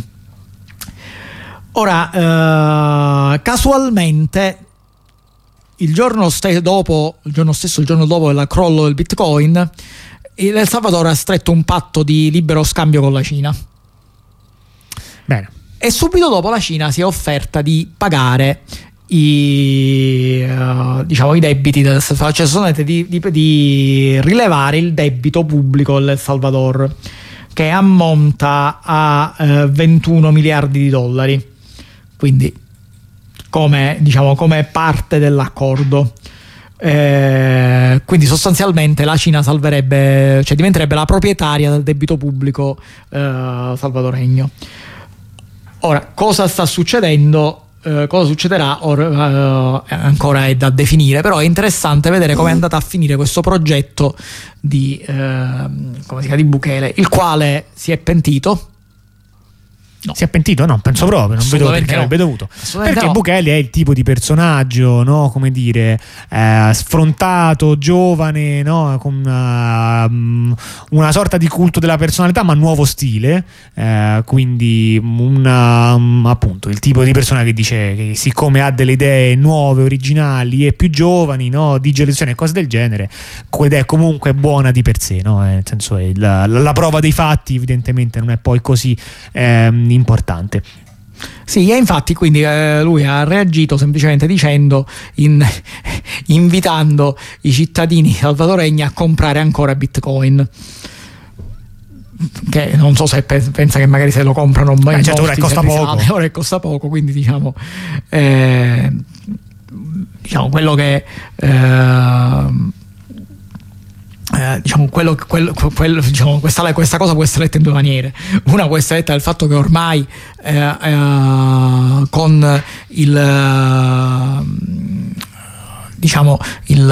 Ora eh, casualmente il giorno stesso dopo il giorno stesso il giorno dopo il crollo del Bitcoin, El Salvador ha stretto un patto di libero scambio con la Cina. Bene. E subito dopo la Cina si è offerta di pagare I, uh, diciamo, i debiti del cioè sono di, di, di rilevare il debito pubblico del Salvador, che ammonta a uh, ventuno miliardi di dollari, quindi come, diciamo, come parte dell'accordo. Eh, quindi sostanzialmente la Cina salverebbe, cioè diventerebbe la proprietaria del debito pubblico uh, salvadoregno. Ora, cosa sta succedendo? Uh, cosa succederà or, uh, ancora è da definire, però è interessante vedere come è andata a finire questo progetto di, uh, come si chiama, di Bukele, il quale si è pentito. No. Si è pentito? No, penso proprio, non vedo perché no. avrebbe dovuto. Perché no. Bukele è il tipo di personaggio, no? Come dire, eh, sfrontato, giovane, no? Con una, um, una sorta di culto della personalità, ma nuovo stile. Eh, quindi, una, um, appunto, il tipo di persona che dice che siccome ha delle idee nuove, originali e più giovani, no? Digitalizzazione e cose del genere, ed è comunque buona di per sé, no? Nel senso, è la, la prova dei fatti, evidentemente, non è poi così Eh, importante. Sì, e infatti quindi eh, lui ha reagito semplicemente dicendo, in, invitando i cittadini salvadoregni a comprare ancora Bitcoin, che non so se pe- pensa che magari se lo comprano eh, certo, ora costa poco ora costa poco, quindi diciamo eh, diciamo quello che eh, Eh, diciamo, quello, quello, quello, diciamo questa, questa cosa può essere letta in due maniere. Una può essere letta dal fatto che ormai eh, eh, con il eh, diciamo il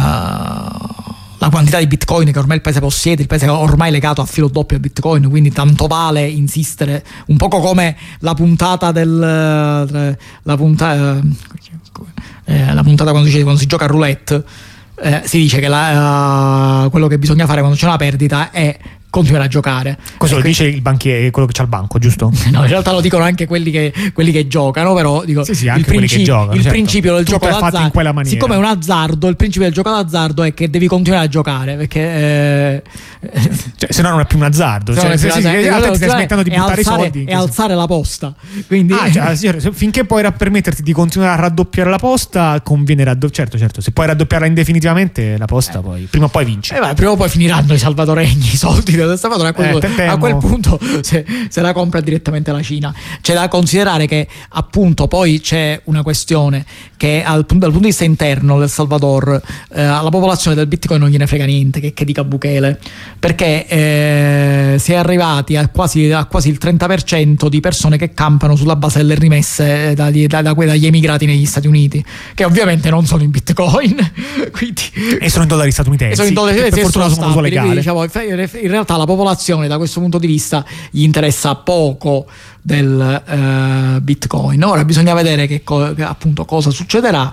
la quantità di bitcoin che ormai il paese possiede, il paese è ormai legato a filo doppio a bitcoin, quindi tanto vale insistere, un poco come la puntata del la puntata eh, la puntata quando si, quando si gioca a roulette. Eh, si dice che la, uh, quello che bisogna fare quando c'è una perdita è continuare a giocare. Questo e lo que- dice il banchiere, quello che c'ha il banco, giusto? No, in realtà lo dicono anche quelli che, quelli che giocano, però dico, sì, sì, il, anche principio, che giocano, il certo. principio del Tutto gioco è fatto d'azzardo, in quella maniera. siccome è un azzardo, il principio del gioco d'azzardo è che devi continuare a giocare, perché eh, cioè, se no non è più un azzardo, se cioè, non è più se, un sì, azzardo, sì, eh, altri ti stai cioè, smettendo di è buttare alzare, i soldi e alzare la posta, quindi ah, cioè, sì, finché puoi permetterti di continuare a raddoppiare la posta, conviene raddoppiare. Certo, certo, se puoi raddoppiarla indefinitivamente la posta, eh. poi prima o poi vinci. Eh, vai, prima o poi finiranno i salvadoregni, i soldi del Salvador, a quel, eh, a quel punto se, se la compra direttamente la Cina. C'è da considerare che appunto poi c'è una questione che al, dal punto di vista interno del Salvador eh, alla popolazione del Bitcoin non gliene frega niente, che, che dica Bukele, perché eh, si è arrivati a quasi, a quasi il trenta per cento di persone che campano sulla base delle rimesse dagli, da, da, dagli emigrati negli Stati Uniti, che ovviamente non sono in Bitcoin quindi, e sono in dollari statunitensi, sono in dollari, per fortuna sono uso legale. quindi, diciamo, in realtà la popolazione da questo punto di vista gli interessa poco del uh, Bitcoin. Ora bisogna vedere che, co- che appunto cosa succederà,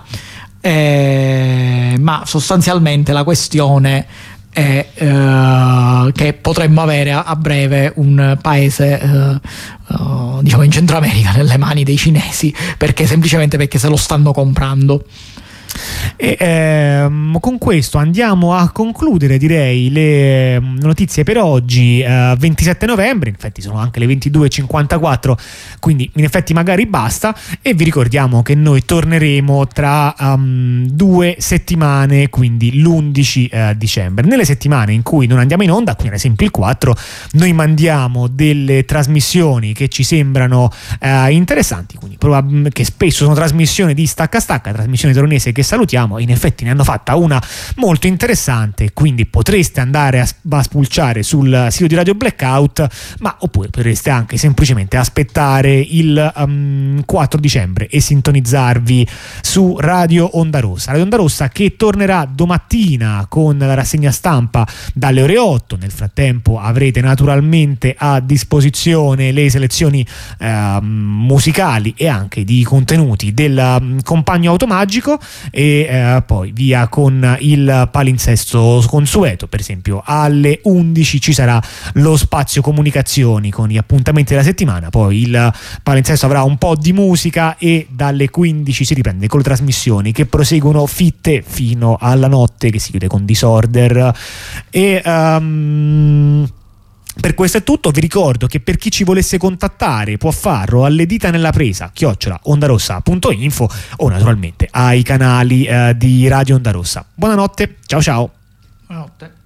eh, ma sostanzialmente la questione è uh, che potremmo avere a, a breve un paese uh, uh, diciamo in Centro America nelle mani dei cinesi, perché semplicemente perché se lo stanno comprando. E ehm, con questo andiamo a concludere, direi, le notizie per oggi, eh, ventisette novembre. In effetti sono anche le ventidue e cinquantaquattro, quindi in effetti magari basta, e vi ricordiamo che noi torneremo tra um, due settimane, quindi l'undici eh, dicembre. Nelle settimane in cui non andiamo in onda, quindi ad esempio il quattro, noi mandiamo delle trasmissioni che ci sembrano eh, interessanti, quindi probab- che spesso sono trasmissioni di stacca stacca, trasmissioni torinese che salutiamo. In effetti ne hanno fatta una molto interessante, quindi potreste andare a, a spulciare sul sito di Radio Blackout, ma oppure potreste anche semplicemente aspettare il um, quattro dicembre e sintonizzarvi su Radio Onda Rossa. Radio Onda Rossa che tornerà domattina con la rassegna stampa dalle ore otto. Nel frattempo avrete naturalmente a disposizione le selezioni uh, musicali e anche di contenuti del um, compagno automagico, e eh, poi via con il palinsesto consueto. Per esempio alle undici ci sarà lo spazio comunicazioni con gli appuntamenti della settimana, poi il palinsesto avrà un po' di musica e dalle quindici si riprende con le trasmissioni che proseguono fitte fino alla notte, che si chiude con Disorder. E um, per questo è tutto. Vi ricordo che per chi ci volesse contattare può farlo alle dita nella presa chiocciola ondarossa punto info o naturalmente ai canali eh, di Radio Onda Rossa. Buonanotte, ciao ciao. Buonanotte.